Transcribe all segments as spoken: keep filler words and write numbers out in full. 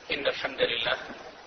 إن الحمد لله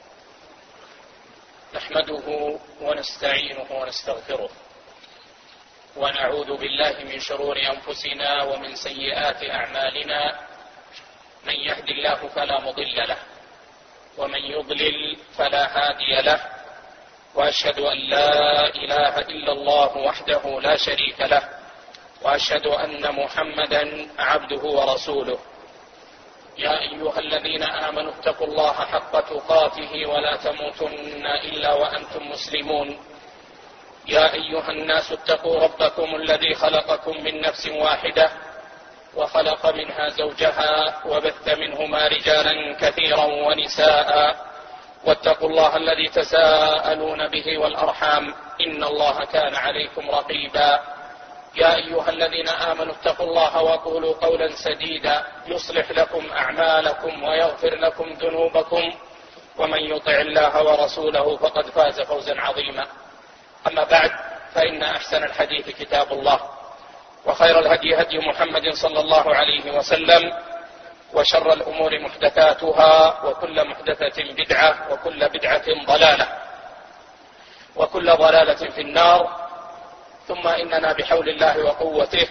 نحمده ونستعينه ونستغفره ونعوذ بالله من شرور أنفسنا ومن سيئات أعمالنا. من يهد الله فلا مضل له ومن يضلل فلا هادي له، وأشهد أن لا إله إلا الله وحده لا شريك له، وأشهد أن محمدا عبده ورسوله. يا أيها الذين آمنوا اتقوا الله حق تقاته ولا تموتن إلا وأنتم مسلمون. يا أيها الناس اتقوا ربكم الذي خلقكم من نفس واحدة وخلق منها زوجها وبث منهما رجالا كثيرا ونساء، واتقوا الله الذي تساءلون به والأرحام إن الله كان عليكم رقيبا. يا أيها الذين آمنوا اتقوا الله وقولوا قولا سديدا يصلح لكم أعمالكم ويغفر لكم ذنوبكم، ومن يطع الله ورسوله فقد فاز فوزا عظيما. أما بعد، فإن أحسن الحديث كتاب الله، وخير الهدي هدي محمد صلى الله عليه وسلم، وشر الأمور محدثاتها، وكل محدثة بدعة، وكل بدعة ضلالة، وكل ضلالة في النار. ثم إننا بحول الله وقوته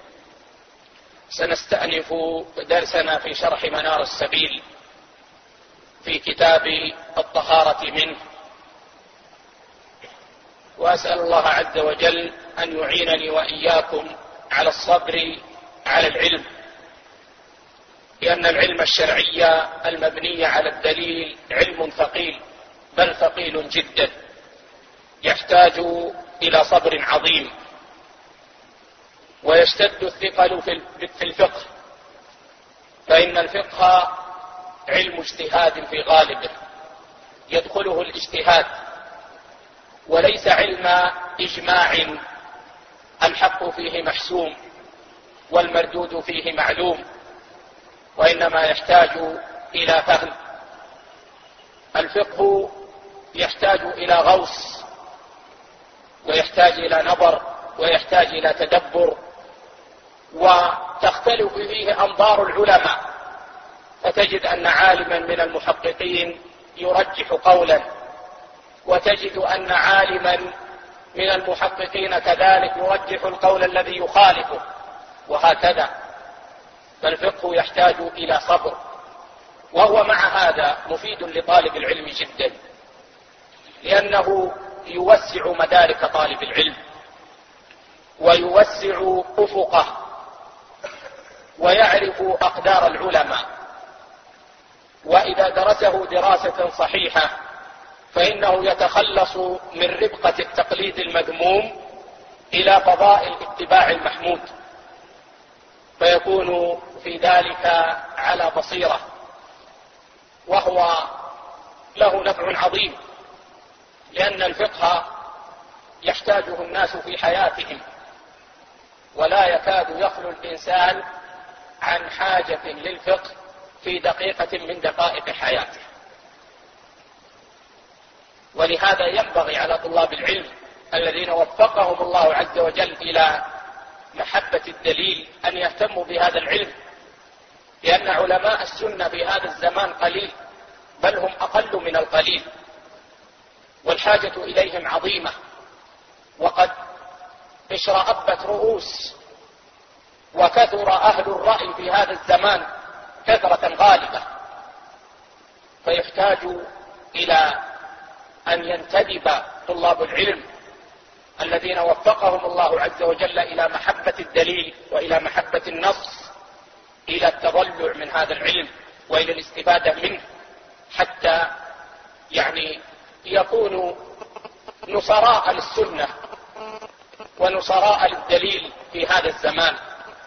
سنستأنف درسنا في شرح منار السبيل في كتاب الطهارة منه، وأسأل الله عز وجل أن يعينني وإياكم على الصبر على العلم، لأن العلم الشرعي المبني على الدليل علم ثقيل، بل ثقيل جدا، يحتاج إلى صبر عظيم. ويشتد الثقل في الفقه، فإن الفقه علم اجتهاد في غالبه، يدخله الاجتهاد، وليس علم إجماع الحق فيه محسوم والمردود فيه معلوم، وإنما يحتاج إلى فهم. الفقه يحتاج إلى غوص، ويحتاج إلى نظر، ويحتاج إلى تدبر، وتختلف فيه أنظار العلماء، فتجد أن عالما من المحققين يرجح قولا، وتجد أن عالما من المحققين كذلك يرجح القول الذي يخالفه، وهكذا. فالفقه يحتاج إلى صبر، وهو مع هذا مفيد لطالب العلم جدا، لأنه يوسع مدارك طالب العلم، ويوسع أفقه، ويعرف أقدار العلماء. وإذا درسه دراسة صحيحة فإنه يتخلص من ربقة التقليد المذموم إلى فضاء الاتباع المحمود، فيكون في ذلك على بصيرة، وهو له نفع عظيم، لأن الفقه يحتاجه الناس في حياتهم، ولا يكاد يخلو الإنسان عن حاجة للفقه في دقيقة من دقائق حياته. ولهذا ينبغي على طلاب العلم الذين وفقهم الله عز وجل إلى محبة الدليل أن يهتموا بهذا العلم، لأن علماء السنة في هذا الزمان قليل، بل هم أقل من القليل، والحاجة إليهم عظيمة، وقد اشرأبت رؤوس، وكثر أهل الرأي في هذا الزمان كثرة غالبة، فيحتاج إلى أن ينتدب طلاب العلم الذين وفقهم الله عز وجل إلى محبة الدليل وإلى محبة النص إلى التضلع من هذا العلم وإلى الاستفادة منه، حتى يعني يكونوا نصراء للسنة ونصراء للدليل في هذا الزمان.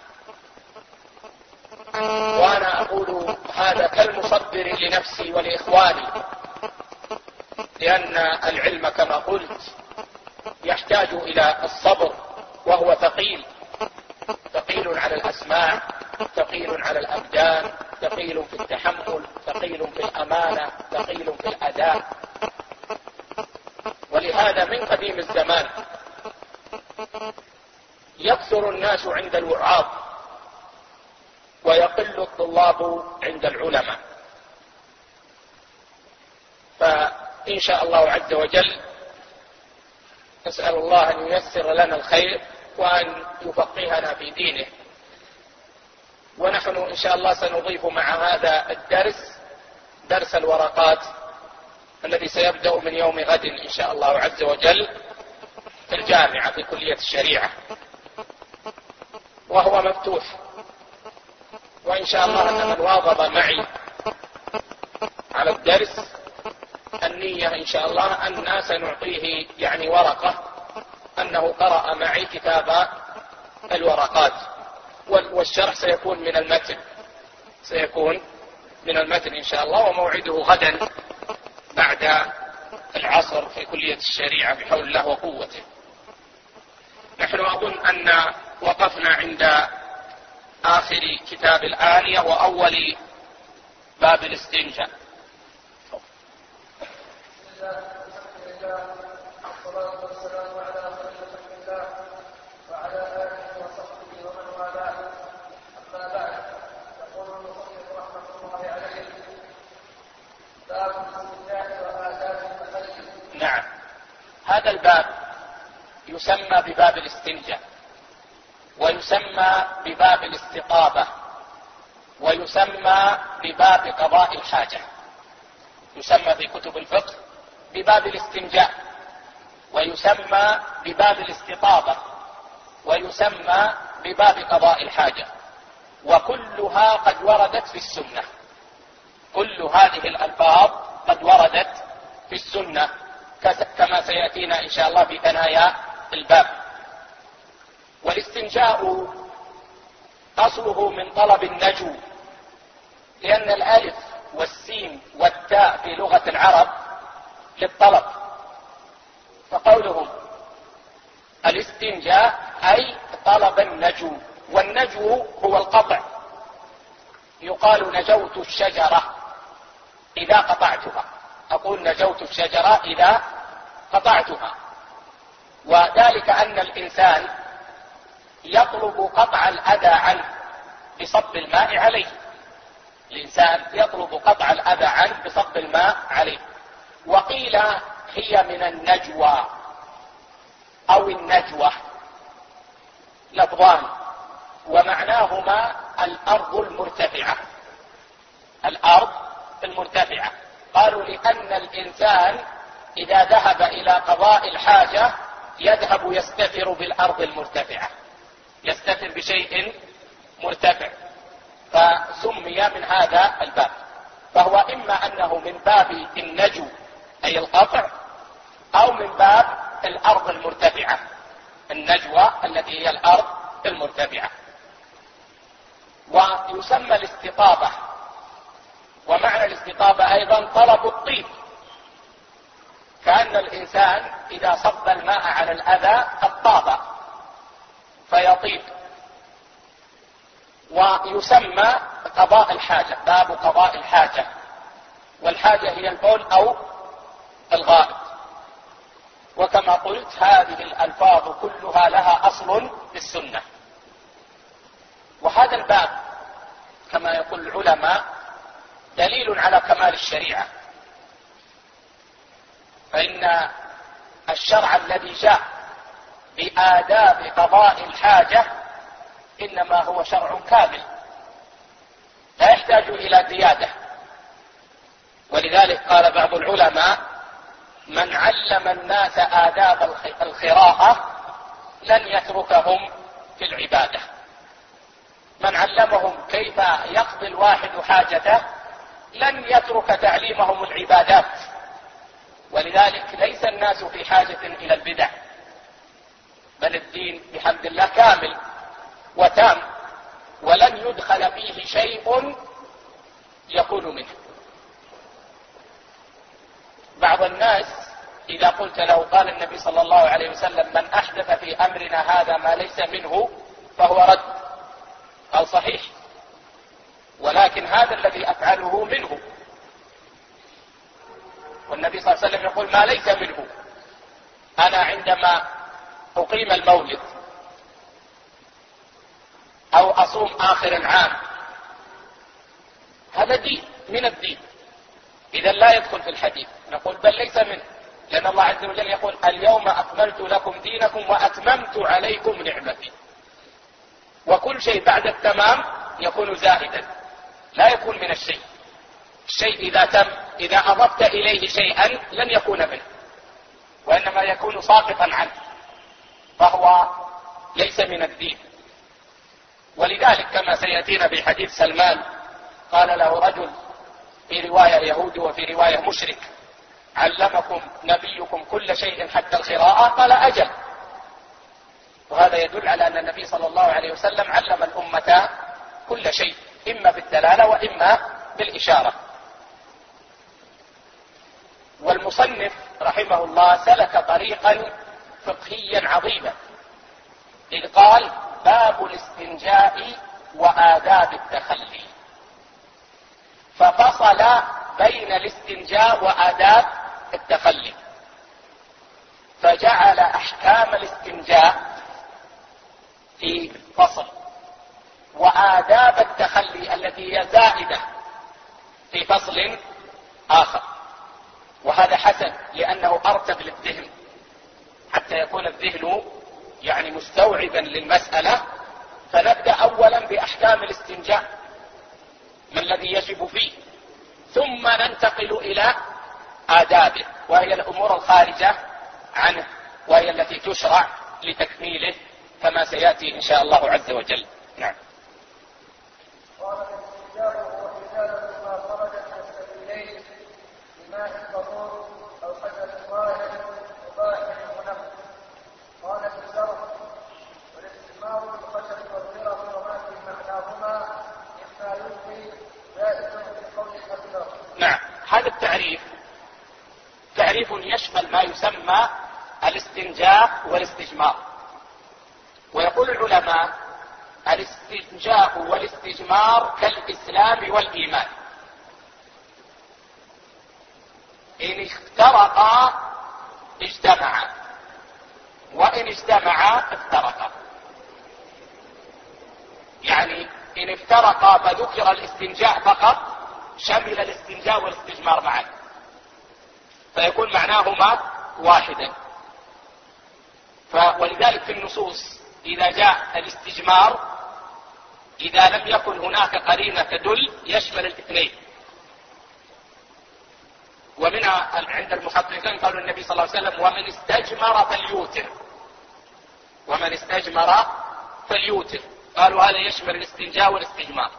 وأنا أقول هذا كالمصبر لنفسي ولإخواني، لأن العلم كما قلت يحتاج إلى الصبر، وهو ثقيل، ثقيل على الأسماع، ثقيل على الأبدان، ثقيل في التحمل، ثقيل في الأمانة، ثقيل في الأداء. ولهذا من قديم الزمان يكثر الناس عند الوعاظ ويقل الطلاب عند العلماء، إن شاء الله عز وجل نسأل الله أن ييسر لنا الخير وأن يفقهنا في دينه. ونحن إن شاء الله سنضيف مع هذا الدرس درس الورقات الذي سيبدأ من يوم غد إن شاء الله عز وجل في الجامعة في كلية الشريعة، وهو مفتوح. وإن شاء الله أن من واظب معي على الدرس النية إن شاء الله أن سنعطيه يعني ورقة أنه قرأ معي كتاب الورقات، والشرح سيكون من المتن سيكون من المتن إن شاء الله. وموعده غدا بعد العصر في كلية الشريعة بحول الله وقوته. نحن أظن أن وقفنا عند آخر كتاب الآنية وأول باب الاستنجاء. نعم، هذا الباب يسمى بباب الاستنجاء، ويسمى بباب الاستطابة، ويسمى بباب قضاء الحاجة. يسمى في كتب الفقه بباب الاستنجاء، ويسمى بباب الاستطابة، ويسمى بباب قضاء الحاجة، وكلها قد وردت في السنة. كل هذه الألفاظ قد وردت في السنة كما سيأتينا إن شاء الله في ثنايا الباب. والاستنجاء أصله من طلب النجو، لأن الألف والسين والتاء في لغة العرب للطلب، فقولهم الاستنجاء أي طلب النجو. والنجو هو القطع، يقال نجوت الشجرة إذا قطعتها، أقول نجوت الشجرة إذا قطعتها. وذلك أن الإنسان يطلب قطع الأذى عنه بصب الماء عليه. الإنسان يطلب قطع الأذى عنه بصب الماء عليه. وقيل هي من النجوى أو النجوة، لفظان ومعناهما الأرض المرتفعة. الأرض المرتفعة قالوا لأن الإنسان إذا ذهب إلى قضاء الحاجة يذهب يستتر بالأرض المرتفعة، يستتر بشيء مرتفع، فسمي من هذا الباب. فهو إما أنه من باب النجو أي القطع، أو من باب الأرض المرتفعة، النجوى التي هي الأرض المرتفعة. ويسمى الاستطابة، ومعنى الاستطابة أيضا طلب الطيب، كأن الإنسان إذا صب الماء على الأذى قد طاب فيطيب. ويسمى قضاء الحاجة، باب قضاء الحاجة، والحاجة هي البول أو الغائط. وكما قلت هذه الألفاظ كلها لها أصل في السنة. وهذا الباب كما يقول العلماء دليل على كمال الشريعة، فإن الشرع الذي جاء بآداب قضاء الحاجة إنما هو شرع كامل لا يحتاج إلى زيادة. ولذلك قال بعض العلماء من علم الناس آداب الخراءة لن يتركهم في العبادة. من علمهم كيف يقضي الواحد حاجته لن يترك تعليمهم العبادات. ولذلك ليس الناس في حاجة إلى البدع، بل الدين بحمد الله كامل وتام، ولن يدخل فيه شيء يكون منه. بعض الناس إذا قلت له قال النبي صلى الله عليه وسلم من أحدث في أمرنا هذا ما ليس منه فهو رد. قال صحيح، ولكن هذا الذي أفعله منه. والنبي صلى الله عليه وسلم يقول ما ليس منه. أنا عندما أقيم المولد أو أصوم آخر العام هذا دين من الدين. إذا لا يدخل في الحديث، نقول بل ليس منه، لأن الله عز وجل يقول اليوم أكملت لكم دينكم وأتممت عليكم نعمتي، وكل شيء بعد التمام يكون زائدا لا يكون من الشيء. الشيء إذا تم، إذا أضفت إليه شيئا لن يكون منه، وإنما يكون ساقطا عنه، فهو ليس من الدين. ولذلك كما سيأتينا في حديث سلمان قال له رجل في رواية يهودي وفي رواية مشرك علمكم نبيكم كل شيء حتى القراءة؟ قال أجل. وهذا يدل على أن النبي صلى الله عليه وسلم علم الأمة كل شيء، إما بالدلالة وإما بالإشارة. والمصنف رحمه الله سلك طريقا فقهيا عظيما، إذ قال باب الاستنجاء وآداب التخلي، ففصل بين الاستنجاء وآداب التخلي، فجعل أحكام الاستنجاء في فصل، وآداب التخلي التي هي زائدة في فصل آخر. وهذا حسن، لأنه أرتب للذهن حتى يكون الذهن يعني مستوعبا للمسألة. فنبدأ أولا بأحكام الاستنجاء ما الذي يجب فيه، ثم ننتقل إلى آدابه، وهي الأمور الخارجة عنه، وهي التي تشرع لتكميله كما سيأتي إن شاء الله عز وجل. نعم. قال الاستنجاء هو إزالة ما خرج من السبيلين بماء الطهور أو حدث ظاهر مباح ونفس. قال ابن الزرق والاستثمار بالخشب والغرف وما في معناهما مما يلقي جائز في قول الأكثر. نعم، هذا التعريف تعريف يشمل ما يسمى الاستنجاء والاستجمار. ويقول العلماء الاستنجاء والاستجمار كالإسلام والإيمان، إن افترقا اجتمعا، وإن اجتمعا افترقا. يعني إن افترقا فذكر الاستنجاء فقط شمل الاستنجاء والاستجمار معا، فيكون معناهما واحدا. ولذلك في النصوص إذا جاء الاستجمار إذا لم يكن هناك قرينة تدل يشمل الاثنين. ومنها عند المحققين قالوا النبي صلى الله عليه وسلم ومن استجمر فليوتر، ومن استجمر فليوتر، قالوا هذا يشمل الاستنجاء والاستجمار.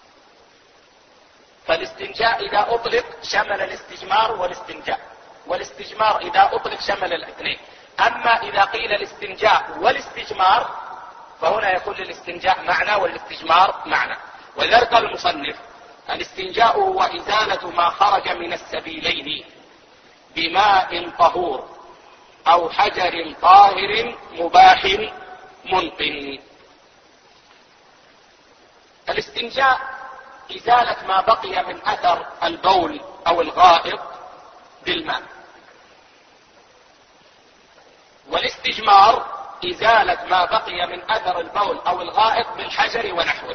فالاستنجاء إذا أطلق شمل الاستجمار والاستنجاء، والاستجمار إذا أطلق شمل الاثنين. أما إذا قيل الاستنجاء والاستجمار فهنا يكون للاستنجاء معنى والاستجمار معنى. ولذلك قال المصنف الاستنجاء هو إزالة ما خرج من السبيلين بماء طهور أو حجر طاهر مباح منقن. الاستنجاء إزالة ما بقي من أثر البول أو الغائط بالماء، والاستجمار إزالة ما بقي من أثر البول أو الغائط بالحجر ونحوه.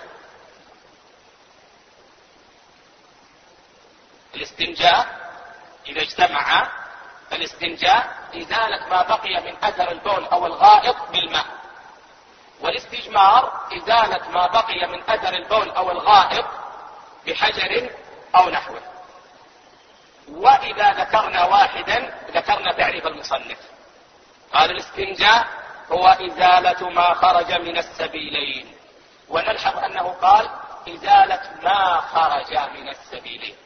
الاستنجاء إذا اجتمع، الاستنجاء إزالة ما بقي من أثر البول أو الغائط بالماء، والاستجمار إزالة ما بقي من أثر البول أو الغائط بحجر أو نحوه. وإذا ذكرنا واحدا ذكرنا تعريف المصنف، قال الاستنجاء هو إزالة ما خرج من السبيلين، ونلحظ أنه قال إزالة ما خرج من السبيلين،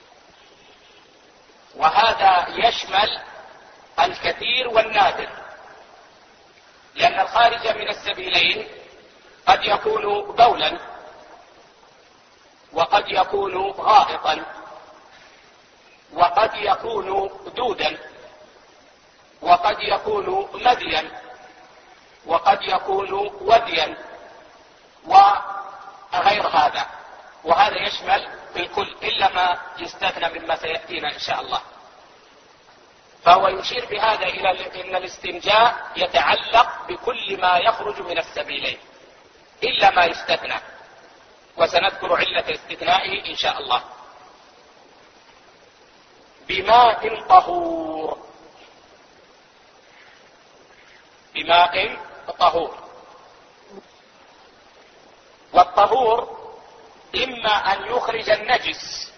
وهذا يشمل الكثير والنادر، لأن الخارج من السبيلين قد يكون بولا، وقد يكون غائطا، وقد يكون دودا، وقد يكون مذيا، وقد يكون وديا، وغير هذا. وهذا يشمل الكل إلا ما يستثنى مما سيأتينا إن شاء الله. فهو يشير بهذا إلى أن الاستنجاء يتعلق بكل ما يخرج من السبيلين إلا ما يستثنى، وسنذكر علة استثنائه إن شاء الله. بماء طهور، بماء طهور. والطهور إما أن يخرج النجس،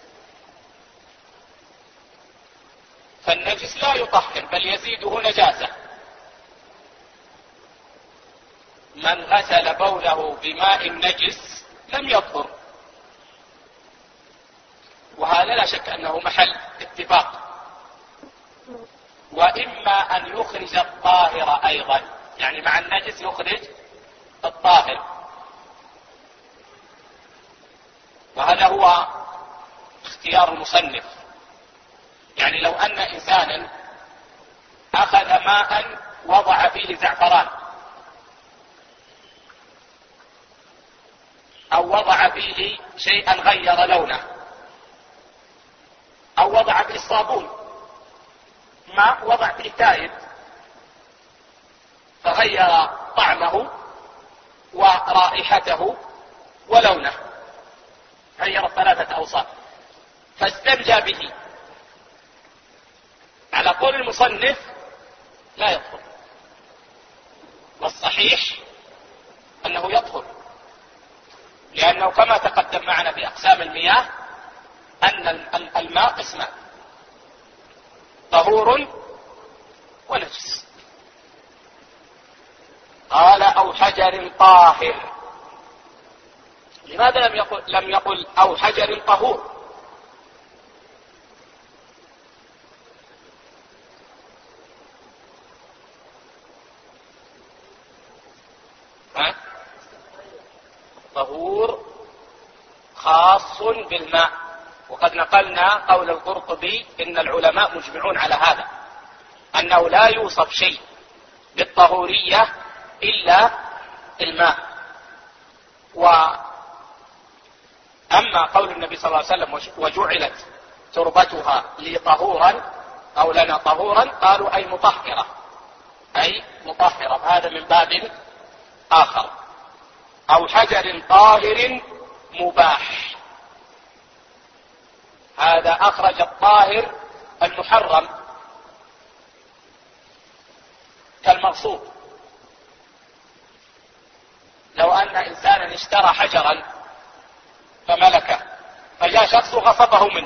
فالنجس لا يطهر بل يزيده نجاسة. من غسل بوله بماء نجس لم يطهر، وهذا لا شك أنه محل اتفاق. وإما أن يخرج الطاهر أيضا، يعني مع النجس يخرج الطاهر، وهذا هو اختيار المصنف. يعني لو أن إنسانا أخذ ماء وضع فيه زعفران، أو وضع فيه شيئا غير لونه، أو وضع فيه صابون، ماء وضع فيه تايب فغير طعمه ورائحته ولونه، غير ثلاثة أوصاف، فاستنجى به، على قول المصنف لا يطهر، والصحيح أنه يطهر، لأنه كما تقدم معنا في أقسام المياه أن الماء قسمان: طهور ونجس. قال أو حجر طاهر. لماذا لم يقل, لم يقل أو حجر طهور؟ ها؟ طهور خاص بالماء، وقد نقلنا قول القرطبي إن العلماء مجمعون على هذا، أنه لا يوصف شيء بالطهورية إلا الماء. وأما قول النبي صلى الله عليه وسلم وجعلت تربتها لي طهورا أو لنا طهورا، قالوا أي مطهرة، أي مطهرة، هذا من باب آخر. أو حجر طاهر مباح، هذا أخرج الطاهر المحرم كالمغصوب. لو أن إنسانا اشترى حجرا فملكه، فجاء شخص غصبه منه،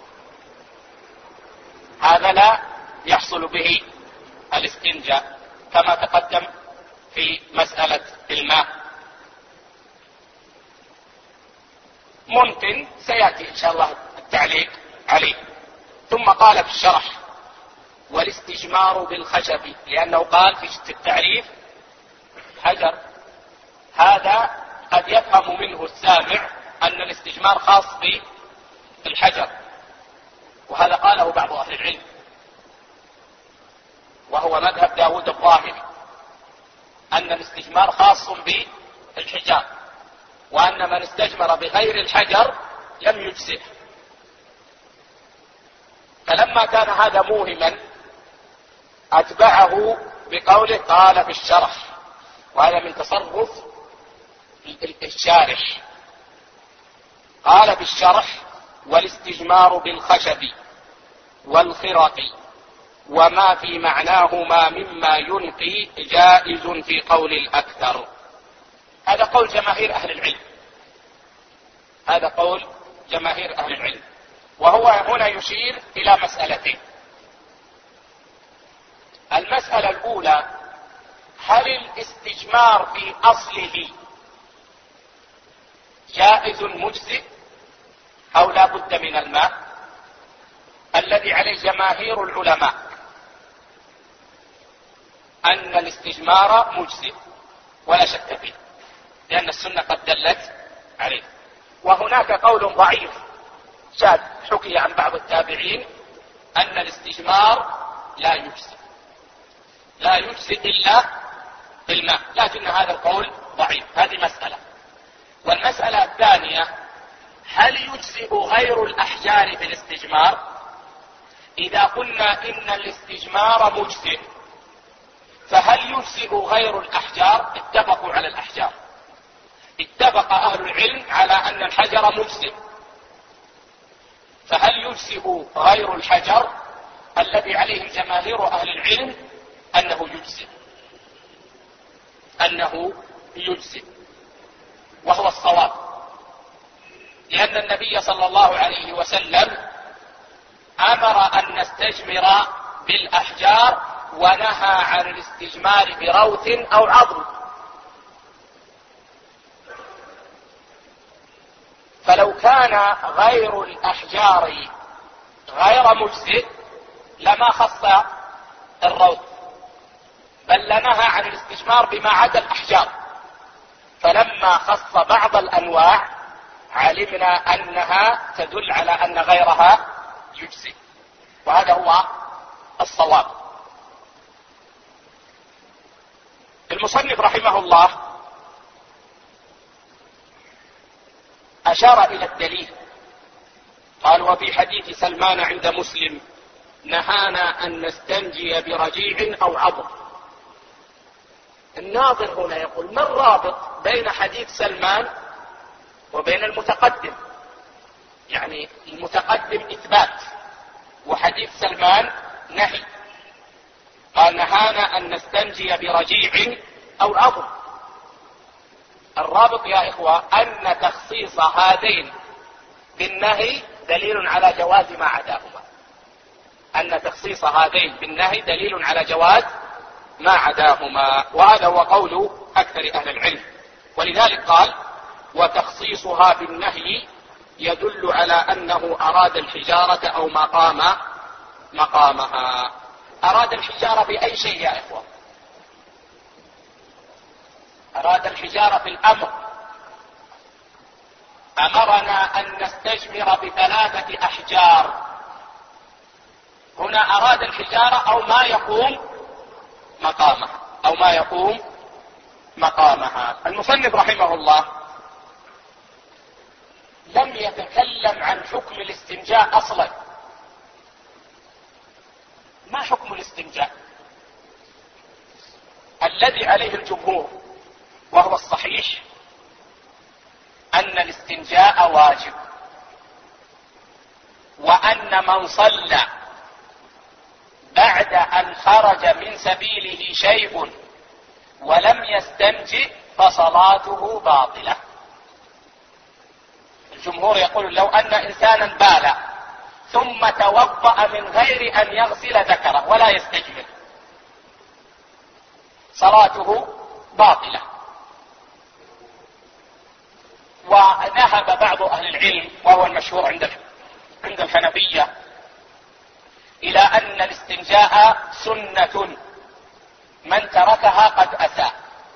هذا لا يحصل به الاستنجاء كما تقدم في مسألة الماء. ممكن سيأتي إن شاء الله التعليق عليه. ثم قال في الشرح: والاستجمار بالخشب، لأنه قال في التعريف حجر، هذا قد يفهم منه السامع أن الاستجمار خاص بالحجر، وهذا قاله بعض أهل العلم، وهو مذهب داود الظاهري، أن الاستجمار خاص بالحجار، وأن من استجمر بغير الحجر لم يجزئه. فلما كان هذا موهما أتبعه بقوله قال في الشرح، وهذا من تصرف الشارح. قال في الشرح: والاستجمار بالخشب والخرق وما في معناهما مما ينقي جائز في قول الأكثر. هذا قول جماهير أهل العلم، هذا قول جماهير أهل العلم. وهو هنا يشير إلى مسألتين. المسألة الأولى: هل الاستجمار في أصله جائز مجزئ أو لا بد من الماء؟ الذي عليه جماهير العلماء أن الاستجمار مجزئ ولا شك فيه، لأن السنة قد دلت عليه. وهناك قول ضعيف شاذ حكي عن بعض التابعين أن الاستجمار لا يجزئ، لا يجزئ إلا بالماء، لكن هذا القول ضعيف. هذه مسألة. والمسألة الثانية: هل يجزئ غير الأحجار في الاستجمار؟ إذا قلنا إن الاستجمار مجزئ، فهل يجزئ غير الأحجار؟ اتفقوا على الأحجار، اتفق أهل العلم على أن الحجر مجزئ، فهل يجزئ غير الحجر؟ الذي عليه جماهير أهل العلم أنه يجزئ أنه يجزئ وهو الصواب، لأن النبي صلى الله عليه وسلم أمر أن نستجمر بالأحجار ونهى عن الاستجمار بروث أو عظم. فلو كان غير الأحجار غير مجزئ لما خص الروث، بل لنهى عن الاستجمار بما عدا الأحجار، فلما خص بعض الأنواع علمنا أنها تدل على أن غيرها يجزئ، وهذا هو الصواب. المصنف رحمه الله أشار إلى الدليل، قال: وفي حديث سلمان عند مسلم نهانا أن نستنجي برجيع أو عظم. الناظر هنا يقول: ما الرابط بين حديث سلمان وبين المتقدم؟ يعني المتقدم إثبات وحديث سلمان نهي. قال: نهانا أن نستنجي برجيع أو عظم. الرابط يا إخوة أن تخصيص هذين بالنهي دليل على جواز ما عداهما، أن تخصيص هذين بالنهي دليل على جواز ما عداهما، وهذا هو قول أكثر أهل العلم. ولذلك قال: وتخصيصها بالنهي يدل على أنه أراد الحجارة أو مقام مقامها. أراد الحجارة بأي شيء يا إخوة؟ أراد الحجارة في الأمر، أمرنا أن نستجمر بثلاثة أحجار. هنا أراد الحجارة أو ما يقوم مقامها أو ما يقوم مقامها. المصنف رحمه الله لم يتكلم عن حكم الاستنجاء أصلا. ما حكم الاستنجاء؟ الذي عليه الجمهور وهو الصحيح أن الاستنجاء واجب، وأن من صلى بعد أن خرج من سبيله شيء ولم يستنجئ فصلاته باطلة. الجمهور يقول: لو أن إنسانا بال ثم توضأ من غير أن يغسل ذكره ولا يستجمر صلاته باطلة. وذهب بعض أهل العلم وهو المشهور عند عند الحنفية إلى أن الاستنجاء سنة، من تركها قد أساء،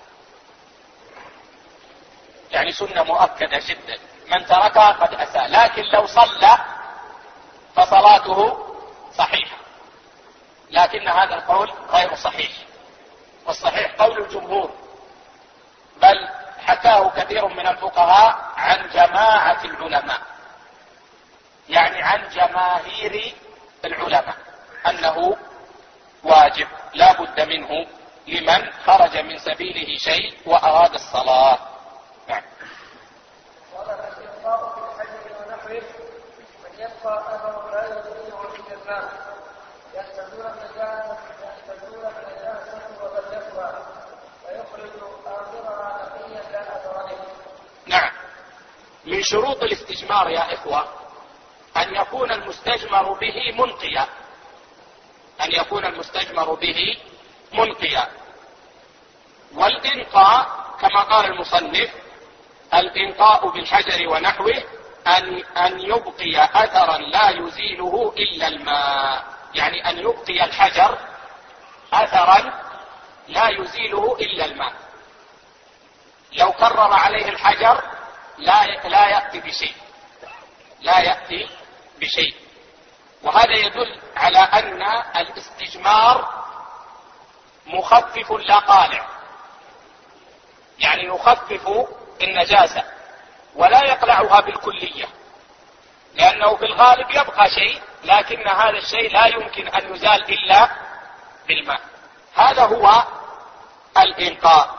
يعني سنة مؤكدة جدا، من تركها قد أساء. لكن لو صلى فصلاته صحيحة، لكن هذا القول غير صحيح، والصحيح قول الجمهور، بل حكاه كثير من الفقهاء عن جماعة العلماء، يعني عن جماهير العلماء، أنه واجب لا بد منه لمن خرج من سبيله شيء وأراد الصلاة. نعم. ولا الاستنقاء في الحجر ونحوه من يبقى أثر لا يضيع من الماء يحتمل النجاسة يحتمل النجاسة وبلتها ويخرج آخرها نقيا لا أثر له. نعم. من شروط الاستجمار يا إخوة أن يكون المستجمر به منقيا، أن يكون المستجمر به منقيا. والإنقاء كما قال المصنف: الإنقاء بالحجر ونحوه أن أن يبقي أثرا لا يزيله إلا الماء، يعني أن يبقي الحجر أثرا لا يزيله إلا الماء. لو كرر عليه الحجر لا لا يأتي بشيء، لا يأتي بشيء. وهذا يدل على أن الاستجمار مخفف لا قالع، يعني يخفف النجاسة ولا يقلعها بالكلية، لأنه في الغالب يبقى شيء، لكن هذا الشيء لا يمكن أن يزال إلا بالماء. هذا هو الإنقاء.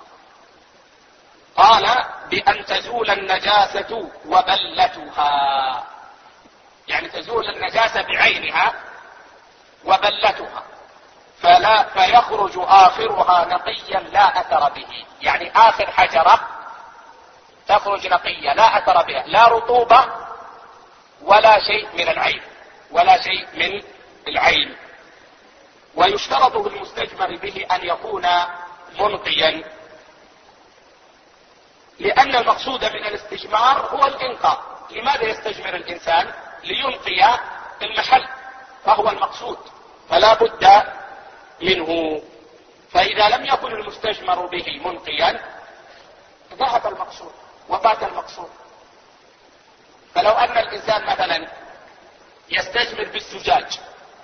قال: بأن تزول النجاسة وبلتها، يعني تزول النجاسة بعينها مبلتها فلا فيخرج آخرها نقيا لا أثر به، يعني آخر حجرة تخرج نقية لا أثر بها، لا رطوبة ولا شيء من العين ولا شيء من العين. ويشترط في المستجمر به أن يكون منقيا، لأن المقصود من الاستجمار هو الإنقاء. لماذا يستجمر الإنسان؟ لينقي المحل، فهو المقصود، فلا بد منه. فإذا لم يكن المستجمر به منقيا ذهب المقصود وبات المقصود. فلو أن الإنسان مثلا يستجمر بالزجاج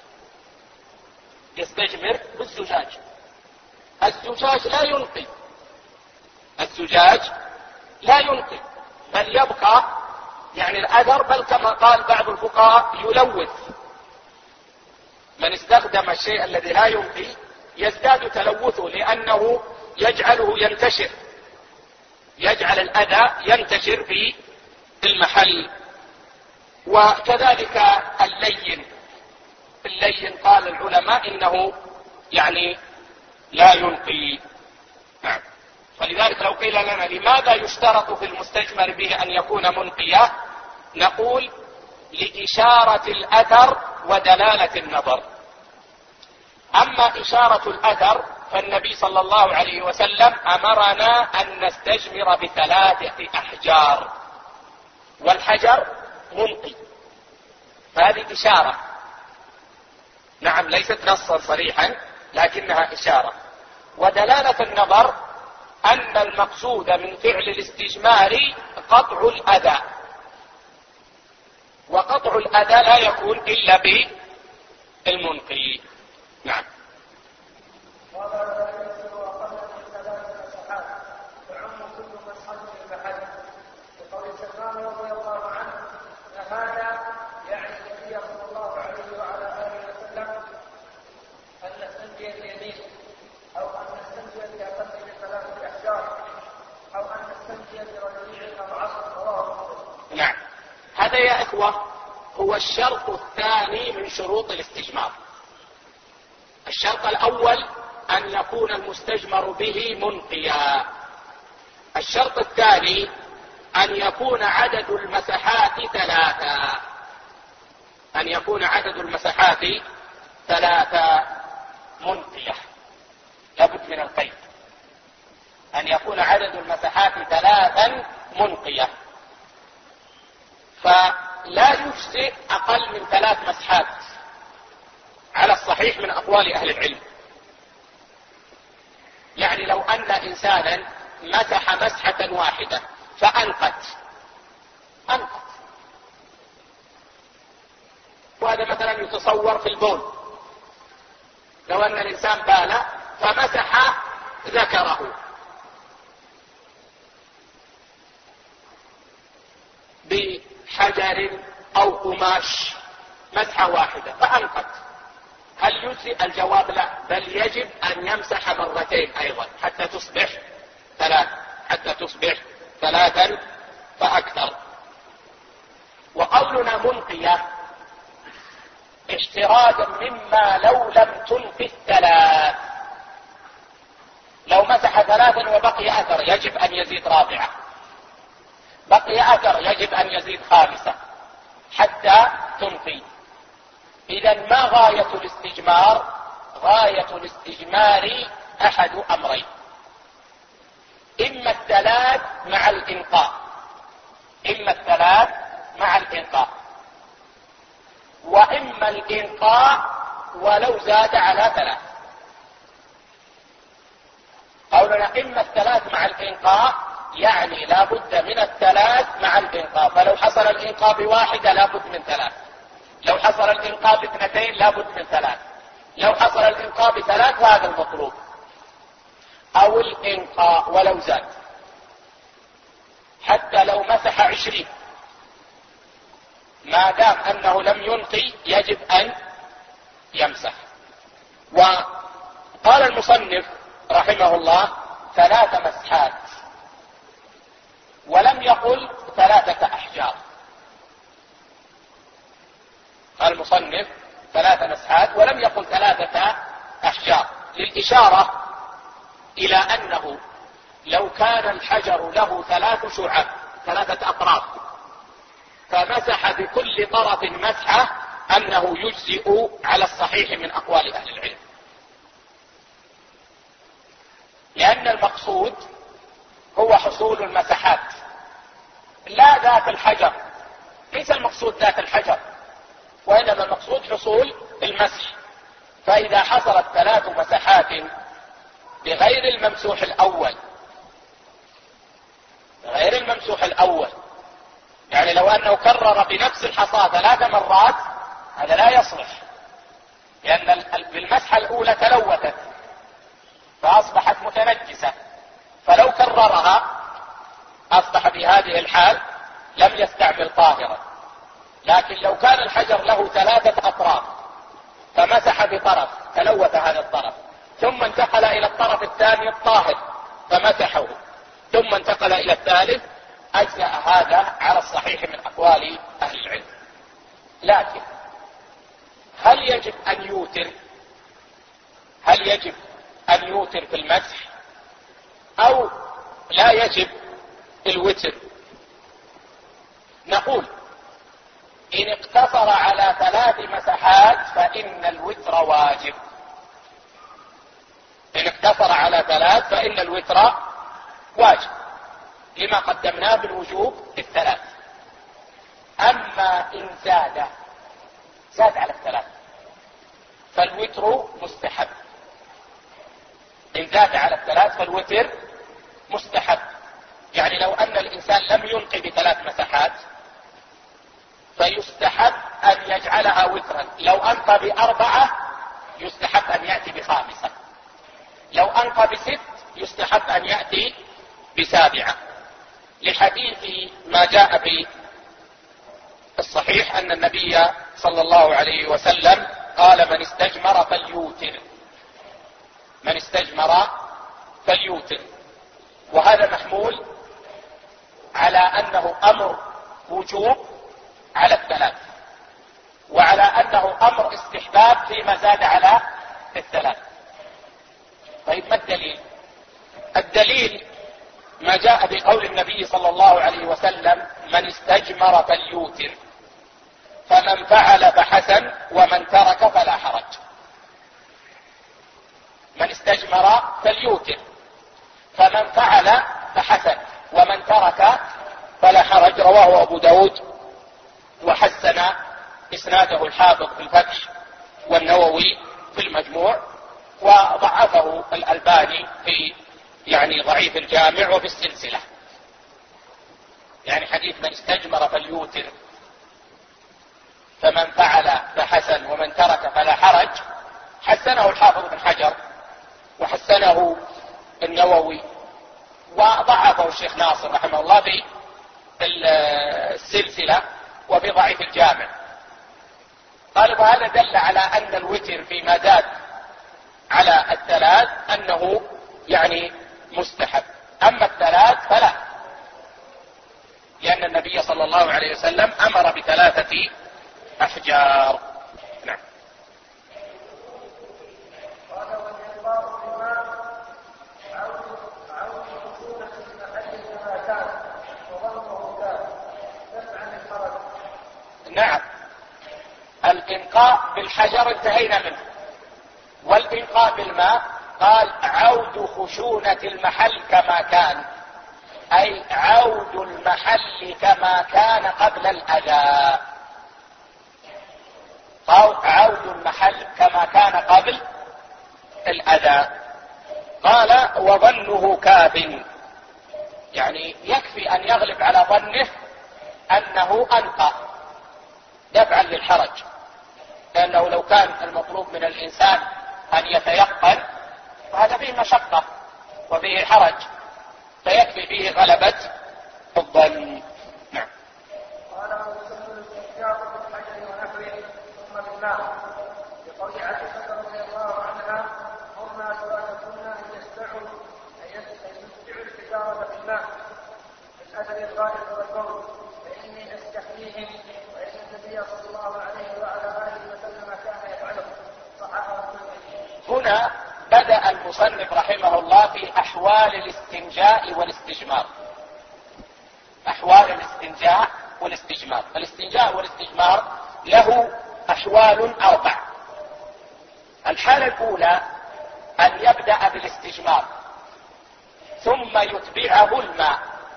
يستجمر بالزجاج الزجاج لا ينقي الزجاج لا ينقي بل يبقى يعني الأثر، بل كما قال بعض الفقهاء يلوث. من استخدم الشيء الذي لا ينقي يزداد تلوثه، لأنه يجعله ينتشر يجعل الأذى ينتشر في المحل. وكذلك اللين اللين قال العلماء إنه يعني لا ينقي. نعم. فلذلك لو قيل لنا لماذا يشترط في المستجمر به أن يكون منقيا، نقول لإشارة الأثر ودلالة النظر. أما إشارة الأثر فالنبي صلى الله عليه وسلم أمرنا أن نستجمر بثلاثة أحجار، والحجر منقي، فهذه إشارة. نعم، ليست نصا صريحا لكنها إشارة. ودلالة النظر أن المقصود من فعل الاستجمار قطع الأذى، وقطع الأذى لا يكون إلا بالمنقي. نعم. نعم، هذا يا إخوة هو الشرط الثاني من شروط الاستجمار. الشرط الأول أن يكون المستجمر به منقيا. الشرط الثاني أن يكون عدد المساحات ثلاثة أن يكون عدد المساحات ثلاثة منقية، لابد من القيد، أن يكون عدد المساحات ثلاثا منقية. فلا يجزئ أقل من ثلاث مسحات على الصحيح من أقوال أهل العلم. يعني لو أن إنسانا مسح مسحة واحدة فأنقت أنقت وهذا مثلا يتصور في البول. لو أن الإنسان بال فمسح ذكره بحجر أو قماش مسحة واحدة فأنقت، هل يجزئ؟ الجواب لا، بل يجب أن يمسح مرتين أيضا حتى تصبح ثلاث حتى تصبح ثلاثا فأكثر. وقولنا منقية احترازا مما لو لم تنقي الثلاث. لو مسح ثلاثا وبقي أثر يجب أن يزيد رابعة، بقي أثر يجب أن يزيد خامسة حتى تنقي. إذا ما غاية الاستجمار؟ غاية الاستجمار أحد أمرين: إما الثلاث مع الإنقاء إما الثلاث مع الإنقاء وإما الإنقاء ولو زاد على ثلاث. قولنا إما الثلاث مع الإنقاء يعني لا بد من الثلاث مع الإنقاء، فلو حصل الإنقاء بواحدة لا بد من ثلاث، لو حصل الإنقاء باثنتين لا بد من ثلاث، لو حصل الإنقاء بثلاث هذا المطلوب، أو الإنقاء ولو زاد، حتى لو مسح عشرين ما دام أنه لم ينقي يجب أن يمسح. وقال المصنف رحمه الله ثلاث مسحات، ولم يقل ثلاثة أحجار. قال المصنف ثلاث مسحات ولم يقل ثلاثة أحجار، للإشارة إلى أنه لو كان الحجر له ثلاث شعب ثلاثة أطراف فمسح بكل طرف مسحة أنه يجزئ على الصحيح من أقوال أهل العلم، لأن المقصود هو حصول المسحات لا ذات الحجر، ليس المقصود ذات الحجر، وإنما المقصود حصول المسح. فإذا حصلت ثلاث مسحات بغير الممسوح الأول غير الممسوح الأول يعني لو أنه كرر بنفس الحصاة ثلاث مرات هذا لا يصلح، لأن بالمسحة الأولى تلوثت فأصبحت متنجسة، فلو كررها أصبح بهذه الحال لم يستعمل طاهرا. لكن لو كان الحجر له ثلاثة أطراف فمسح بطرف تلوث هذا الطرف، ثم انتقل إلى الطرف الثاني الطاهر فمسحه، ثم انتقل إلى الثالث، أجزأ هذا على الصحيح من أقوال أهل العلم. لكن هل يجب أن يوتر هل يجب أن يوتر في المسح أو لا يجب الوتر؟ نقول إن اقتصر على ثلاث مسحات فإن الوتر واجب. إن اقتصر على ثلاث فإن الوتر واجب لما قدمناه بالوجوب الثلاث. أما إن زاد زاد على الثلاث فالوتر مستحب. إن زاد على الثلاث فالوتر مستحب. يعني لو أن الإنسان لم ينقي بثلاث مسحات فيستحب أن يجعلها وترا. لو أنقى بأربعة يستحب أن يأتي بخامسة. لو أنقى بست يستحب أن يأتي بسابعة، لحديث ما جاء في الصحيح أن النبي صلى الله عليه وسلم قال من استجمر فليوتر من استجمر فليوتر وهذا محمول على أنه أمر وجوب على الثلاث، وعلى أنه أمر استحباب فيما زاد على الثلاث. طيب ما الدليل؟ الدليل ما جاء بقول النبي صلى الله عليه وسلم من استجمر فليوتر، فمن فعل فحسن ومن ترك فلا حرج. من استجمر فليوتر، فمن فعل فحسن ومن ترك فلا حرج. رواه أبو داود وحسن إسناده الحافظ في الفتح والنووي في المجموع، وضعفه الألباني في يعني ضعيف الجامع وفي السلسلة. يعني حديث من استجمر فليوتر فمن فعل فحسن ومن ترك فلا حرج حسنه الحافظ بن حجر وحسنه النووي وضعفه الشيخ ناصر رحمه الله في السلسلة وفي ضعيف الجامع. قال وهذا دل على أن الوتر فيما زاد على الثلاث أنه يعني مستحب، أما الثلاث فلا، لأن النبي صلى الله عليه وسلم أمر بثلاثة أحجار. نعم. قال والإلقاء في الماء عود عود خشونة المحل كما كان وضمه كان دفعا للحرج. نعم. الإنقاء بالحجر انتهينا منه، والإنقاء بالماء قال عود خشونة المحل كما كان، أي عود المحل كما كان قبل الأذى. أو عود المحل كما كان قبل الأذى. قال وظنه كاف، يعني يكفي أن يغلب على ظنه أنه أنقى دفعا للحرج، لأنه لو كان المطلوب من الإنسان أن يتيقن فهذا فيه مشقة وفيه حرج، فيكفي فيه غلبة الظن. نعم. قال ويسمى الاستحجار بالحجر ونحوه ثم بالماء، بقول عائشة رضي الله عنها مرنا سواتكن أن يستعوا أن يستعوا الحجارة بالماء من أجل الغائط والبول فإني أستحييهم، وإن النبي صلى الله عليه وعلى آله وسلم كان يفعله. هنا بدأ المصنف رحمه الله في أحوال الاستنجاء والاستجمار. أحوال الاستنجاء والاستجمار. الاستنجاء والاستجمار له أحوال أربع. الحالة الأولى أن يبدأ بالاستجمار ثم يتبعه الماء،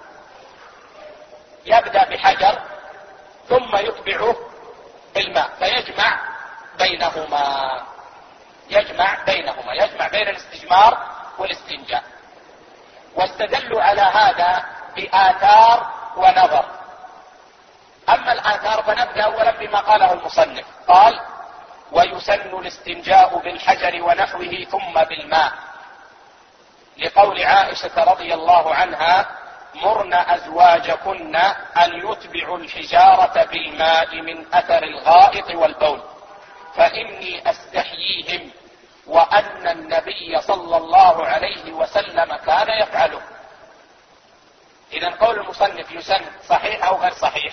يبدأ بحجر ثم يتبعه بالماء فيجمع بينهما يجمع بينهما يجمع بين الاستجمار والاستنجاء. واستدلوا على هذا بآثار ونظر. أما الآثار فنبدأ أولا بما قاله المصنف. قال: ويسن الاستنجاء بالحجر ونحوه ثم بالماء، لقول عائشة رضي الله عنها: مرن أزواجكن أن يتبعوا الحجارة بالماء من أثر الغائط والبول فإني أستحييهم، وأن النبي صلى الله عليه وسلم كان يفعله. إذن قول المصنف يسن صحيح أو غير صحيح؟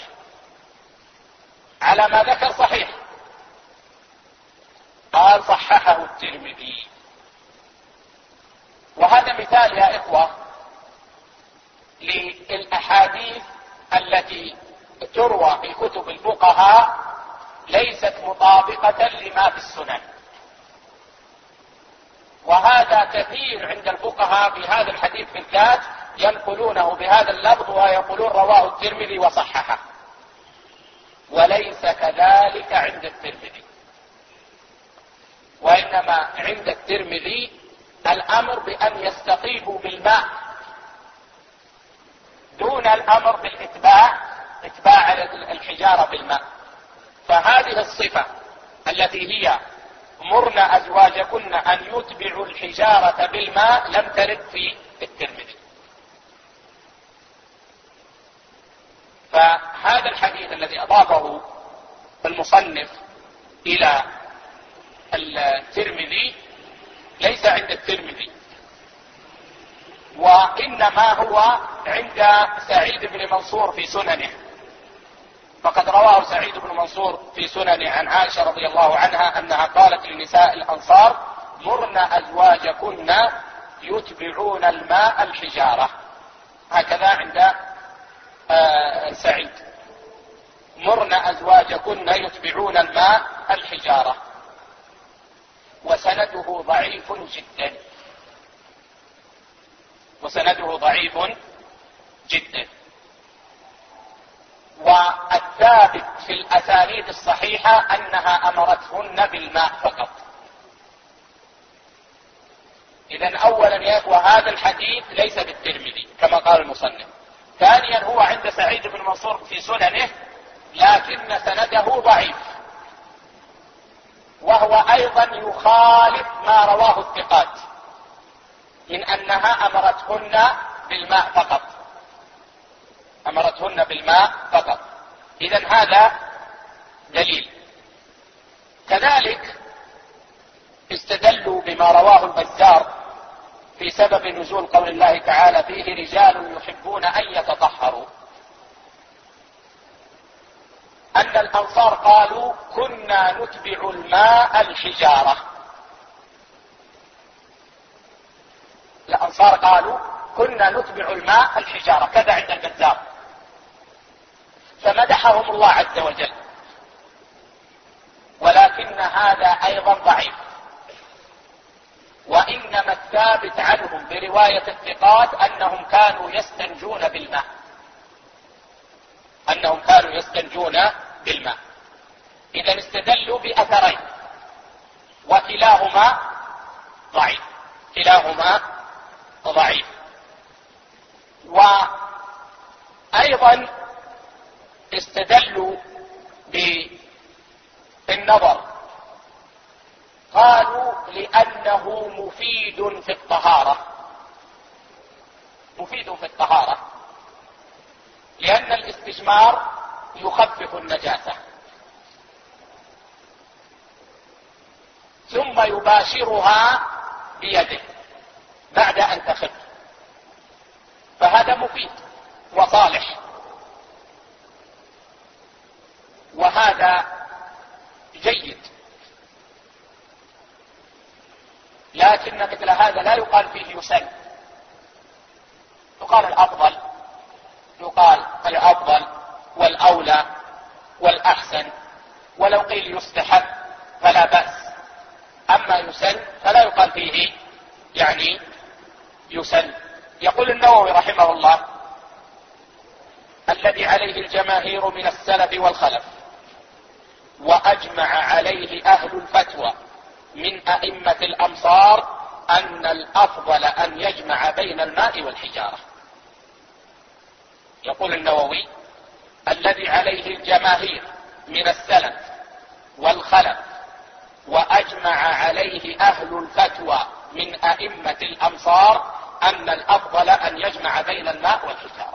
على ما ذكر صحيح. قال: صححه الترمذي. وهذا مثال يا إخوة للأحاديث التي تروى في كتب الفقهاء ليست مطابقة لما في السنن، وهذا كثير عند الفقهاء في هذا الحديث بالذات ينقلونه بهذا اللفظ ويقولون رواه الترمذي وصححه، وليس كذلك عند الترمذي. وإنما عند الترمذي الأمر بأن يستطيبوا بالماء دون الأمر بالإتباع إتباع الحجارة بالماء. فهذه الصفة التي هي مرن أزواجكن أن يتبعوا الحجارة بالماء لم ترد في الترمذي. فهذا الحديث الذي أضافه المصنف إلى الترمذي ليس عند الترمذي، وإنما هو عند سعيد بن منصور في سننه. فقد رواه سعيد بن منصور في سننه عن عائشة رضي الله عنها أنها قالت لنساء الأنصار: مرن أزواجكن يتبعون الماء الحجارة. هكذا عند آه سعيد: مرن أزواجكن يتبعون الماء الحجارة. وسنده ضعيف جدا وسنده ضعيف جدا والثابت في الأسانيد الصحيحة أنها أمرتهن بالماء فقط. إذن أولا يا إخوة هذا الحديث ليس بالترمذي كما قال المصنف. ثانيا هو عند سعيد بن منصور في سننه لكن سنده ضعيف، وهو أيضا يخالف ما رواه الثقات من أنها أمرتهن بالماء فقط أمرتهن بالماء فقط. إذن هذا دليل. كذلك استدلوا بما رواه البزار في سبب نزول قول الله تعالى: فيه رجال يحبون أن يتطهروا، أن الأنصار قالوا: كنا نتبع الماء الحجارة. الأنصار قالوا: كنا نتبع الماء الحجارة، كذا عند البزار. فمدحهم الله عز وجل، ولكن هذا أيضا ضعيف. وإنما الثابت عنهم برواية الثقات أنهم كانوا يستنجون بالماء أنهم كانوا يستنجون بالماء. إذا استدلوا بأثرين وكلاهما ضعيف كلاهما ضعيف. وأيضا استدلوا بالنظر، قالوا: لأنه مفيد في الطهارة مفيد في الطهارة لأن الاستجمار يخفف النجاسة، ثم يباشرها بيده بعد أن تخف، فهذا مفيد وصالح. وهذا جيد. لكن مثل هذا لا يقال فيه يسن، يقال الأفضل، يقال الأفضل والأولى والأحسن، ولو قيل يستحب فلا بأس. أما يسن فلا يقال فيه يعني يسن. يقول النووي رحمه الله: الذي عليه الجماهير من السلف والخلف وأجمع عليه أهل الفتوى من أئمة الأمصار أن الأفضل أن يجمع بين الماء والحجارة. يقول النووي: الذي عليه الجماهير من السلف والخلف وأجمع عليه أهل الفتوى من أئمة الأمصار أن الأفضل أن يجمع بين الماء والحجارة.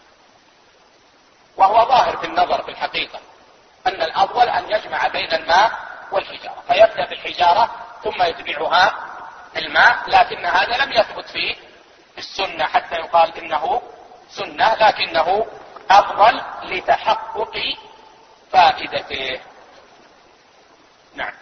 وهو ظاهر في النظر في الحقيقة أن الأفضل أن يجمع بين الماء والحجارة، فيبدأ بالحجارة ثم يتبعها الماء، لكن هذا لم يثبت فيه السنة حتى يقال إنه سنة، لكنه أفضل لتحقق فائدته. نعم.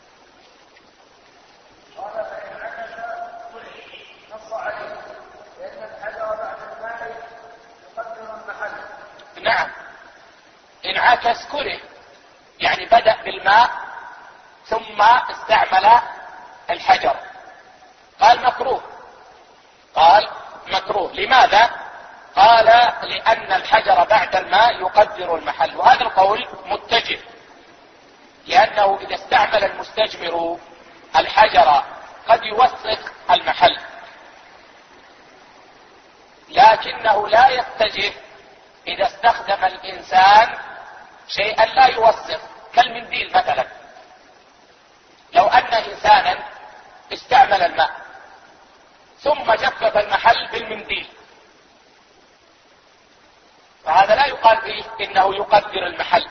قال: فإن عكس نص عليه لأن الحجر بعد الماء يقدر المحل. نعم، انعكس كره، يعني بدأ بالماء ثم استعمل الحجر. قال مكروه، قال مكروه. لماذا؟ قال: لأن الحجر بعد الماء يقدر المحل. وهذا القول متجه، لأنه إذا استعمل المستجمر الحجر قد يوسخ المحل، لكنه لا يتجه إذا استخدم الإنسان شيئا لا يوسخ كالمنديل مثلا. لو أن إنسانا استعمل الماء ثم جفف المحل بالمنديل، فهذا لا يقال فيه إنه يقدر المحل،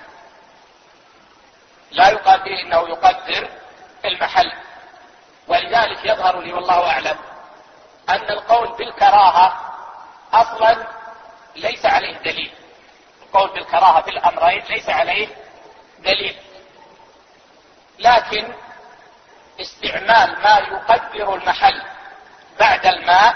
لا يقال فيه إنه يقدر المحل. ولذلك يظهر لي والله أعلم أن القول بالكراهة أصلا ليس عليه دليل. القول بالكراهة في الأمرين ليس عليه دليل، لكن استعمال ما يقدر المحل بعد الماء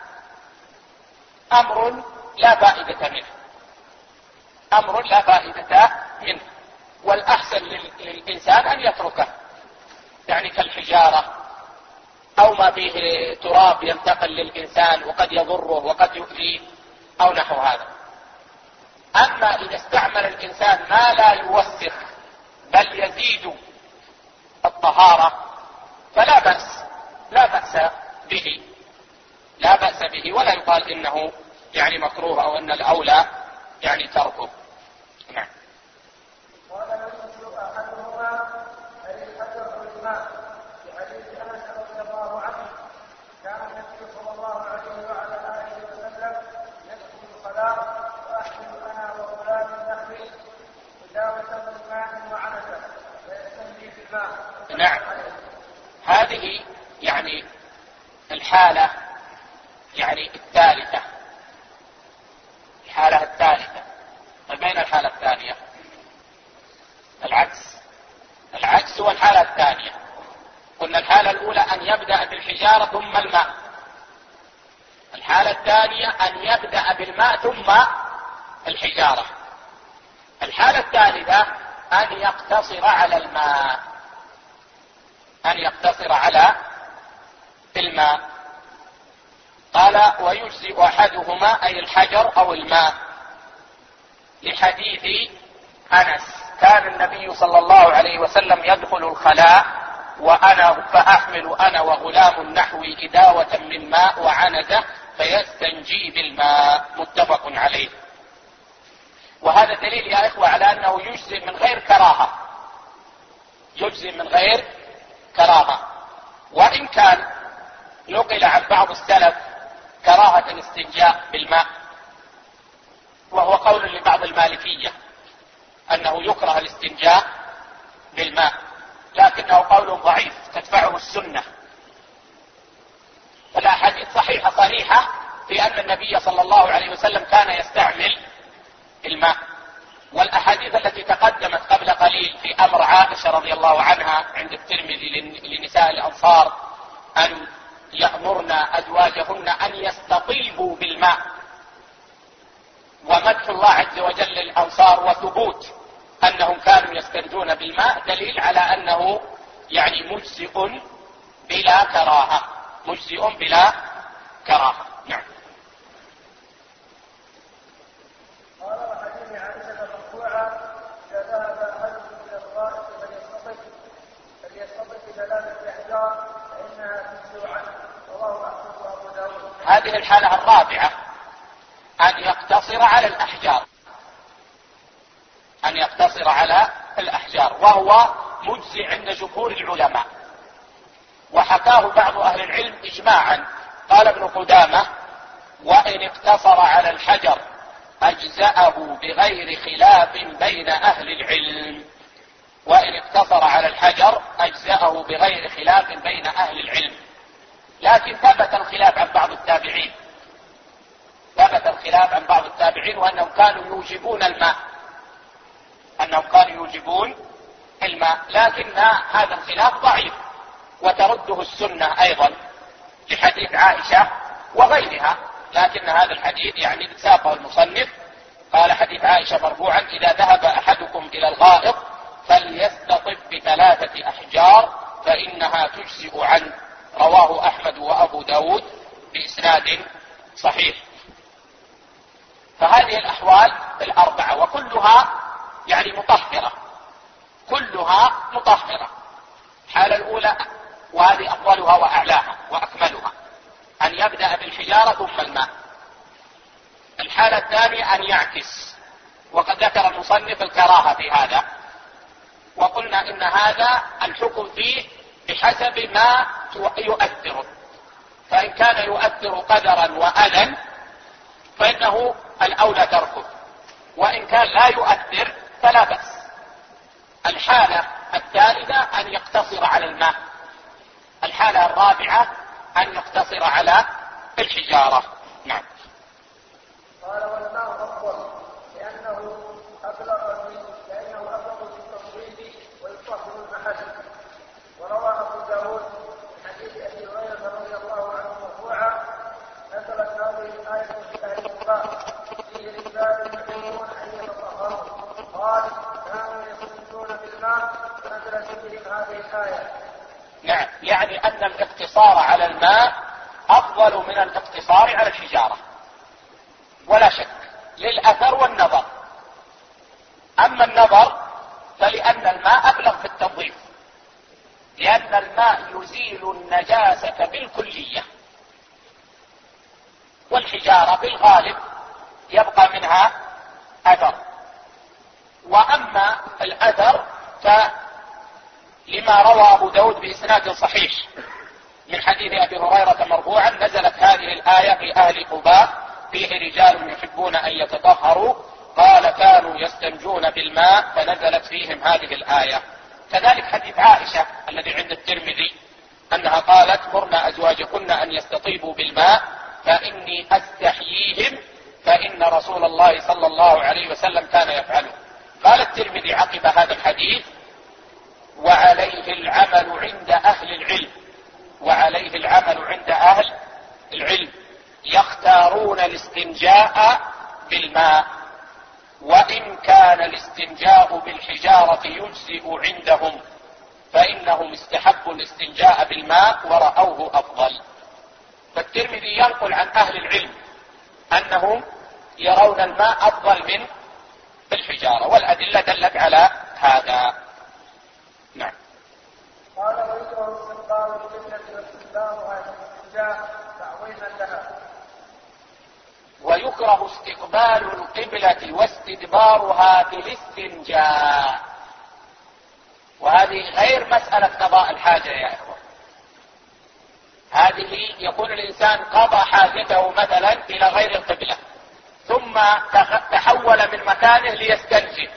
أمر لا فائدة منه، أمر لا فائدة منه، والأحسن للإنسان أن يتركه، يعني كالحجارة أو ما فيه تراب ينتقل للإنسان وقد يضره وقد يؤذيه أو نحو هذا. أما إذا استعمل الإنسان ما لا يوسخ بل يزيد الطهارة فلا بأس، لا بأس به، لا بأس به، ولا يقال إنه يعني مكروه أو أن الأولى يعني تركه. نعم. قال: يمسك أحدهما أي الحجر بالماء، في حديث أنس رضي الله عنه: كان النبي صلى الله عليه وعلى آله وسلم يدخل الصلاة وأحمل أنا وغلام نحوي مداوة من ماء وعنزة فيستنجي بالماء. نعم. هذه يعني الحالة يعني الثالثة، الحالة الثالثة. بين الحالة الثانية العكس، العكس هو الحالة الثانية. قلنا الحالة الأولى أن يبدأ بالحجارة ثم الماء، الحالة الثانية أن يبدأ بالماء ثم الحجارة، الحالة الثالثة أن يقتصر على الماء، أن يقتصر على الماء. قال: ويجزئ أحدهما أي الحجر أو الماء، لحديث أنس: كان النبي صلى الله عليه وسلم يدخل الخلاء وأنا فأحمل أنا وغلام نحوي إداوة من ماء وعنزة فيستنجي بالماء. متفق عليه. وهذا دليل يا إخوة على أنه يجزئ من غير كراهة، يجزئ من غير كراهة. وإن كان نقل عن بعض السلف كراهة الاستنجاء بالماء، وهو قول لبعض المالكية أنه يكره الاستنجاء بالماء، لكنه قول ضعيف تدفعه السنة. فالأحاديث صحيحة صريحة في أن النبي صلى الله عليه وسلم كان يستعمل الماء، والأحاديث التي تقدمت قبل قليل في أمر عائشة رضي الله عنها عند الترمذي لنساء الأنصار أن يأمرن أزواجهن أن يستطيبوا بالماء، ومدح الله عز وجل للأنصار وثبوت أنهم كانوا يستنجون بالماء دليل على أنه يعني مجزئ بلا كراهة، مجزئ بلا كراهة. نعم. قال وحديث عائشة مرفوعة إذا ذهب أحدكم إلى الغائط فليستطب فليستطب بثلاثة أحجار فإنها تجزئ عنه، رواه أحمد وأبو داود. هذه الحالة الرابعة أن يقتصر على الأحجار، أن يقتصر على الأحجار، وهو مجزي عند جمهور العلماء، وحكاه بعض أهل العلم إجماعا. قال ابن قدامة: وإن اقتصر على الحجر أجزأه بغير خلاف بين أهل العلم، وإن اقتصر على الحجر أجزأه بغير خلاف بين أهل العلم. لكن ثبت الخلاف عن بعض التابعين، ثبت الخلاف عن بعض التابعين وأنهم كانوا يوجبون الماء، أنهم كانوا يوجبون الماء، لكن هذا الخلاف ضعيف وترده السنة أيضا لحديث عائشة وغيرها، لكن هذا الحديث يعني ساقه المصنف. قال حديث عائشة مرفوعا: إذا ذهب أحدكم إلى الغائط فليستطب بثلاثة أحجار فإنها تجزئ عنه، رواه أحمد وأبو داود بإسناد صحيح. فهذه الأحوال الأربعة وكلها يعني مطهرة، كلها مطهرة. الحالة الأولى وهذه أفضلها وأعلاها وأكملها أن يبدأ بالحجارة ثم الماء. الحالة الثانية أن يعكس، وقد ذكر المصنف الكراهة في هذا، وقلنا إن هذا الحكم فيه بحسب ما يؤثر، فإن كان يؤثر قدرا وأذى فإنه الأولى تركه، وإن كان لا يؤثر فلا بأس. الحالة الثالثة أن يقتصر على الماء. الحالة الرابعة أن يقتصر على الحجارة. نعم. قال والماء أفضل لأنه أبلغ لأنه أبلغ في التصويب ويطهر المحل. وروى أبو داود من حديث أبي هريرة رضي الله عنه مرفوعا: نزلت هذه الآية في أهل القرى فيه رجال يحبون أن يتطهروا، قال كانوا يستنجون بالماء فنزلت بهم هذه الآية. نعم، يعني أن الاقتصار على الماء أفضل من الاقتصار على الحجارة ولا شك، للأثر والنظر. أما النظر فلأن الماء أبلغ في التنظيف، لأن الماء يزيل النجاسة بالكلية، والحجارة بالغالب يبقى منها أثر. وأما الأثر فلما روى أبو داود بإسناد صحيح من حديث أبي هريرة مرفوعا: نزلت هذه الآية في أهل قباء فيه رجال يحبون أن يتطهروا، قال كانوا يستنجون بالماء فنزلت فيهم هذه الآية. كذلك حديث عائشة الذي عند الترمذي أنها قالت: مرنا أزواجكن أن يستطيبوا بالماء فإني أستحييهم فإن رسول الله صلى الله عليه وسلم كان يفعله. قال الترمذي عقب هذا الحديث: وعليه العمل عند أهل العلم، وعليه العمل عند أهل العلم يختارون الاستنجاء بالماء، وإن كان الاستنجاء بالحجارة يجزئ عندهم فإنهم استحبوا الاستنجاء بالماء ورأوه أفضل. فالترمذي ينقل عن أهل العلم أنهم يرون الماء أفضل من الحجارة، والأدلة دلت على هذا. نعم. قال ويكره استقبال القبلة واستدبارها للاستنجاء تعظيما لها. ويكره استقبال القبلة واستدبارها بالاستنجاء، وهذه غير مسألة قضاء الحاجة يا إخوة. هذه يكون الإنسان قضى حاجته مثلا إلى غير القبلة ثم تحول من مكانه ليستنجي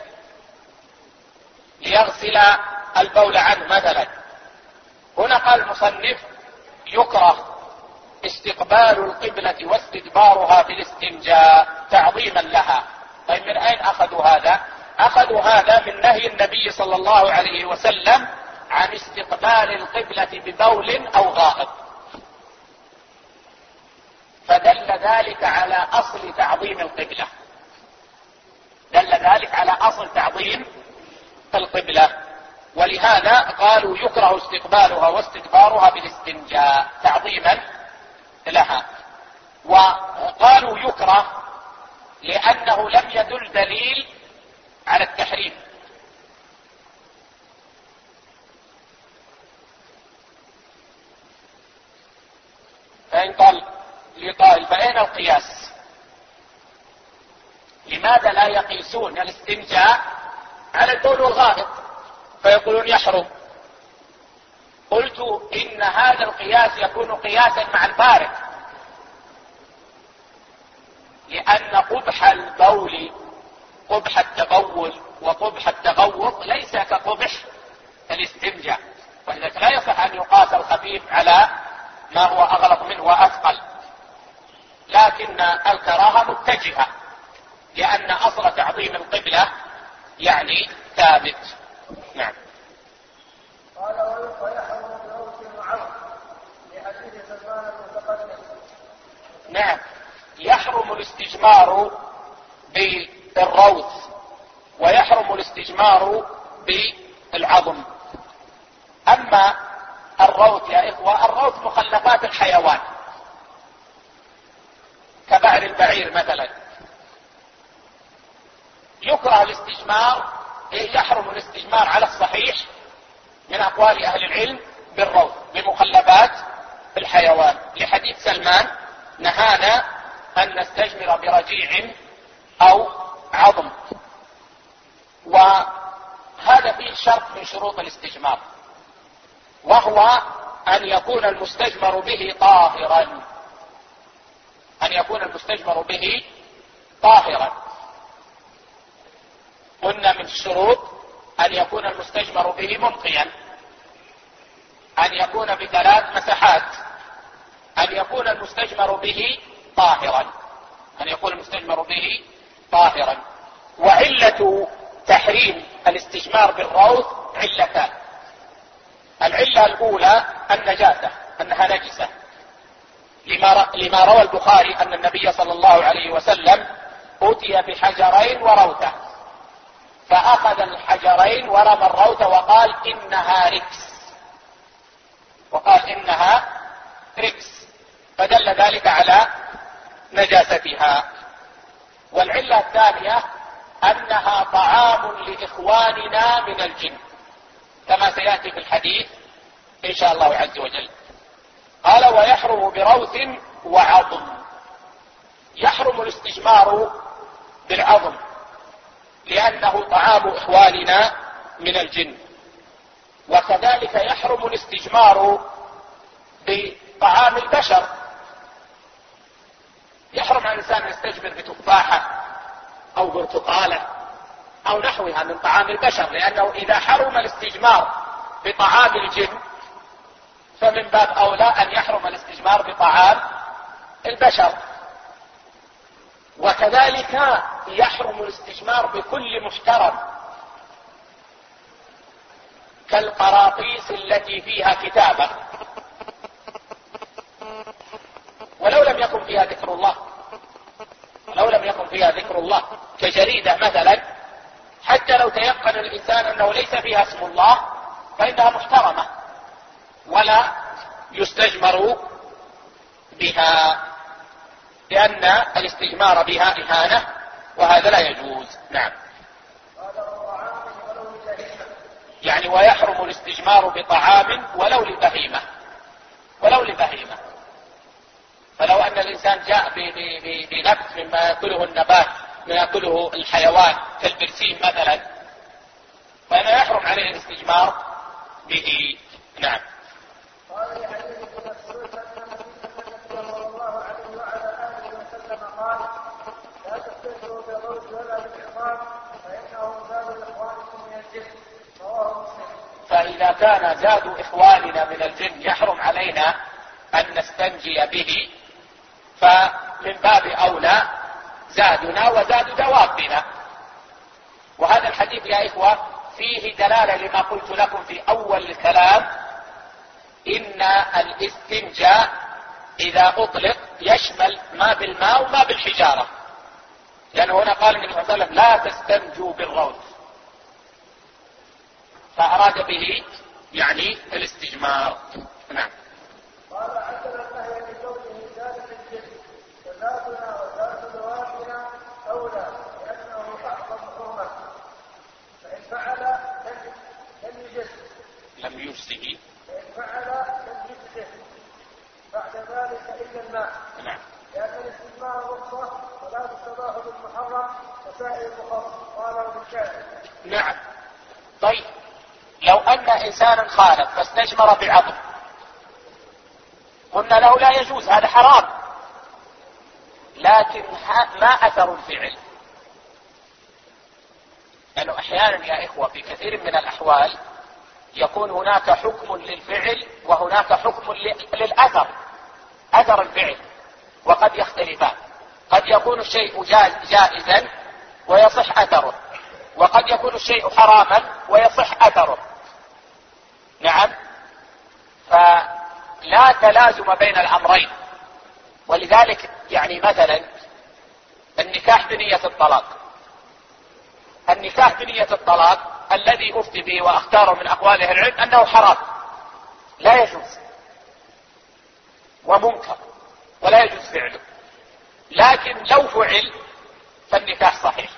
ليغسل البول عنه مثلا. هنا قال المصنف: يكره استقبال القبلة واستدبارها في الاستنجاء تعظيما لها. طيب من أين أخذوا هذا؟ أخذوا هذا من نهي النبي صلى الله عليه وسلم عن استقبال القبلة ببول أو غائط، ذلك على أصل تعظيم القبلة، دل ذلك على أصل تعظيم القبلة. ولهذا قالوا يكره استقبالها واستدبارها بالاستنجاء تعظيما لها. وقالوا يكره لأنه لم يدل دليل على التحريم. فإن قال لقائل فأين القياس؟ لماذا لا يقيسون الاستنجاء على البول والغائط فيقولون يحرم؟ قلت إن هذا القياس يكون قياسا مع الفارق، لأن قبح البول قبح التبول وقبح التغوط ليس كقبح الاستنجاء، ولذلك لا يصح أن يقاس الخفيف على ما هو أغلظ منه وأثقل، لكن الكراهة متجهة لأن أصل تعظيم القبلة يعني ثابت. نعم. قال ويحرم بروس وعظم لحديث سلمان المتقدم. نعم، يحرم الاستجمار بالروث ويحرم الاستجمار بالعظم. أما الروث يا إخوة، الروث مخلفات الحيوان كبعر البعير مثلا، يكره الاستجمار، يحرم الاستجمار على الصحيح من أقوال أهل العلم بالروث بمخلفات الحيوان، لحديث سلمان نهانا أن نستجمر برجيع أو عظم. وهذا فيه شرط من شروط الاستجمار، وهو أن يكون المستجمر به طاهرا، أن يكون المستجمر به طاهرا. قلنا من الشروط أن يكون المستجمر به منقيا، أن يكون بثلاث مساحات، أن يكون المستجمر به طاهرا، أن يكون المستجمر به طاهرا. وعلة تحريم الاستجمار بالروث علتان. العلة الأولى النجاسة، أنها نجسة، لما روى البخاري أن النبي صلى الله عليه وسلم أتي بحجرين وروثة فأخذ الحجرين ورمى الروثة وقال إنها ركس، وقال إنها ركس، فدل ذلك على نجاستها. والعلة الثانية أنها طعام لإخواننا من الجن، كما سيأتي في الحديث إن شاء الله عز وجل. قال ويحرم بروث وعظم. يحرم الاستجمار بالعظم لأنه طعام إخواننا من الجن، وكذلك يحرم الاستجمار بطعام البشر. يحرم على الإنسان أن يستجمر بتفاحة أو برتقالة أو نحوها من طعام البشر، لأنه إذا حرم الاستجمار بطعام الجن فمن باب أولى أن يحرم الاستجمار بطعام البشر. وكذلك يحرم الاستجمار بكل محترم كالقراطيس التي فيها كتابة ولو لم يكن فيها ذكر الله، ولو لم يكن فيها ذكر الله كجريدة مثلا، حتى لو تيقن الإنسان أنه ليس فيها اسم الله فإنها محترمة ولا يستجمر بها، لأن الاستجمار بها إهانة وهذا لا يجوز. نعم. يعني ويحرم الاستجمار بطعام ولو لبهيمة، ولو لبهيمة. فلو أن الإنسان جاء بنبت مما يأكله النبات ما يأكله الحيوان كالبرسيم مثلا، فإنه يحرم عليه الاستجمار به. نعم. قال لحديث ابن مسعود أن النبي صلى الله عليه وعلى آله وسلم قال لا تستجمروا بالروث ولا بالحمار فإنه زاد إخوانكم من الجن، رواه مسلم. فإذا كان زاد إخواننا من الجن يحرم علينا أن نستنجي به، فمن باب أولى زادنا وزاد دوابنا. وهذا الحديث يا إخوة فيه دلالة لما قلت لكم في أول الكلام، إن الاستنجاء إذا أطلق يشمل ما بالماء وما بالحجارة، لأنه هنا قال النبي صلى الله عليه وسلم لا تستنجوا بالروث، فأراد به يعني الاستجمار. نعم. قال عدل النهي بقوله ذلك الجسم وذاتنا وذات ذواتنا أولى لأنه أعظم حرمة، فإن فعل لم يجزه لم يجزه فإن فعل لم يجزه بعد ذلك إلا الماء. نعم. لأن الاستجمار رخصة ولا تستباح بالمحرم وسائر المخصص. قاله بالشافعي. نعم. طيب لو أن إنسانا خالف فاستجمر بعظم، قلنا له لا يجوز، هذا حرام، لكن ما أثر الفعل؟ لأنه أحيانا يا إخوة في كثير من الأحوال يكون هناك حكم للفعل وهناك حكم للأثر، أثر الفعل، وقد يختلفان. قد يكون الشيء جائزا ويصح أثره، وقد يكون الشيء حراما ويصح أثره. نعم. فلا تلازم بين الأمرين، ولذلك يعني مثلا النكاح بنية الطلاق، النكاح بنية الطلاق الذي أفتي به وأختاره من أقوال أهل العلم أنه حرام لا يجوز ومنكر ولا يجوز فعله، لكن لو فعل فالنكاح صحيح،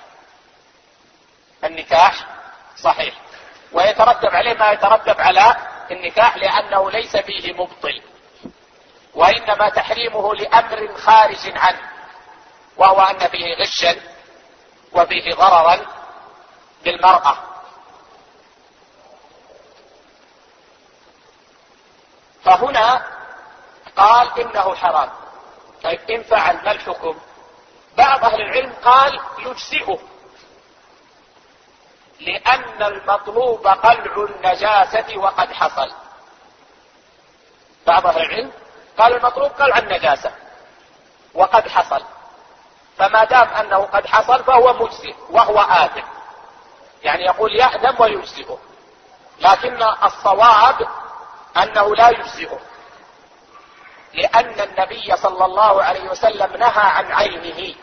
النكاح صحيح ويترتب عليه ما يترتب على النكاح، لأنه ليس فيه مبطل، وإنما تحريمه لأمر خارج عنه، وهو أن فيه غشا وفيه ضررا بالمرأة. فهنا قال إنه حرام. طيب إن فعل ما الحكم؟ بعض أهل العلم قال يجزئه، لأن المطلوب قلع النجاسة وقد حصل. بعض أهل العلم قال المطلوب قلع النجاسة وقد حصل، فما دام أنه قد حصل فهو مجزئ وهو آثم، يعني يقول يأثم ويجزئه، لكن الصواب أنه لا يجزئه، لأن النبي صلى الله عليه وسلم نهى عن عينه،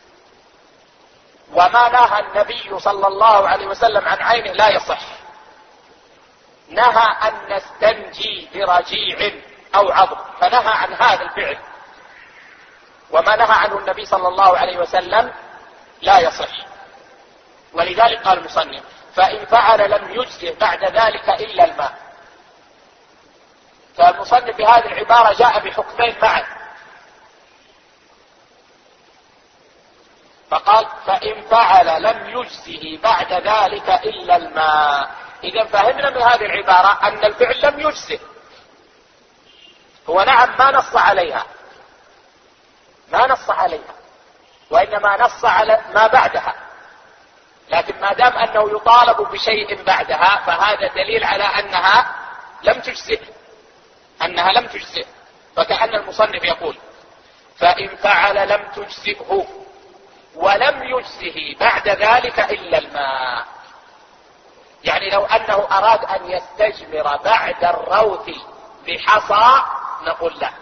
وما نهى النبي صلى الله عليه وسلم عن عينه لا يصح. نهى أن نستنجي برجيع أو عظم، فنهى عن هذا الفعل، وما نهى عنه النبي صلى الله عليه وسلم لا يصح. ولذلك قال المصنف فإن فعل لم يجزه بعد ذلك إلا الماء. فالمصنف بهذه العبارة جاء بحكمين معا، فقال فإن فعل لم يجزه بعد ذلك إلا الماء. إذا فهمنا من هذه العبارة أن الفعل لم يجزه، هو نعم ما نص عليها، ما نص عليها، وإنما نص على ما بعدها، لكن ما دام أنه يطالب بشيء بعدها فهذا دليل على أنها لم تجزئ، أنها لم تجزئ. فكأن المصنف يقول فإن فعل لم تجزئه ولم يجزه بعد ذلك إلا الماء، يعني لو أنه أراد أن يستجمر بعد الروث بحصى نقول لا،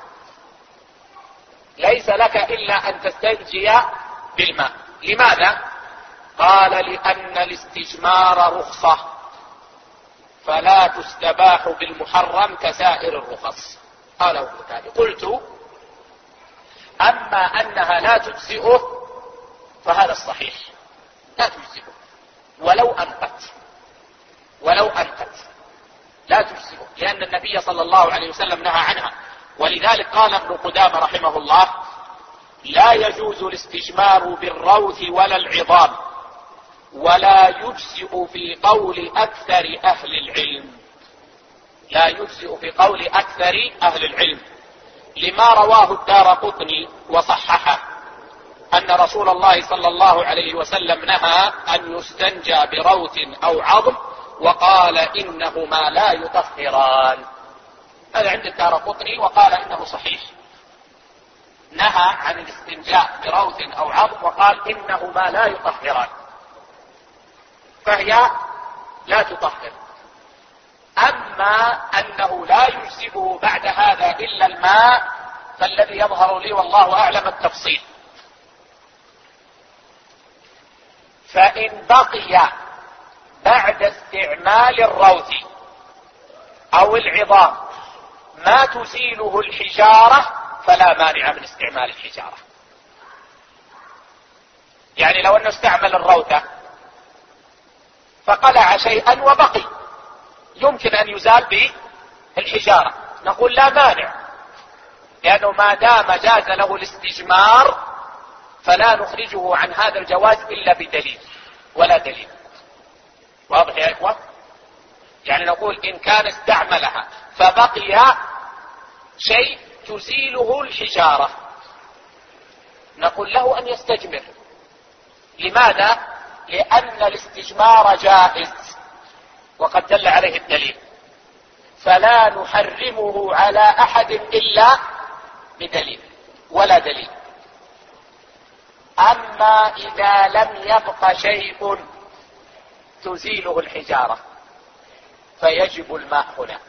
ليس لك إلا أن تستنجي بالماء. لماذا؟ قال لأن الاستجمار رخصة فلا تستباح بالمحرم كسائر الرخص. قال ابن تالي قلت أما أنها لا تجزئه فهذا الصحيح، لا تجزئه ولو أنقت، ولو أنقت لا تجزئه، لأن النبي صلى الله عليه وسلم نهى عنها. ولذلك قال ابن قدامة رحمه الله لا يجوز الاستجمار بالروث ولا العظام، ولا يجزئ في قول أكثر أهل العلم، لا يجزئ في قول أكثر أهل العلم، لما رواه الدارقطني وصححه أن رسول الله صلى الله عليه وسلم نهى أن يستنجى بروث أو عظم، وقال إنهما لا يطهران. هذا عند الدارقطني، وقال إنه صحيح، نهى عن الاستنجاء بروث أو عظم وقال إنهما لا يطهران، فهي لا تطهر. أما أنه لا يجزئه بعد هذا إلا الماء فالذي يظهر لي والله أعلم التفصيل. فإن بقي بعد استعمال الروث أو العظام ما تزيله الحجارة فلا مانع من استعمال الحجارة. يعني لو أنه استعمل الروثة فقلع شيئا وبقي يمكن أن يزال بالحجارة، نقول لا مانع، لأنه ما دام جاز له الاستجمار فلا نخرجه عن هذا الجواز إلا بدليل ولا دليل. واضح يا إخوة؟ يعني نقول إن كان استعملها فبقي شيء تزيله الحجارة نقول له أن يستجمر. لماذا؟ لأن الاستجمار جائز وقد دل عليه الدليل، فلا نحرمه على أحد إلا بدليل ولا دليل. أما إذا لم يبق شيء تزيله الحجارة فيجب الماء هنا.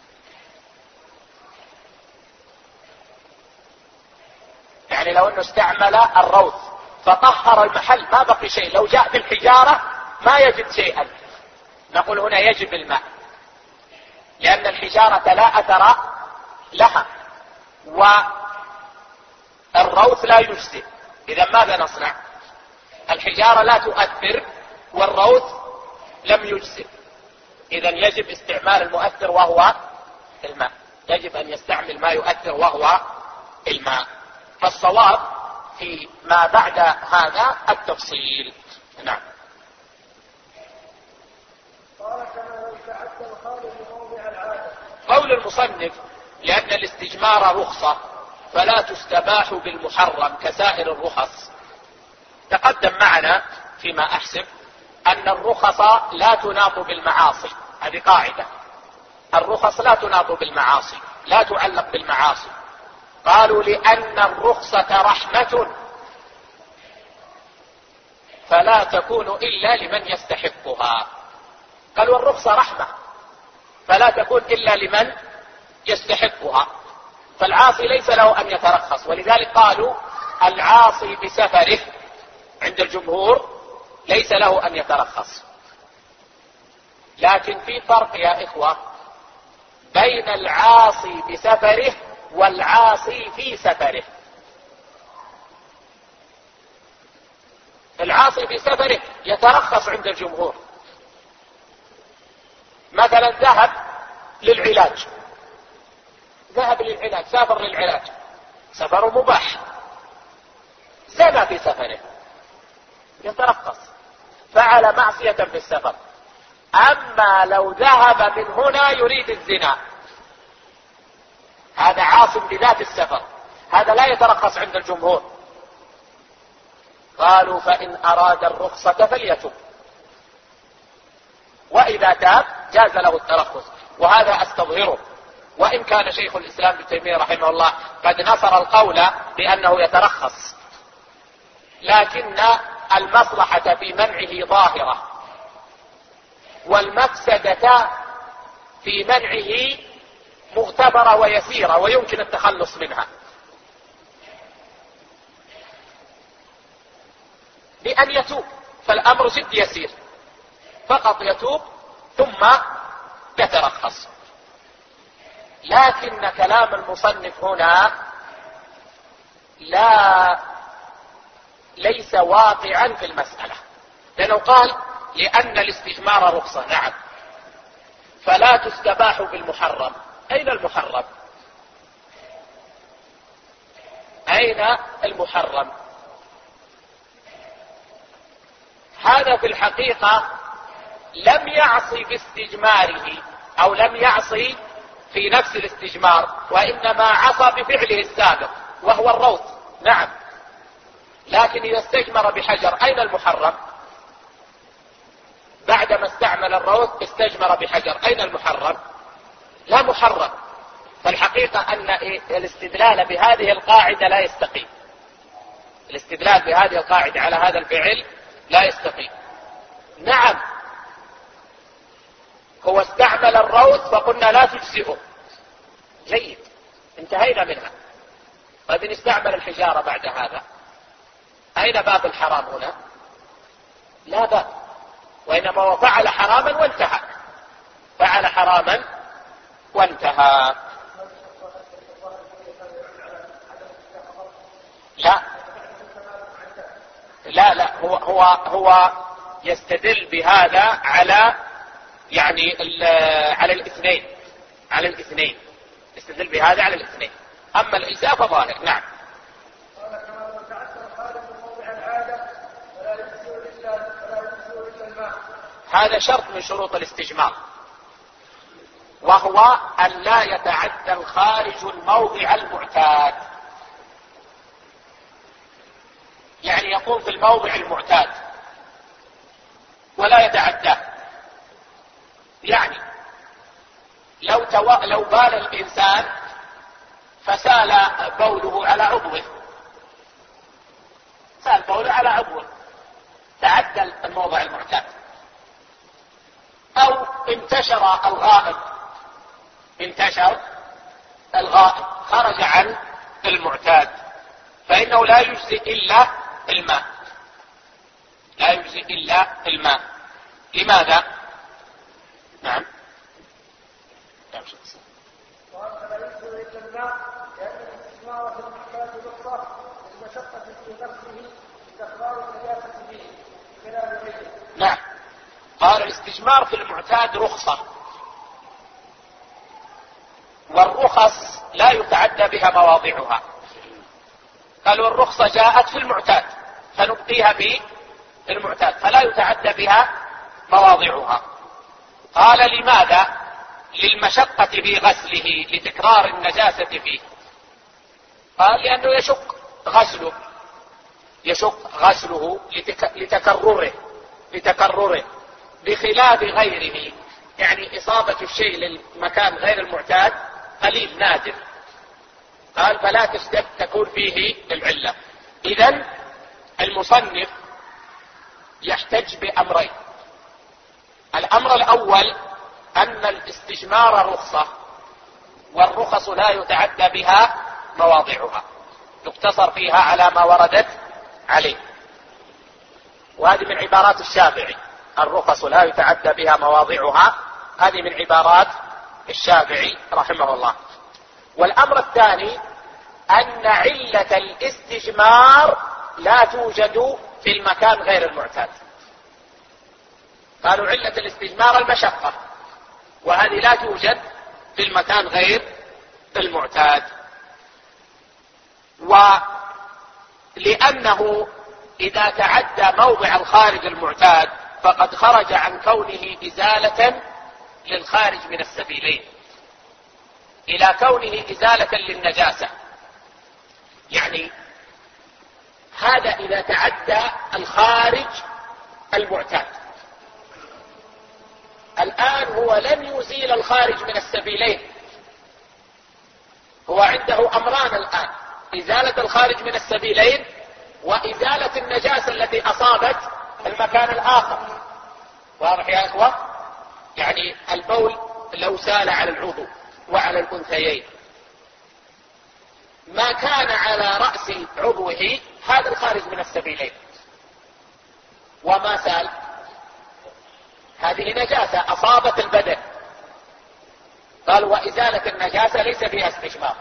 يعني لو أنه استعمل الروث فطهر المحل ما بقي شيء، لو جاء بالحجارة ما يجد شيئا، نقول هنا يجب الماء، لأن الحجارة لا أثر لها والروث لا يجزئ. إذا ماذا نصنع؟ الحجارة لا تؤثر والروث لم يجزئ، إذا يجب استعمال المؤثر وهو الماء، يجب أن يستعمل ما يؤثر وهو الماء. فالصواب في ما بعد هذا التفصيل. نعم. قال كما لو تعدى الخالق موضع العادة. قول المصنف لأن الاستجمار رخصة فلا تستباح بالمحرم كسائر الرخص. تقدم معنا فيما أحسب أن الرخص لا تناط بالمعاصي، هذه قاعدة، الرخص لا تناط بالمعاصي، لا تعلق بالمعاصي. قالوا لأن الرخصة رحمة فلا تكون إلا لمن يستحقها. قالوا الرخصة رحمة فلا تكون إلا لمن يستحقها، فالعاصي ليس له أن يترخص، ولذلك قالوا العاصي بسفره عند الجمهور ليس له أن يترخص. لكن في فرق يا إخوة بين العاصي بسفره والعاصي في سفره. العاصي في سفره يترخص عند الجمهور، مثلا ذهب للعلاج، ذهب للعلاج سافر للعلاج، سفره مباح، زنى في سفره يترخص، فعل معصية في السفر. أما لو ذهب من هنا يريد الزنا هذا عاصم بذات السفر، هذا لا يترخص عند الجمهور. قالوا فإن أراد الرخصة فليتب، وإذا تاب جاز له الترخص، وهذا أستظهره، وإن كان شيخ الإسلام ابن تيمية رحمه الله قد نصر القول بأنه يترخص، لكن المصلحة في منعه ظاهرة والمفسدة في منعه مغتبرة ويسيرة ويمكن التخلص منها، بأن يتوب، فالأمر جد يسير، فقط يتوب ثم يترخص. لكن كلام المصنف هنا لا ليس واقعا في المسألة، لأنه قال لأن الاستجمار رخصة، نعم، فلا تستباح بالمحرم. أين المحرم؟ أين المحرم؟ هذا في الحقيقة لم يعصي باستجماره أو لم يعصي في نفس الاستجمار، وإنما عصى بفعله السابق وهو الروث، نعم، لكن إذا استجمر بحجر أين المحرم؟ بعدما استعمل الروث استجمر بحجر، أين المحرم؟ لا محرم. فالحقيقة أن الاستدلال بهذه القاعدة لا يستقيم، الاستدلال بهذه القاعدة على هذا الفعل لا يستقيم. نعم هو استعمل الروث فقلنا لا تجزئه، جيد، انتهينا منها، طيب إن استعمل الحجارة بعد هذا أين باب الحرام هنا؟ لا باب، وإنما هو فعل حراما وانتهى، فعل حراما وانتهى. لا لا لا هو هو هو يستدل بهذا على يعني على الاثنين، على الاثنين يستدل بهذا على الاثنين. اما الاجزاء فظاهر. نعم. هذا شرط من شروط الاستجمار، وهو ان لا يتعدى الخارج الموضع المعتاد، يعني يكون في الموضع المعتاد ولا يتعداه. يعني لو تو... لو بال الإنسان فسال بوله على عضوه، سال بوله على عضوه، تعدى الموضع المعتاد. أو انتشر الغائط، انتشر الغائط خرج عن المعتاد، فإنه لا يجزي إلا الماء، لا يجزي إلا الماء. لماذا؟ نعم. وهذا لا يجزي إلا الماء لأن الاستجمار في المحتاج رخصة للمشقة في نفسه لتكرار النجاسة فيه خلال غيره. نعم. قال الاستجمار في المعتاد رخصة، والرخص لا يتعدى بها مواضعها. قالوا الرخصة جاءت في المعتاد فنبقيها في المعتاد فلا يتعدى بها مواضعها. قال لماذا؟ للمشقة في غسله لتكرار النجاسة فيه. قال لأنه يشق غسله، يشق غسله لتكرره لتكرره بخلاف غيره، يعني إصابة الشيء للمكان غير المعتاد قليل نادر. قال فلا تشتد تكون فيه العلة. إذن المصنف يحتج بأمرين. الأمر الأول أن الاستجمار رخصة، والرخص لا يتعدى بها مواضعها، يقتصر فيها على ما وردت عليه. وهذه من عبارات الشافعي، الرخص لا يتعدى بها مواضعها، هذه من عبارات الشافعي رحمه الله. والأمر الثاني أن علة الاستجمار لا توجد في المكان غير المعتاد. قالوا علة الاستجمار المشقة، وهذه لا توجد في المكان غير المعتاد. ولأنه إذا تعدى موضع الخارج المعتاد فقد خرج عن كونه إزالة للخارج من السبيلين إلى كونه إزالة للنجاسة. يعني هذا إذا تعدى الخارج المعتاد. الآن هو لم يزيل الخارج من السبيلين، هو عنده أمران الآن: إزالة الخارج من السبيلين وإزالة النجاسة التي أصابت المكان الآخر. واضح يا إخوة؟ يعني البول لو سال على العضو وعلى الأنثيين، ما كان على رأس عضوه هذا الخارج من السبيلين، وما سال هذه نجاسة أصابت البدن. قال وإزالة النجاسة ليس فيها استجمار،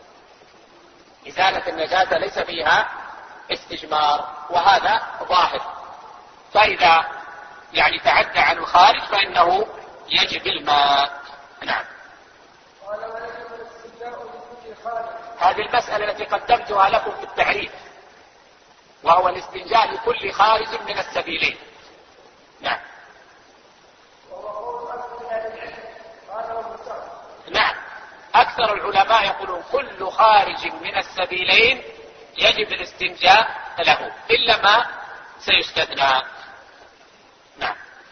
إزالة النجاسة ليس فيها استجمار، وهذا ظاهر. فإذا يعني تعدى عن الخارج فإنه يجب الماء. نعم. هذه المسألة التي قدمتها لكم في التعريف، وهو الاستنجاء لكل خارج من السبيلين. نعم. نعم، أكثر العلماء يقولون كل خارج من السبيلين يجب الاستنجاء له إلا ما سيستثنى. نعم.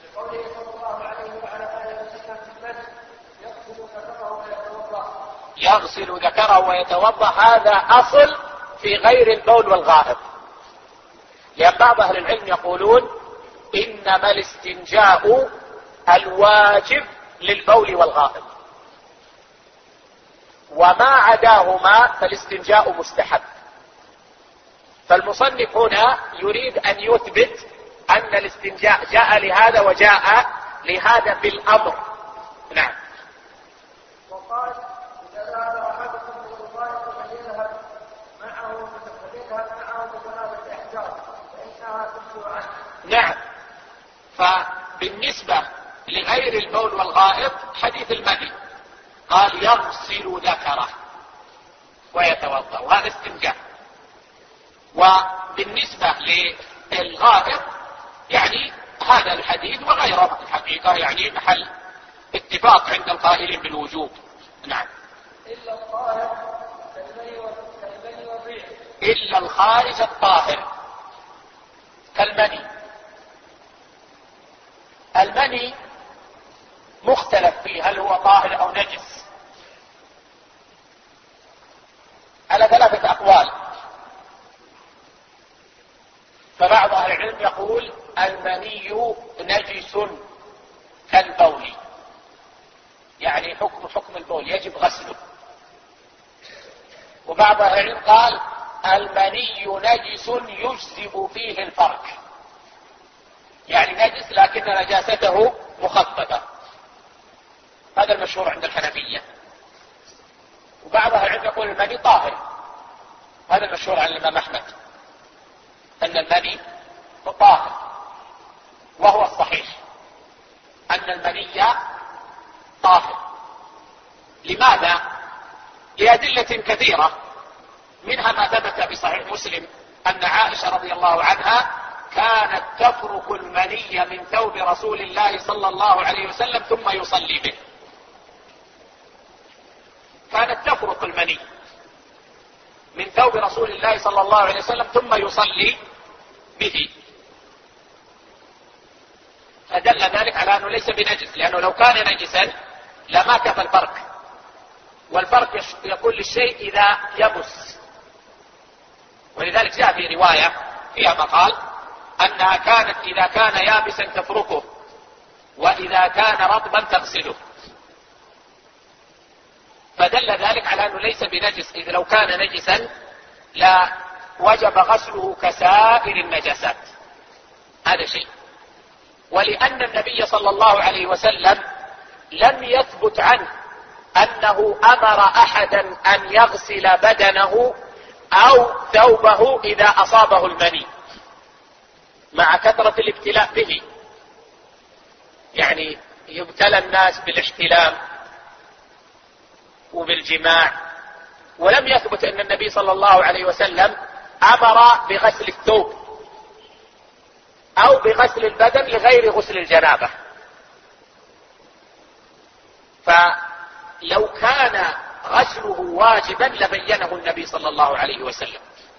يغسل ذكره ويتوضأ، هذا أصل في غير البول والغائط، لأن بعض أهل العلم يقولون إنما الاستنجاء الواجب للبول والغائط، وما عداهما فالاستنجاء مستحب. فالمصنف هنا يريد أن يثبت أن الاستنجاء جاء لهذا وجاء لهذا بالأمر. نعم. وقال إذا ذهب أحدكم للغائط فليذهب معه فليذهب معه بثلاثة أحجار فإنها تمشي عنه. نعم. فبالنسبة لغير البول والغائط حديث المني قال يغسل ذكره ويتوضأ وهذا استنجاء. وبالنسبة للغائط يعني هذا الحديث وغيره الحقيقة يعني محل اتفاق عند القائلين بالوجوب. نعم. إلا الطاهر كالمني والريح. إلا الخارج الطاهر كالمني. المني مختلف فيه هل هو طاهر أو نجس على ثلاثة أقوال. فبعض أهل العلم يقول المني نجس كالبول يعني حكم حكم البول يجب غسله. وبعض أهل العلم قال المني نجس يجزئ فيه الفرج يعني نجس لكن نجاسته مخففة. هذا المشهور عند الحنفية. وبعض أهل العلم يقول المني طاهر. هذا المشهور عن الإمام أحمد أن المني طاهر وهو الصحيح أن المني طاهر. لماذا؟ لأدلة كثيرة منها ما ثبت في صحيح مسلم أن عائشة رضي الله عنها كانت تفرك المني من ثوب رسول الله صلى الله عليه وسلم ثم يصلي به. كانت تفرك المني من ثوب رسول الله صلى الله عليه وسلم ثم يصلي به. فدل ذلك على أنه ليس بنجس لأنه لو كان نجسا لما كفى الفرك. والفرك يكون للشيء إذا يبس. ولذلك جاء في رواية فيها مقال أنها كانت إذا كان يابسا تفركه وإذا كان رطبا تغسله. فدل ذلك على أنه ليس بنجس إذ لو كان نجسا لا وجب غسله كسائر النجاسات. هذا شيء. ولأن النبي صلى الله عليه وسلم لم يثبت عنه أنه أمر أحدا أن يغسل بدنه أو ثوبه إذا أصابه المني مع كثرة الابتلاء به. يعني يبتلى الناس بالاحتلام وبالجماع ولم يثبت أن النبي صلى الله عليه وسلم أمر بغسل الثوب أو بغسل البدن لغير غسل الجنابة. فلو كان غسله واجبا لبينه النبي صلى الله عليه وسلم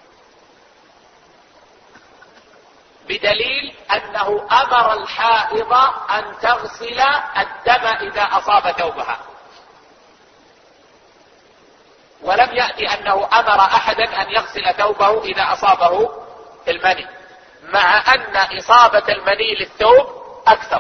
بدليل أنه أمر الحائض أن تغسل الدم إذا أصاب ثوبها ولم يأتي أنه أمر أحدا أن يغسل ثوبه إذا أصابه المني مع أن إصابة المني للثوب أكثر.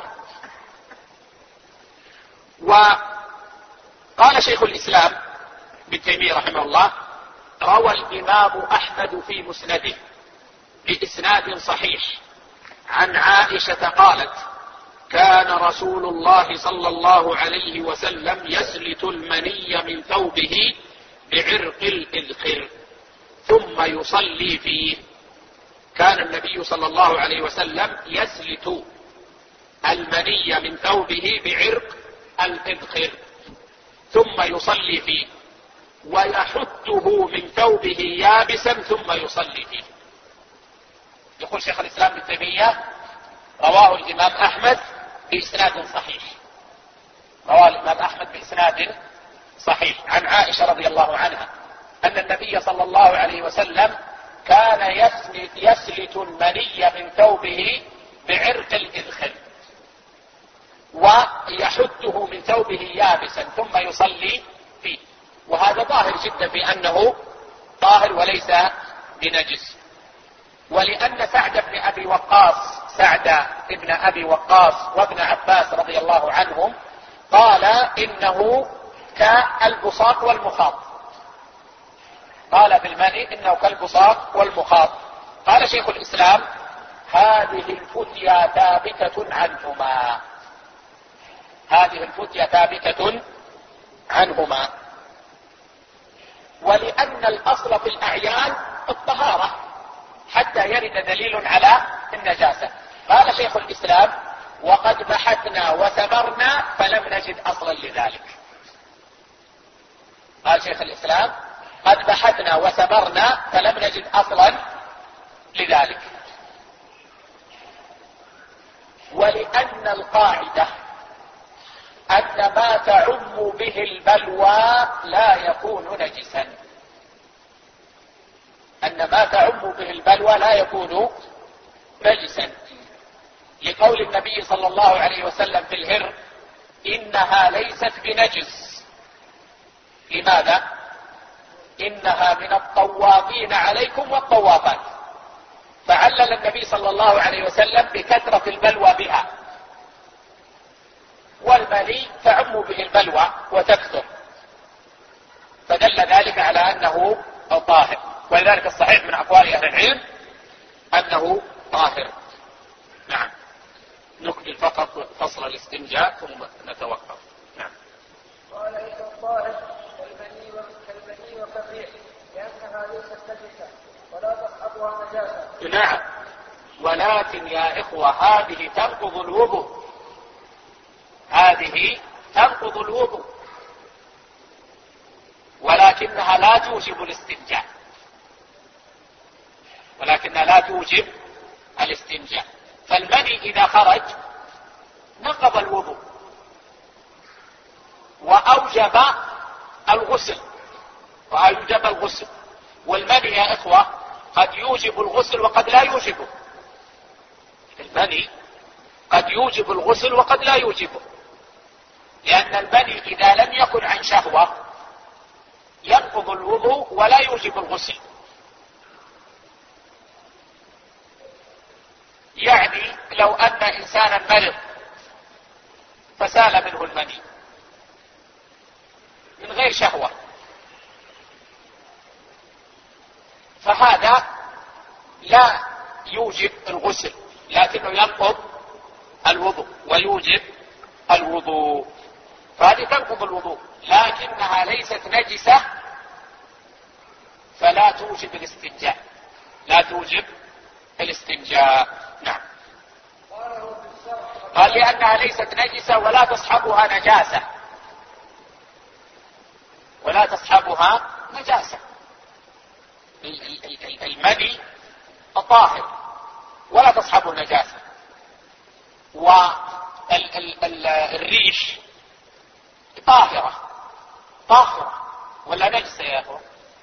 وقال شيخ الإسلام ابن تيمية رحمه الله روى الإمام أحمد في مسنده بإسناد صحيح عن عائشة قالت كان رسول الله صلى الله عليه وسلم يسلت المني من ثوبه بعرق الإذخر ثم يصلي فيه. كان النبي صلى الله عليه وسلم يسلت المني من ثوبه بعرق الإذخر ثم يصلي فيه ويحته من ثوبه يابسا ثم يصلي فيه. يقول شيخ الإسلام ابن تيمية رواه الإمام أحمد بإسناد صحيح. رواه الإمام أحمد بإسناد صحيح عن عائشة رضي الله عنها أن النبي صلى الله عليه وسلم كان يسلت, يسلت المني من ثوبه بعرق الإذخر ويحته من ثوبه يابسا ثم يصلي فيه. وهذا ظاهر جدا بأنه طاهر وليس بنجس. ولأن سعد بن أبي وقاص سعد ابن أبي وقاص وابن عباس رضي الله عنهم قال إنه كالبساط والمخاط قال في المني انه كالبصاق والمخاط. قال شيخ الاسلام: هذه الفتيا ثابتة عنهما، هذه الفتيا ثابتة عنهما، ولأن الأصل في الأعيان الطهارة حتى يرد دليل على النجاسة. قال شيخ الإسلام: وقد بحثنا وثمرنا فلم نجد أصلا لذلك. قال شيخ الإسلام: قد بحثنا وثمرنا فلم نجد أصلا لذلك. ولأن القاعدة أن ما تعم به البلوى لا يكون نجسا، أن ما تعم به البلوى لا يكون نجسا، لقول النبي صلى الله عليه وسلم في الهر: إنها ليست بنجس. لماذا؟ إنها من الطوافين عليكم والطوافات. فعلل النبي صلى الله عليه وسلم بكثرة البلوى بها، والمني تعم به البلوى وتكثر، فدل ذلك على أنه طاهر. ولذلك الصحيح من أقوال أهل العلم أنه طاهر. نعم. نكمل فقط فصل الاستنجاء ثم نتوقف. نعم. قال: ليس الطاهر كالمني كالمني وكالريح لأنها ليست نجسة ولا تصحبها نجاسة. نعم. ولكن يا إخوة هذه تنقض الوضوء، هذه تنقض الوضوء، ولكنها لا توجب الاستنجاء، ولكنها لا توجب الاستنجاء. فالمني إذا خرج نقض الوضوء وأوجب الغسل، وأوجب الغسل. والمني يا إخوة قد يوجب الغسل وقد لا يوجبه، المني قد يوجب الغسل وقد لا يوجبه، لأن المني إذا لم يكن عن شهوة ينقض الوضوء ولا يوجب الغسل. يعني لو أن إنسانا مرض فسال منه المني من غير شهوة، فهذا لا يوجب الغسل، لكنه ينقض الوضوء ويوجب الوضوء، فهذه تنقض الوضوء، لكنها ليست نجسة فلا توجب الاستنجاء، لا توجب الاستنجاء. نعم. قال: لأنها ليست نجسة ولا تصحبها نجاسة، ولا تصحبها نجاسة. المني طاهر ولا تصحبه النجاسة، والريش طاهرة طاهرة ولا نجسة يا أخوة؟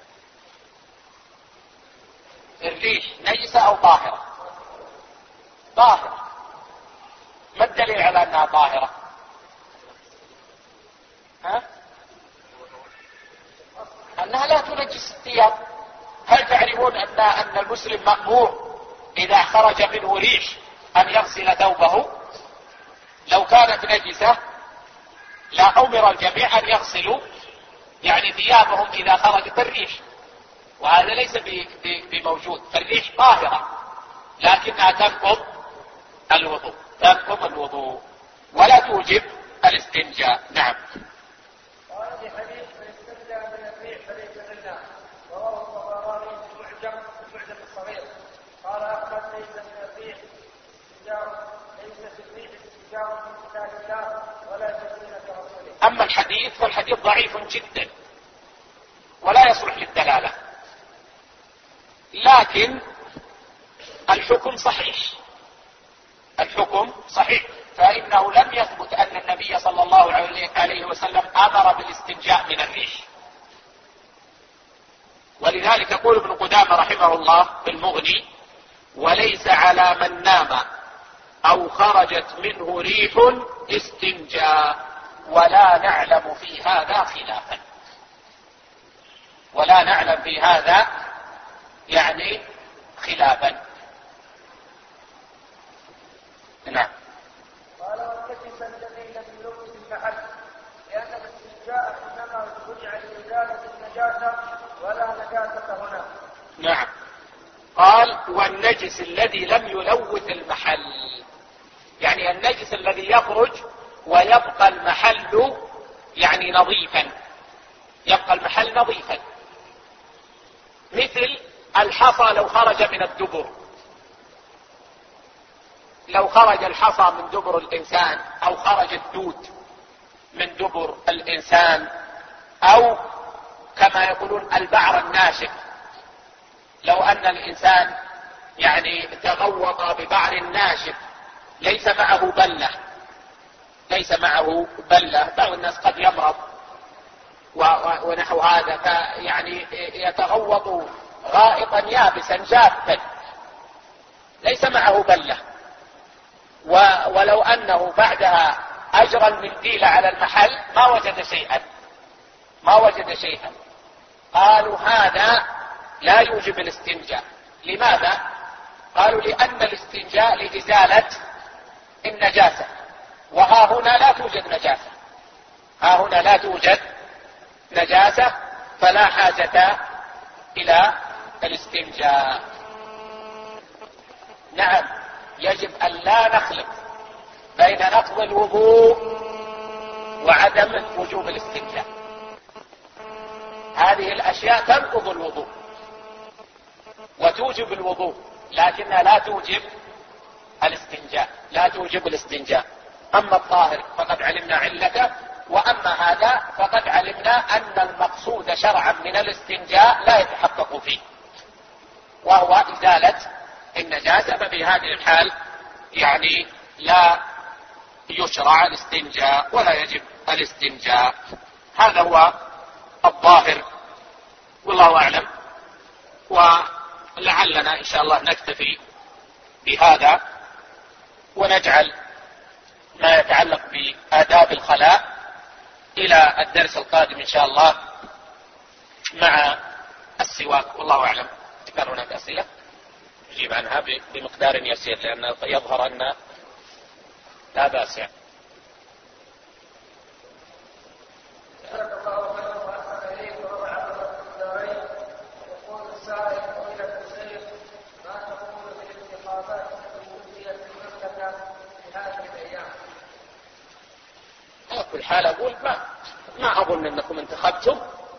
الريش نجسة أو طاهرة؟ طاهرة. ما الدليل على أنها طاهرة؟ ها؟ أنها لا تنجس الثياب. هل تعلمون أن أن المسلم مأمور إذا خرج منه ريش أن يغسل ثوبه؟ لو كانت نجسة لا أمر الجميع أن يغسلوا يعني ثيابهم إذا خرجت الريش، وهذا ليس بموجود. فالريش طاهرة لكنها تنقض الوضوء، تنقض الوضوء ولا توجب الاستنجاء. نعم. قال في حديث: من استنجى من الريح فليس منا، رواه الطبراني في المعجم المعجم الصغير. قال أحمد: ليس من الريح استنجاء، ليس في الريح استنجاء من كتاب الله ولا سنة رسوله. أما الحديث فالحديث ضعيف جدا ولا يصلح للدلالة، لكن الحكم صحيح، الحكم صحيح، فإنه لم يثبت أن النبي صلى الله عليه وسلم أمر بالاستنجاء من الريش. ولذلك يقول ابن قدامة رحمه الله في المغني: وليس على من نام أو خرجت منه ريح استنجاء، ولا نعلم في هذا خلافا، ولا نعلم في هذا يعني خلافا. نعم. قال: واتكفا جميلا من لغة المحل، لأن الاستنجاء إنما شرع لإزالة النجاسة ولا نجاسة النجاسة هنا. نعم. قال والنجس الذي لم يلوث المحل، يعني النجس الذي يخرج ويبقى المحل يعني نظيفا، يبقى المحل نظيفا، مثل الحصى لو خرج من الدبر، لو خرج الحصى من دبر الإنسان أو خرج الدود من دبر الإنسان، أو كما يقولون البعر الناشف، لو أن الإنسان يعني تغوط ببعر ناشف ليس معه بلة، ليس معه بلة، بعض الناس قد يمرض ونحو هذا، فيعني يتغوط غائطا يابسا جافا ليس معه بلة، ولو أنه بعدها أجرى المنديل على المحل ما وجد شيئا، ما وجد شيئا. قالوا هذا لا يوجب الاستنجاء. لماذا؟ قالوا لأن الاستنجاء لإزالة النجاسة، وها هنا لا توجد نجاسة، ها هنا لا توجد نجاسة، فلا حاجة إلى الاستنجاء. نعم، يجب أن لا نخلط بين نقض الوضوء وعدم وجوب الاستنجاء. هذه الأشياء تنقض الوضوء وتوجب الوضوء، لكنها لا توجب الاستنجاء، لا توجب الاستنجاء. أما الطاهر فقد علمنا علته، وأما هذا فقد علمنا أن المقصود شرعا من الاستنجاء لا يتحقق فيه، وهو إزالة النجاسة، ففي هذه الحال يعني لا يشرع الاستنجاء ولا يجب الاستنجاء. هذا هو الظاهر والله أعلم، ولعلنا إن شاء الله نكتفي بهذا ونجعل ما يتعلق بآداب الخلاء إلى الدرس القادم إن شاء الله مع السواك، والله أعلم. كان هناك أسئلة نجيب عنها بمقدار يسير، لأن يظهر أن لا بأس يعني. على كل حال أقول ما ما أظن أنكم انتخبتم.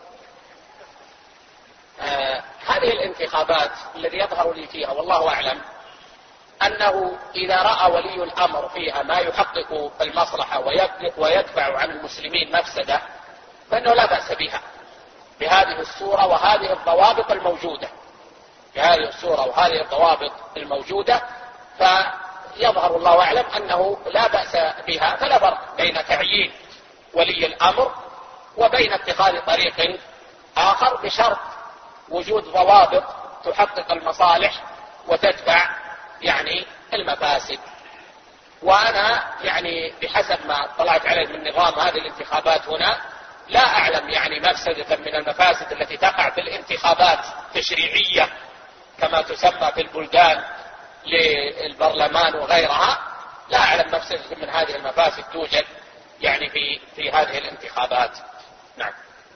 آه هذه الانتخابات الذي يظهر لي فيها والله أعلم أنه إذا رأى ولي الأمر فيها ما يحقق المصلحة ويدفع عن المسلمين مفسدة فإنه لا بأس بها بهذه الصورة وهذه الضوابط الموجودة، بهذه الصورة وهذه الضوابط الموجودة، فيظهر الله أعلم أنه لا بأس بها. فلا فرق بين تعيين ولي الأمر وبين اتخاذ طريق آخر بشرط وجود ضوابط تحقق المصالح وتدفع يعني المفاسد. وأنا يعني بحسب ما اطلعت عليه من نظام هذه الانتخابات هنا لا أعلم يعني مفسدة من المفاسد التي تقع في الانتخابات التشريعية كما تسمى في البلدان للبرلمان وغيرها، لا أعلم مفسدة من هذه المفاسد توجد يعني في في هذه الانتخابات. نعم.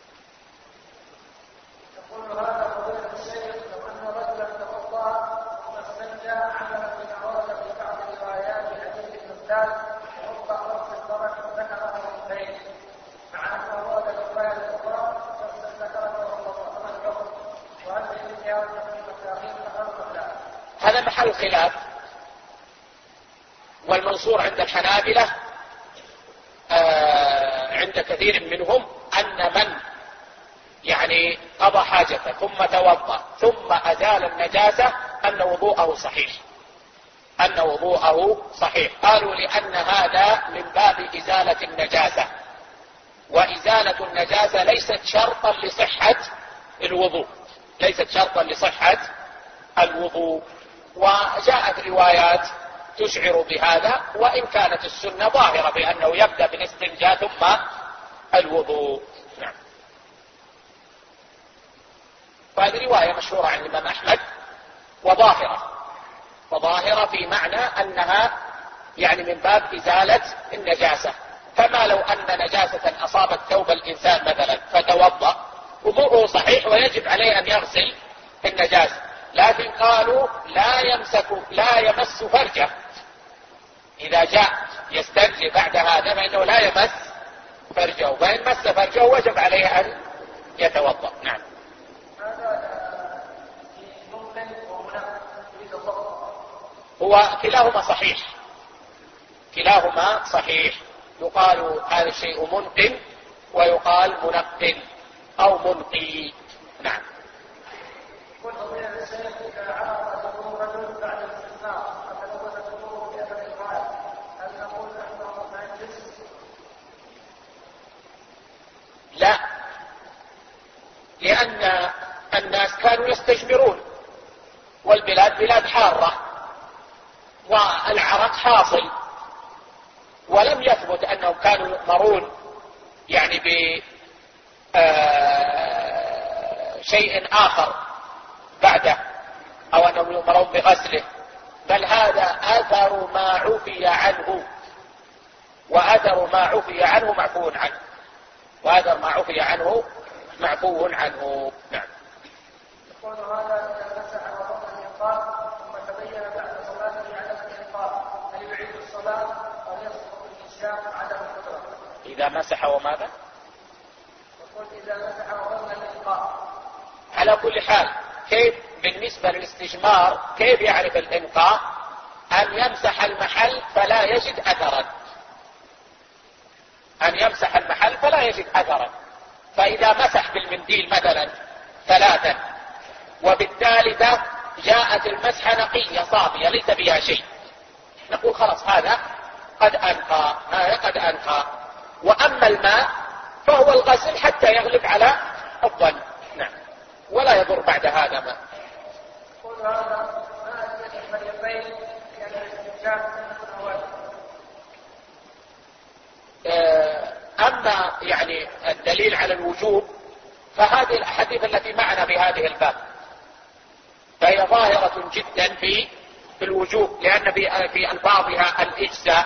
يقول هذا فضيلة الشيخ لو أن رجلا توضأ ثم استنجى عملا بما ورد في بعض الروايات حديث المثال توضأ رأس الفرج وذكره الاثنين، مع أنه ورد في الرواية الأخرى شخصا ذكره وهو الحكم، وهل في مثل هذا المفاهيم تفرق لا؟ هذا محل خلاف، والمنصور عند الحنابلة آه عند كثير منهم أن من يعني قضى حاجته ثم توضأ ثم أزال النجاسة أن وضوءه صحيح، أن وضوءه صحيح. قالوا لأن هذا من باب إزالة النجاسة، وإزالة النجاسة ليست شرطا لصحة الوضوء، ليست شرطا لصحة الوضوء. وجاءت روايات تشعر بهذا، وإن كانت السنة ظاهرة بأنه يبدأ بالاستنجاء ثم الوضوء. نعم. وهذه رواية مشهورة عن الإمام أحمد وظاهرة، وظاهرة في معنى أنها يعني من باب إزالة النجاسة. كما لو أن نجاسة أصابت ثوب الإنسان مثلا فتوضأ وضوءه صحيح ويجب عليه أن يغسل النجاسة، لكن قالوا لا يمسك لا يمس فرجه. إذا جاء يستنجي بعد هذا فإنه لا يمس فرجه، فإن مس فرجه وجب عليه أن يتوضأ. نعم. هو كلاهما صحيح، كلاهما صحيح. يقال هذا الشيء منقن ويقال منقن أو منقي. نعم. لا، لأن الناس كانوا يستجمرون والبلاد بلاد حارة والعرق حاصل، ولم يثبت أنهم كانوا يؤمرون يعني بشيء آخر بعده أو أنهم يؤمرون بغسله، بل هذا أثر ما عفي عنه، وأثر ما عفي عنه معفو عنه، وأثر ما عفي عنه معفو عنه. نعم. يقول هذا إذا مسح وضم الإنقاذ ثم تبين بعد صلاته عدم الإنقاذ هل يعيد الصلاة أو يسقط الإسلام عدم القدرة؟ إذا مسح وماذا؟ يقول إذا مسح وضم الإنقاذ. على كل حال كيف بالنسبة للاستجمار كيف يعرف الإنقاء؟ أن يمسح المحل فلا يجد أثرا، أن يمسح المحل فلا يجد أثرا. فإذا مسح بالمنديل مثلا ثلاثا وبالثالثة جاءت المسحة نقية صافية ليس فيها شيء، نقول خلاص هذا قد أنقى، هذا قد أنقى. وأما الماء فهو الغسل حتى يغلب على الظن. نعم. ولا يضر بعد هذا ماء. يقول هذا ما أثبت الفريقين لأن الاستنجاء من أول. أما يعني الدليل على الوجوب فهذه الأحاديث التي معنا في هذه الباب فهي ظاهرة جدا في في الوجوب، لأن في ألفاظها الإجزاء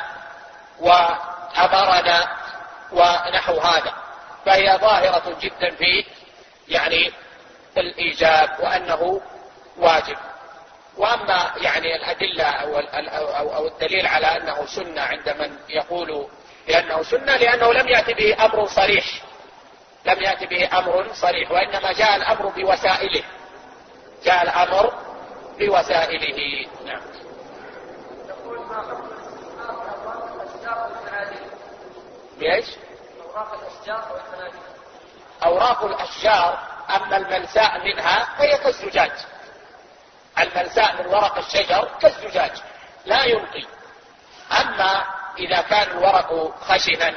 وأمرنا ونحو هذا، فهي ظاهرة جدا في يعني الإيجاب وأنه واجب. وأما يعني الأدلة أو, أو, أو الدليل على أنه سنة عند من يقول لأنه سنة لأنه لم يأتي به أمر صريح، لم يأتي به أمر صريح، وإنما جاء الأمر بوسائله، جاء الأمر بوسائله. نعم. يقول ما حكم الاستثمار في أوراق الأشجار والمناديل؟ ليش؟ أوراق الأشجار والمناديل. أوراق الأشجار أما الملساء منها فهي كالزجاج، الملساء من ورق الشجر كالزجاج لا ينقي. أما إذا كان الورق خشنا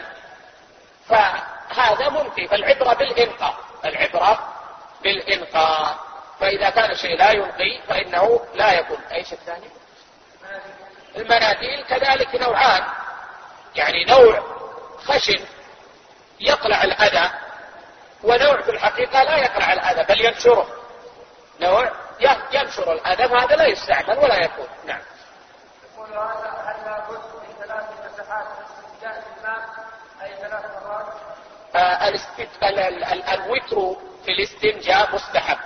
فهذا منقي، فالعبرة بالإنقاء، العبرة بالإنقاء. فإذا كان الشيء لا ينقي فإنه لا يكون. أيش الثاني؟ المناديل كذلك نوعان، يعني نوع خشن يقلع الأذى، ونوع في الحقيقة لا يقلع الأذى بل ينشره، نوع ينشر الأذى، فهذا لا يستعمل ولا يكون. نعم. يقول هذا هل لابد من ثلاث مسحات استنجاء بالماء أي ثلاث مرات؟ آه الاست... ال... ال... ال... الوتر في الاستنجاء مستحب،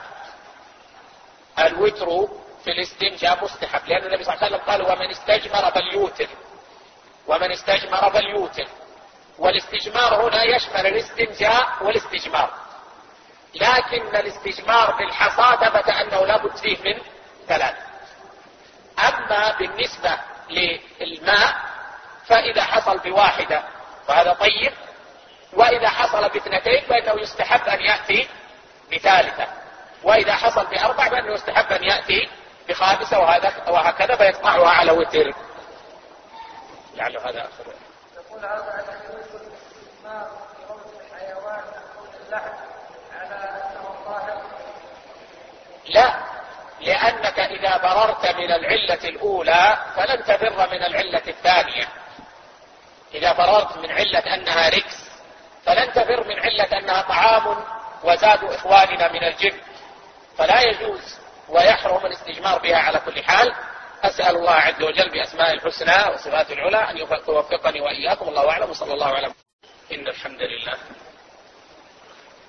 الوتر في الاستنجاء مستحب، لأن النبي صلى الله عليه وسلم قال ومن استجمر فليوتر، ومن استجمر فليوتر. والاستجمار هنا يشمل الاستنجاء والاستجمار، لكن الاستجمار بالحصى ثبت أنه لا بد فيه من ثلاث. أما بالنسبة للماء فإذا حصل بواحدة فهذا طيب، وإذا حصل باثنتين فإنه يستحب أن يأتي بثالثة، وإذا حصل بأربع فإنه يستحب أن يأتي بخامسة، وهذا وهكذا فيقطعها على وتر. لعل هذا آخر. يقول هذا أن يوجد الاستثمار في موت الحيوان يأكل اللحم على أنه طاهر؟ لا، لأنك إذا بررت من العلة الأولى فلن تبر من العلة الثانية. إذا بررت من علة أنها ركس فلن تبر من علة أنها طعام وزاد إخواننا من الجن، فلا يجوز ويحرم الاستجمار بها على كل حال. أسأل الله عز وجل بأسماء الحسنى وصفات العلى أن يوفقني وإياكم. الله أعلم، وصلى الله على محمد. إن الحمد لله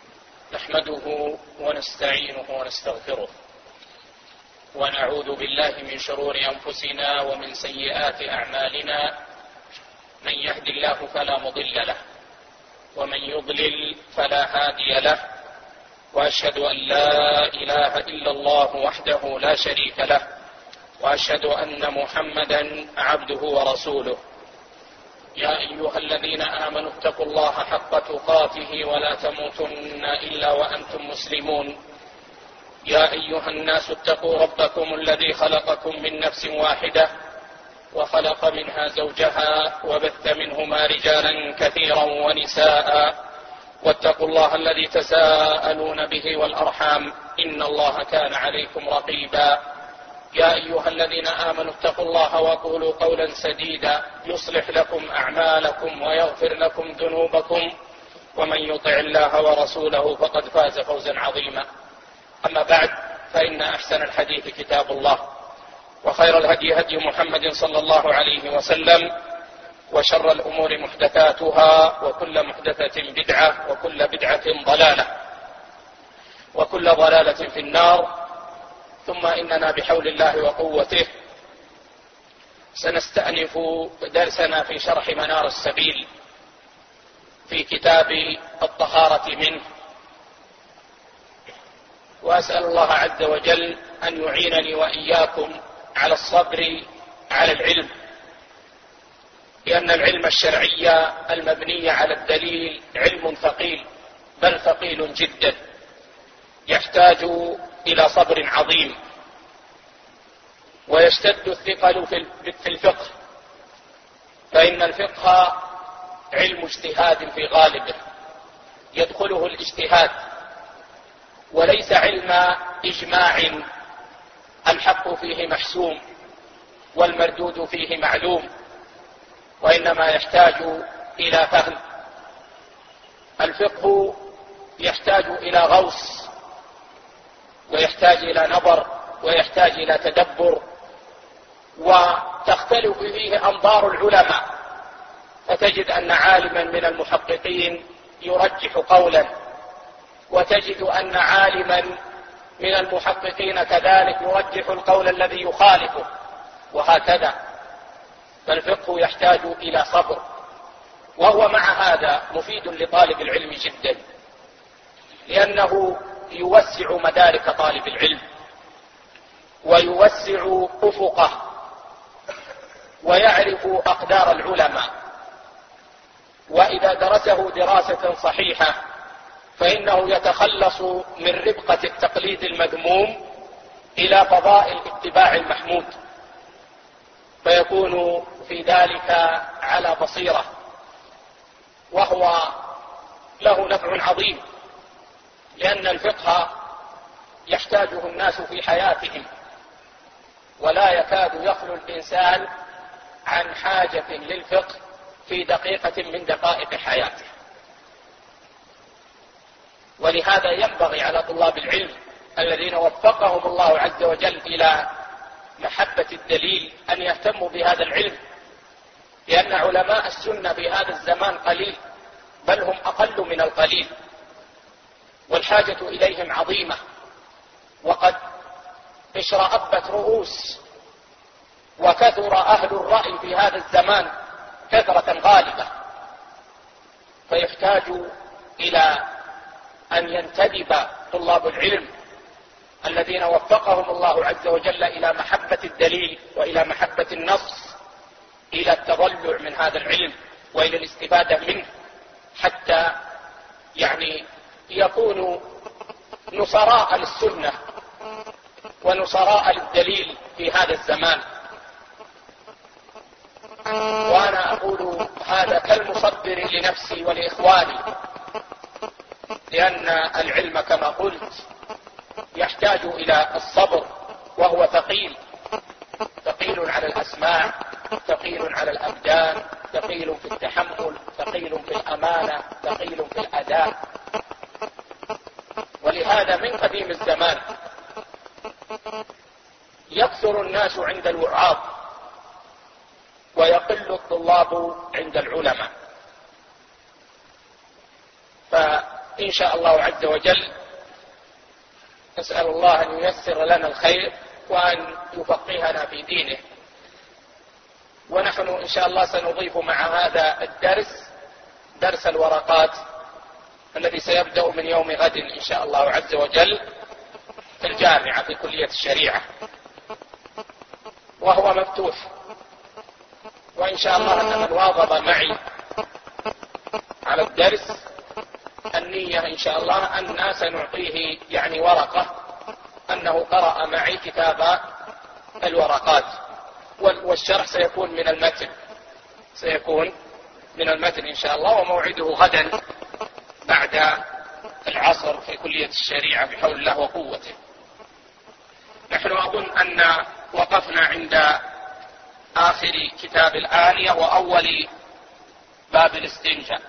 نحمده ونستعينه ونستغفره ونعوذ بالله من شرور أنفسنا ومن سيئات أعمالنا. من يهد الله فلا مضل له ومن يضلل فلا هادي له، وأشهد أن لا إله إلا الله وحده لا شريك له، وأشهد أن محمدا عبده ورسوله. يا أيها الذين آمنوا اتقوا الله حق تقاته ولا تموتن إلا وأنتم مسلمون. يا أيها الناس اتقوا ربكم الذي خلقكم من نفس واحدة وخلق منها زوجها وبث منهما رجالا كثيرا ونساء، واتقوا الله الذي تساءلون به والأرحام إن الله كان عليكم رقيبا. يا أيها الذين آمنوا اتقوا الله وقولوا قولا سديدا يصلح لكم أعمالكم ويغفر لكم ذنوبكم، ومن يطع الله ورسوله فقد فاز فوزا عظيما. أما بعد، فإن أحسن الحديث كتاب الله، وخير الهدي هدي محمد صلى الله عليه وسلم، وشر الأمور محدثاتها، وكل محدثة بدعة، وكل بدعة ضلالة، وكل ضلالة في النار. ثم إننا بحول الله وقوته سنستأنف درسنا في شرح منار السبيل في كتاب الطهارة منه، وأسأل الله عز وجل أن يعينني وإياكم على الصبر على العلم، لأن العلم الشرعي المبني على الدليل علم ثقيل، بل ثقيل جدا، يحتاج إلى صبر عظيم. ويشتد الثقل في الفقه، فإن الفقه علم اجتهاد في غالبه، يدخله الاجتهاد، وليس علم إجماع الحق فيه محسوم والمردود فيه معلوم، وإنما يحتاج إلى فهم. الفقه يحتاج إلى غوص، ويحتاج إلى نظر، ويحتاج إلى تدبر، وتختلف فيه أنظار العلماء، فتجد أن عالما من المحققين يرجح قولا، وتجد أن عالما من المحققين كذلك يرجح القول الذي يخالفه، وهكذا. فالفقه يحتاج إلى صبر، وهو مع هذا مفيد لطالب العلم جدا، لأنه يوسع مدارك طالب العلم، ويوسع أفقه، ويعرف أقدار العلماء. وإذا درسه دراسة صحيحة فإنه يتخلص من ربقة التقليد المذموم إلى فضاء الاتباع المحمود، فيكون في ذلك على بصيرة، وهو له نفع عظيم، لأن الفقه يحتاجه الناس في حياتهم، ولا يكاد يخلو الإنسان عن حاجة للفقه في دقيقة من دقائق حياته. ولهذا ينبغي على طلاب العلم الذين وفقهم الله عز وجل إلى محبة الدليل أن يهتموا بهذا العلم، لأن علماء السنة في هذا الزمان قليل، بل هم أقل من القليل، والحاجة إليهم عظيمة، وقد اشرأبت رؤوس، وكثر أهل الرأي في هذا الزمان كثرة غالبة، فيحتاج إلى أن ينتدب طلاب العلم الذين وفقهم الله عز وجل إلى محبة الدليل وإلى محبة النص إلى التضلع من هذا العلم وإلى الاستفادة منه، حتى يعني يكونوا نصراء للسنة ونصراء للدليل في هذا الزمان. وأنا أقول هذا كالمصبر لنفسي ولإخواني، لأن العلم كما قلت يحتاج إلى الصبر، وهو ثقيل، ثقيل على الأسماع، ثقيل على الأبدان، ثقيل في التحمل، ثقيل في الأمانة، ثقيل في الأداء. ولهذا من قديم الزمان يكثر الناس عند الوعاظ ويقل الطلاب عند العلماء، إن شاء الله عز وجل نسأل الله أن ييسر لنا الخير وأن يفقهنا في دينه. ونحن إن شاء الله سنضيف مع هذا الدرس درس الورقات الذي سيبدأ من يوم غد إن شاء الله عز وجل في الجامعة في كلية الشريعة، وهو مفتوح. وإن شاء الله أن من واظب معي على الدرس النية إن شاء الله أن سنعطيه يعني ورقة أنه قرأ معي كتاب الورقات، والشرح سيكون من المتن سيكون من المتن إن شاء الله. وموعده غدا بعد العصر في كلية الشريعة بحول الله وقوته. نحن أظن أن وقفنا عند آخر كتاب الآنية وأول باب الاستنجاء.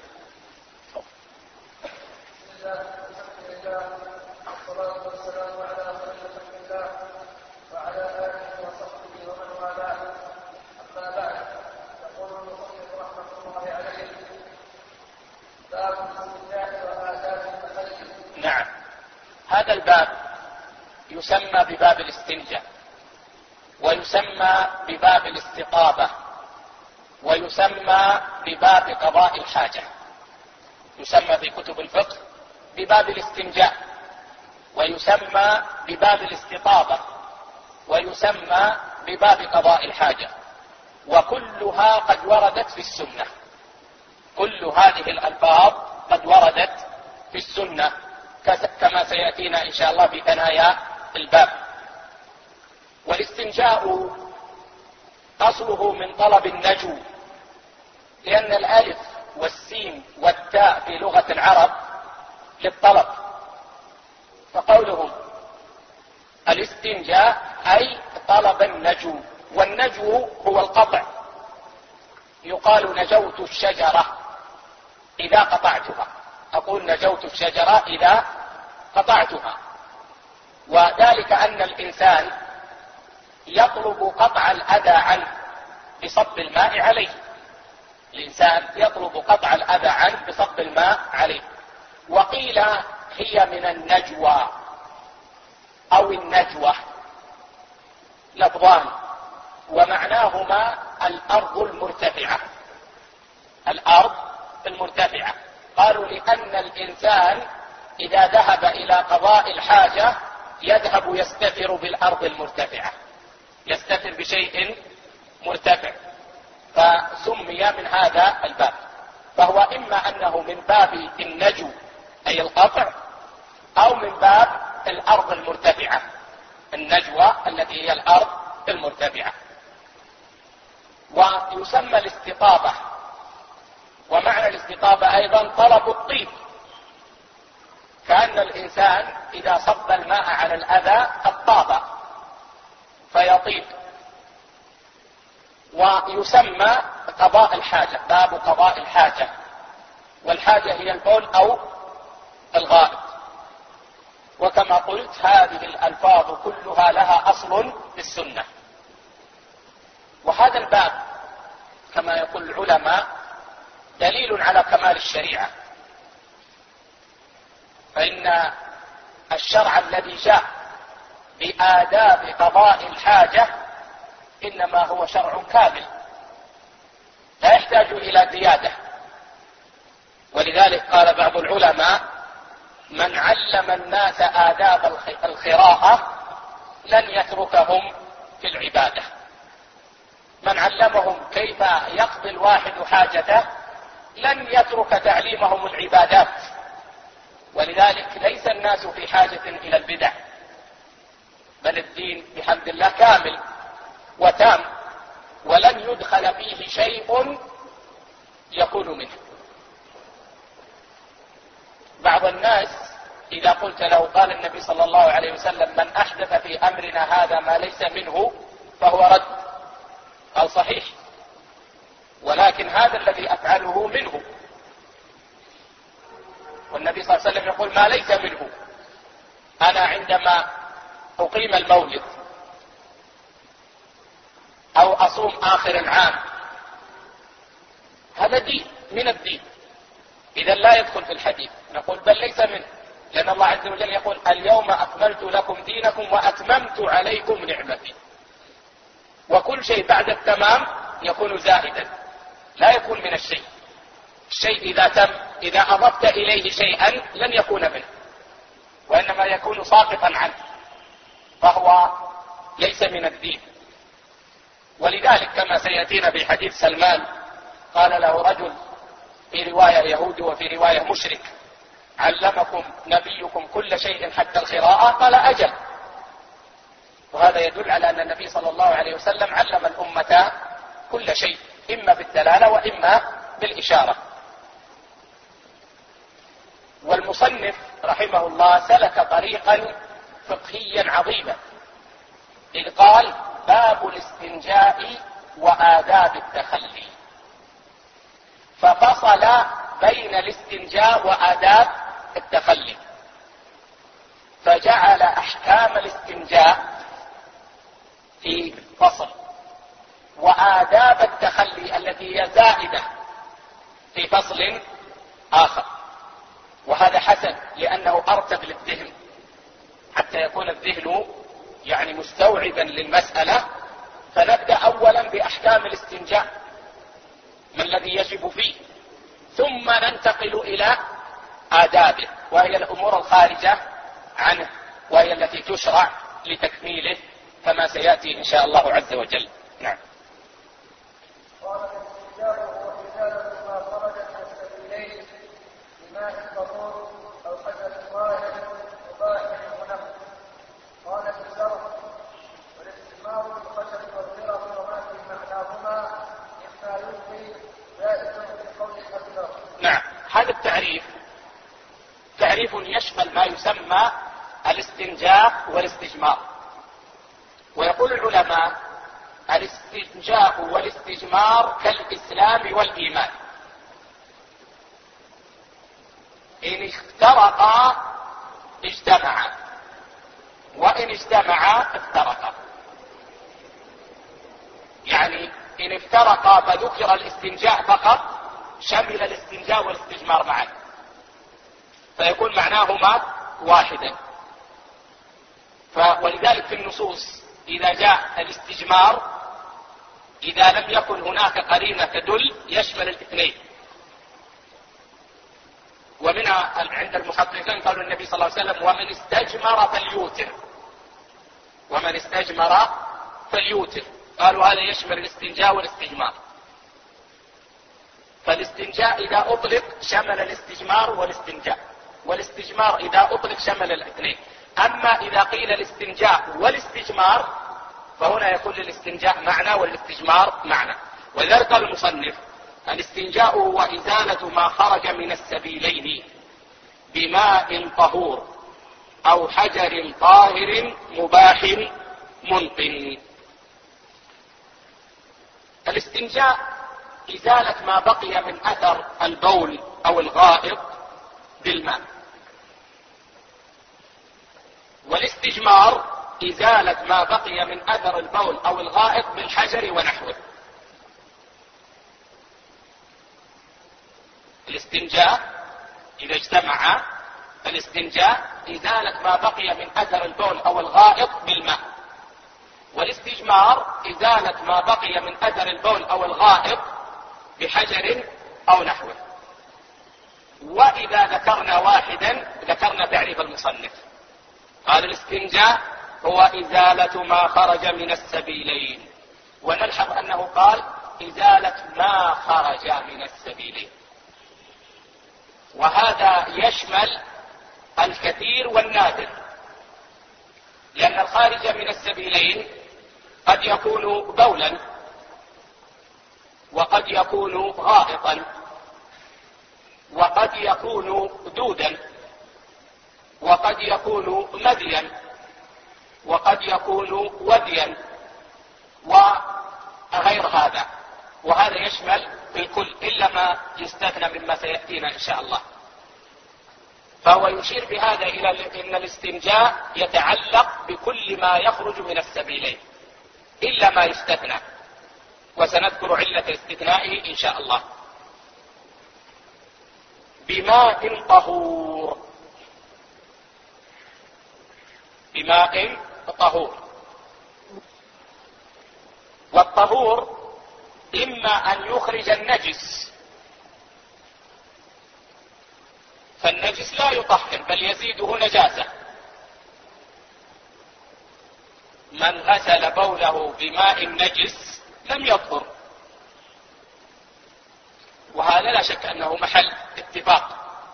والصلاة والسلام على خير خلق الله وعلى آله وصحبه ومن والاه. أما بعد، يقول المصنف رحمة الله عليه: باب الاستنجاء وآداب التخلي. نعم، هذا الباب يسمى بباب الاستنجاء، ويسمى بباب الاستطابة، ويسمى بباب قضاء الحاجة. يسمى في كتب الفقه بباب الاستنجاء، ويسمى بباب الاستطابة، ويسمى بباب قضاء الحاجة، وكلها قد وردت في السنة. كل هذه الألفاظ قد وردت في السنة كما سيأتينا إن شاء الله في ثنايا الباب. والاستنجاء أصله من طلب النجو، لأن الألف والسين والتاء في لغة العرب للطلب، فقولهم الاستنجاء أي طلب النجو، والنجو هو القطع. يقال نجوت الشجرة إذا قطعتها، أقول نجوت الشجرة إذا قطعتها. وذلك أن الإنسان يطلب قطع الأذى عنه بصب الماء عليه. الإنسان يطلب قطع الأذى عنه بصب الماء عليه. وقيل هي من النجوى أو النجوة، لفظان ومعناهما الأرض المرتفعة. الأرض المرتفعة، قالوا لأن الإنسان إذا ذهب إلى قضاء الحاجة يذهب يستتر بالأرض المرتفعة، يستتر بشيء مرتفع، فسمي من هذا الباب. فهو إما أنه من باب النجو أي القطع، أو من باب الأرض المرتفعة، النجوى التي هي الأرض المرتفعة. ويسمى الاستطابة، ومعنى الاستطابة أيضا طلب الطيب، كأن الإنسان إذا صب الماء على الأذى الطاب فيطيب. ويسمى قضاء الحاجة، باب قضاء الحاجة، والحاجة هي البول أو الغائط. وكما قلت هذه الألفاظ كلها لها أصل في السنة. وهذا الباب كما يقول العلماء دليل على كمال الشريعة، فإن الشرع الذي جاء بآداب قضاء الحاجة إنما هو شرع كامل لا يحتاج إلى زيادة. ولذلك قال بعض العلماء: من علم الناس آداب الخراءة لن يتركهم في العبادة. من علمهم كيف يقضي الواحد حاجته لن يترك تعليمهم العبادات. ولذلك ليس الناس في حاجة إلى البدع، بل الدين بحمد الله كامل وتام، ولن يدخل فيه شيء يكون منه. بعض الناس إذا قلت له قال النبي صلى الله عليه وسلم: من أحدث في أمرنا هذا ما ليس منه فهو رد. قال: صحيح، ولكن هذا الذي أفعله منه. والنبي صلى الله عليه وسلم يقول: ما ليس منه. أنا عندما أقيم المولد أو أصوم آخر العام هذا دين من الدين، إذا لا يدخل في الحديث. نقول بل ليس منه، لأن الله عز وجل يقول اليوم أكملت لكم دينكم وأتممت عليكم نعمتي، وكل شيء بعد التمام يكون زائدا لا يكون من الشيء. الشيء إذا تم إذا أضفت إليه شيئا لن يكون منه، وإنما يكون ساقطا عنه، فهو ليس من الدين. ولذلك كما سيأتينا في حديث سلمان قال له رجل في رواية يهودي وفي رواية مشرك علمكم نبيكم كل شيء حتى القراءة؟ قال أجل. وهذا يدل على أن النبي صلى الله عليه وسلم علم الأمة كل شيء، إما بالدلالة وإما بالإشارة. والمصنف رحمه الله سلك طريقا فقهيا عظيما إذ قال باب الاستنجاء وآداب التخلي، ففصل بين الاستنجاء وآداب التخلي، فجعل أحكام الاستنجاء في فصل، وآداب التخلي التي هي زائدة في فصل آخر. وهذا حسن لأنه أرتب للذهن حتى يكون الذهن يعني مستوعبا للمسألة. فنبدأ أولا بأحكام الاستنجاء ما الذي يجب فيه، ثم ننتقل إلى آدابه وهي الأمور الخارجة عنه وهي التي تشرع لتكميله كما سيأتي إن شاء الله عز وجل. نعم. قال الاستنجاء هو إزالة ما خرج من السبيلين بماء طهور أو حدث ظاهر مباح منفذ. قال في الشرح والاستثمار بالخشب والذرة وما في معناهما مما يلقي جائز في قول الأكثر. نعم، هذا التعريف تعريف يشمل ما يسمى الاستنجاء والاستجمار. ويقول العلماء الاستنجاء والاستجمار كالإسلام والإيمان، إن افترقا اجتمعا وإن اجتمعا افترقا. يعني إن افترقا فذكر الاستنجاء فقط شمل الاستنجاء والاستجمار معا، فيكون معناهما واحدا. ولذلك في النصوص إذا جاء الاستجمار إذا لم يكن هناك قرينة تدل يشمل الاثنين. ومنها عند المحققين قالوا النبي صلى الله عليه وسلم ومن استجمر فليوتر، ومن استجمر فليوتر، قالوا هذا يشمل الاستنجاء والاستجمار. فالاستنجاء إذا أطلق شمل الاستجمار والاستنجاء، والاستجمار إذا أطلق شمل الاثنين. أما إذا قيل الاستنجاء والاستجمار فهنا يكون للاستنجاء معنى والاستجمار معنى. ولذلك قال المصنف الاستنجاء هو إزالة ما خرج من السبيلين بماء طهور أو حجر طاهر مباح منقن. الاستنجاء إزالة ما بقي من أثر البول أو الغائط بالماء، والاستجمار إزالة ما بقي من أثر البول أو الغائط بالحجر ونحوه. الاستنجاء إذا اجتمع الاستنجاء إزالة ما بقي من أثر البول أو الغائط بالماء، والاستجمار إزالة ما بقي من أثر البول أو الغائط بحجر أو نحوه. وإذا ذكرنا واحدا ذكرنا تعريف المصنف، قال الاستنجاء هو إزالة ما خرج من السبيلين، ونلحظ أنه قال إزالة ما خرج من السبيلين، وهذا يشمل الكثير والنادر، لأن الخارج من السبيلين قد يكون بولا وقد يكون غائطا وقد يكون دودا وقد يكون مديا وقد يكون وديا وغير هذا، وهذا يشمل الكل إلا ما يستثنى مما سيأتينا إن شاء الله. فهو يشير بهذا إلى أن الاستنجاء يتعلق بكل ما يخرج من السبيلين إلا ما يستثنى، وسنذكر علة استثنائه إن شاء الله. بماء طهور، بماء طهور. والطهور إما أن يخرج النجس، فالنجس لا يطهر بل يزيده نجاسة. من غسل بوله بماء نجس لم يطهر، وهذا لا شك أنه محل اتفاق.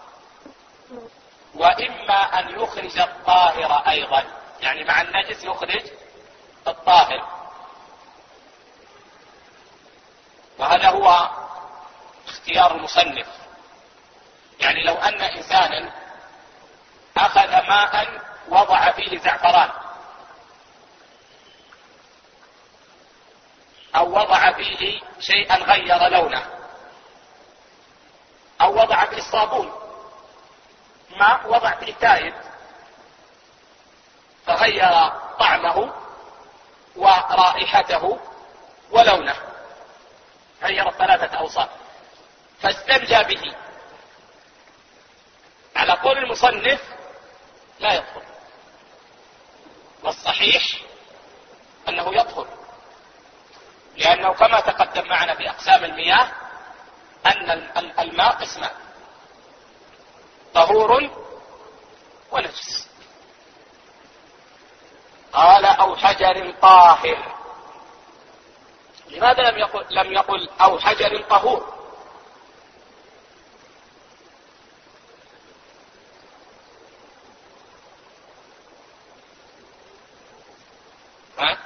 وإما أن يخرج الطاهر أيضا، يعني مع النجس يخرج الطاهر، وهذا هو اختيار المصنف. يعني لو أن إنسانا أخذ ماء وضع فيه زعفران، أو وضع فيه شيئا غير لونه، أو وضع فيه الصابون، ما وضع فيه تايب فغير طعمه ورائحته ولونه، غير ثلاثة أوصاف، فاستنجى به، على قول المصنف لا يطهر، والصحيح أنه يطهر، لأنه كما تقدم معنا في أقسام المياه أن الماء قسمان: طهور ونجس. قال أو حجر طاهر. لماذا لم يقل, لم يقل أو حجر طهور؟ ها؟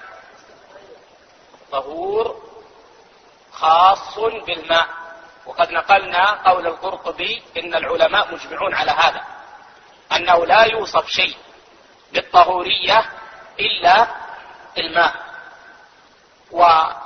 طهور خاص بالماء، وقد نقلنا قول القرطبي إن العلماء مجمعون على هذا، أنه لا يوصف شيء بالطهورية إلا الماء. وأما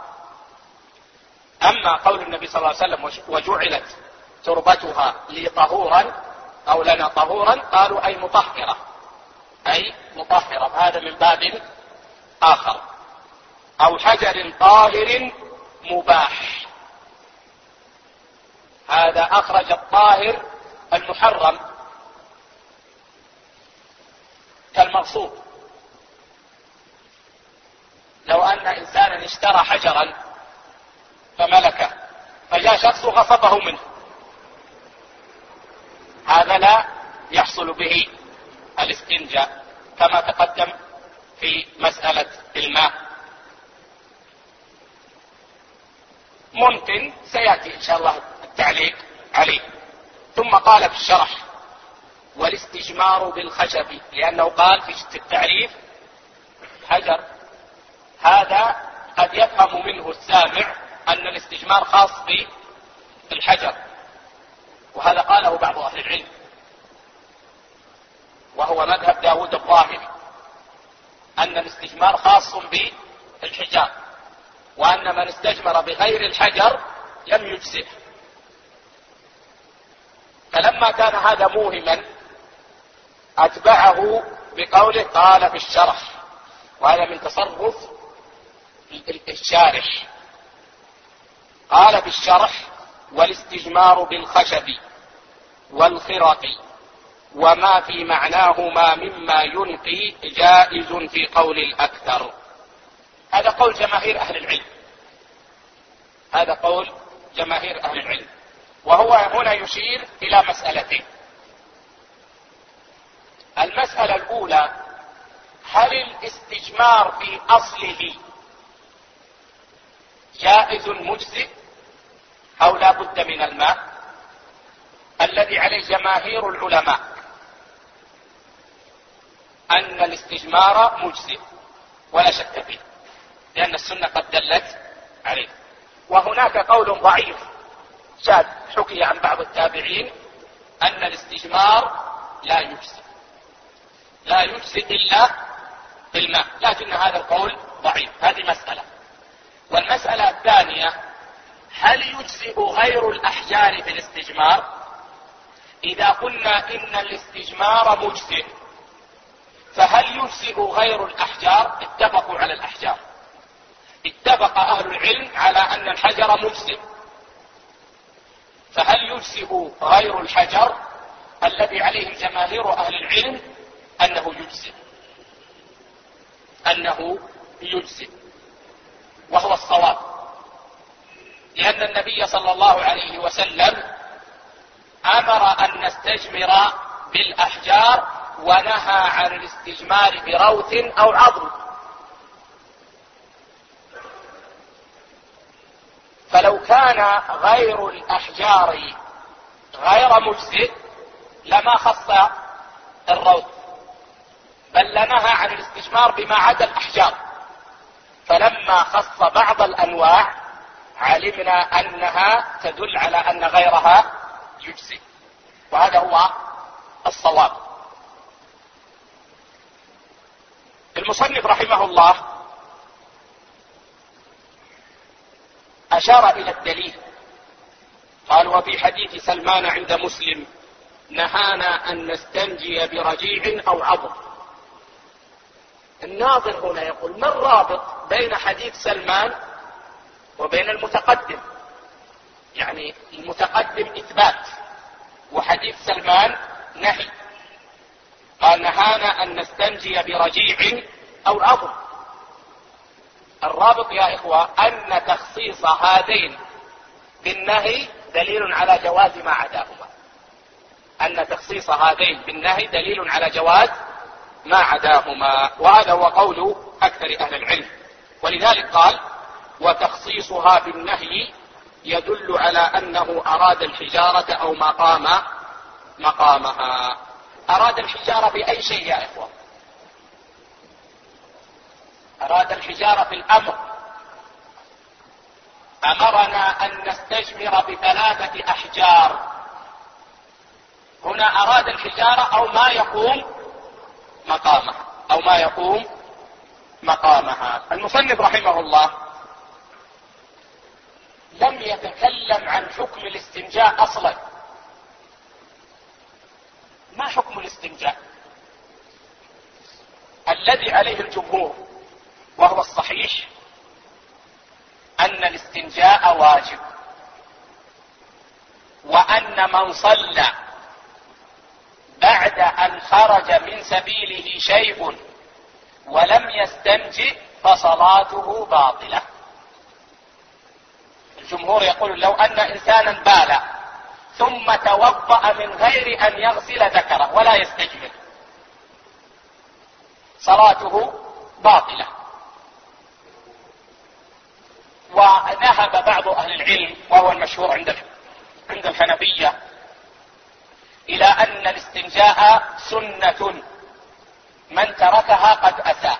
قول النبي صلى الله عليه وسلم وجعلت تربتها لي طهورا أو لنا طهورا، قالوا أي مطهرة، أي مطهرة، هذا من باب آخر. أو حجر طاهر مباح، هذا أخرج الطاهر المحرم كالمغصوب. لو أن إنسانا اشترى حجرا فملكه، فجاء شخص غصبه منه، هذا لا يحصل به الاستنجاء كما تقدم في مسألة الماء. ممكن سيأتي إن شاء الله التعليق عليه. ثم قال في الشرح: والاستجمار بالخشب، لأنه قال في التعريف حجر، هذا قد يفهم منه السامع أن الاستجمار خاص بالحجر، وهذا قاله بعض أهل العلم، وهو مذهب داود الظاهري، أن الاستجمار خاص بالحجار، وأن من استجمر بغير الحجر لم يجزئه. فلما كان هذا موهما أتبعه بقوله قال في الشرح، وهذا من تصرف الشارح. قال في الشرح: والاستجمار بالخشب والخرق وما في معناهما مما ينقي جائز في قول الأكثر. هذا قول جماهير أهل العلم، هذا قول جماهير أهل العلم. وهو هنا يشير إلى مسألتين. المسألة الأولى: هل الاستجمار في أصله جائز مجزئ أو لا بد من الماء؟ الذي عليه جماهير العلماء أن الاستجمار مجزئ ولا شك فيه، لأن السنة قد دلت عليه. وهناك قول ضعيف شاذ حكي عن بعض التابعين أن الاستجمار لا يجزئ، لا يجزئ إلا بالماء، لكن هذا القول ضعيف. هذه مسألة. والمسألة الثانية: هل يجزئ غير الأحجار في الاستجمار؟ إذا قلنا إن الاستجمار مجزئ، فهل يجزئ غير الأحجار؟ اتفقوا على الأحجار، اتفق أهل العلم على أن الحجر مجزئ، فهل يجزئ غير الحجر؟ الذي عليه جماهير أهل العلم أنه يجزئ، أنه يجزئ، وهو الصواب، لأن النبي صلى الله عليه وسلم أمر أن نستجمر بالأحجار ونهى عن الاستجمار بروث أو عظم. فلو كان غير الأحجار غير مجزئ لما خص الروث، بل لنهى عن الاستجمار بما عدا الأحجار، فلما خص بعض الأنواع علمنا أنها تدل على أن غيرها يجزئ، وهذا هو الصواب. المصنف رحمه الله أشار إلى الدليل، قال: وفي حديث سلمان عند مسلم نهانا أن نستنجي برجيع أو عظم. الناظر هنا يقول: ما الرابط بين حديث سلمان وبين المتقدم؟ يعني المتقدم إثبات وحديث سلمان نهي. قال: نهانا أن نستنجي برجيع أو عظم. الرابط يا إخوة أن تخصيص هذين بالنهي دليل على جواز ما عداهما، أن تخصيص هذين بالنهي دليل على جواز ما عداهما، وهذا هو قول أكثر أهل العلم. ولذلك قال: وتخصيصها بالنهي يدل على أنه أراد الحجارة أو مقام مقامها. أراد الحجارة بأي شيء يا إخوة؟ أراد الحجارة في الأمر، أمرنا أن نستجمر بثلاثة أحجار. هنا أراد الحجارة أو ما يقوم مقامها، أو ما يقوم مقامها. المصنف رحمه الله لم يتكلم عن حكم الاستنجاء أصلا. ما حكم الاستنجاء؟ الذي عليه الجمهور وهو الصحيح أن الاستنجاء واجب، وأن من صلى بعد أن خرج من سبيله شيء ولم يستنجئ فصلاته باطلة. الجمهور يقول: لو أن إنسانا بال ثم توضأ من غير أن يغسل ذكره ولا يستجمر صلاته باطلة. وذهب بعض أهل العلم وهو المشهور عند عند الحنفية إلى أن الاستنجاء سنة، من تركها قد أساء،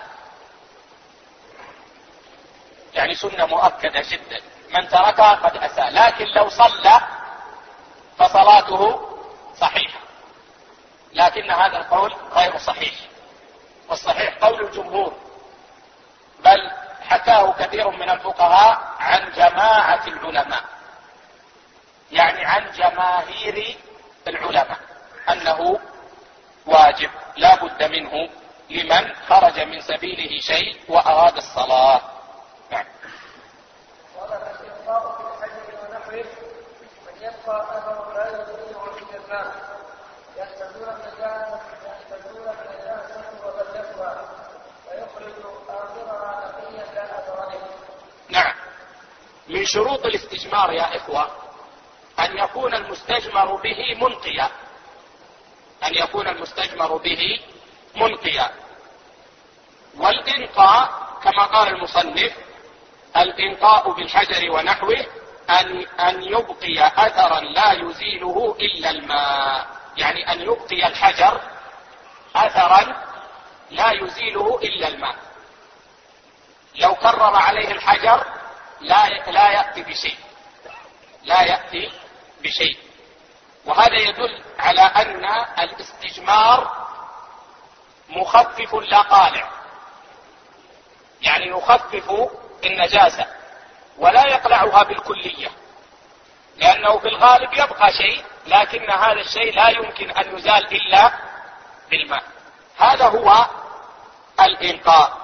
يعني سنة مؤكدة جدا، من تركها قد أساء. لكن لو صلى فصلاته صحيحة، لكن هذا القول غير صحيح، والصحيح قول الجمهور، بل حكاه كثير من الفقهاء عن جماعة العلماء، يعني عن جماهير العلماء، أنه واجب لا بد منه لمن خرج من سبيله شيء وأراد الصلاة. نعم. قال: الاستنقاء في الحجر ونحوه من يبقى أثر لا يضيع عند الماء يستدور النجاسة يستدور النجاسة وبلتها ويخرج آخرها نقيا لا أثر له. نعم. من شروط الاستجمار يا إخوة أن يكون المستجمر به منقيا، أن يكون المستجمر به منقيا. والإنقاء كما قال المصنف: الإنقاء بالحجر ونحوه أن أن يبقي أثرا لا يزيله إلا الماء، يعني أن يبقي الحجر أثرا لا يزيله إلا الماء. لو كرر عليه الحجر لا لا يأتي بشيء، لا يأتي بشيء. وهذا يدل على أن الاستجمار مخفف لا طالع، يعني يخفف النجاسة ولا يقلعها بالكلية، لأنه في الغالب يبقى شيء، لكن هذا الشيء لا يمكن أن يزال إلا بالماء. هذا هو الإنقاء.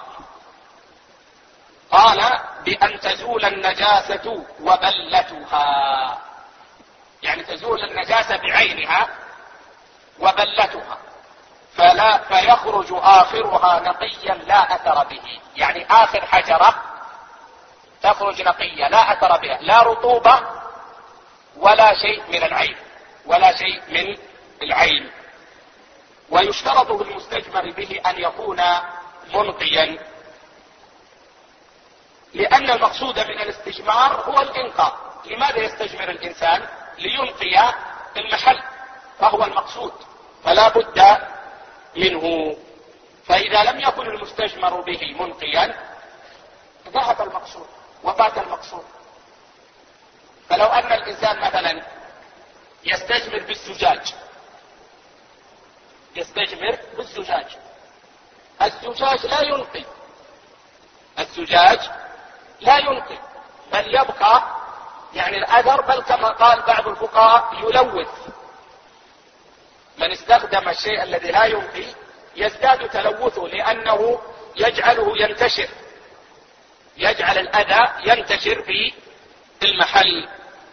قال: بأن تزول النجاسة وبلتها، يعني تزول النجاسة بعينها وبلتها، فلا فيخرج آخرها نقيا لا أثر به، يعني آخر حجرة تخرج نقية لا أثر بها، لا رطوبة ولا شيء من العين ولا شيء من العين. ويشترط بالمستجمر به أن يكون منقيا، لأن المقصود من الاستجمار هو الإنقاء. لماذا يستجمر الإنسان؟ لينقي المحل، فهو المقصود، فلا بد منه. فإذا لم يكن المستجمر به منقيا ذهب المقصود وفات المقصود. فلو أن الإنسان مثلا يستجمر بالزجاج، يستجمر بالزجاج، الزجاج لا ينقي، الزجاج لا ينقي بل يبقى يعني الأثر، بل كما قال بعض الفقهاء يلوث. من استخدم الشيء الذي لا ينقي يزداد تلوثه، لأنه يجعله ينتشر، يجعل الأذى ينتشر في المحل.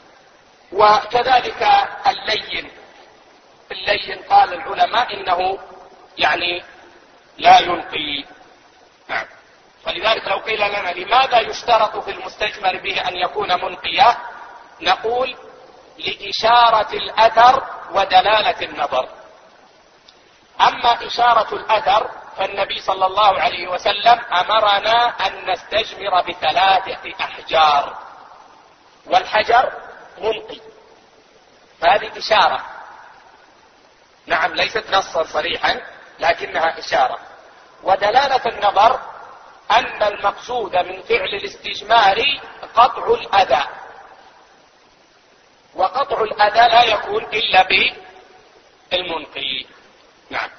وكذلك اللين، اللين قال العلماء إنه يعني لا ينقي. نعم. فلذلك لو قيل لنا لماذا يشترط في المستجمر به أن يكون منقيا، نقول لإشارة الأثر ودلالة النظر. أما إشارة الأثر فالنبي صلى الله عليه وسلم أمرنا أن نستجمر بثلاثة أحجار، والحجر منقي، فهذه إشارة. نعم ليست نصا صريحا لكنها إشارة. ودلالة النظر أن المقصود من فعل الاستجمار قطع الأذى، وقطع الأذى لا يكون إلا بالمنقي. نعم.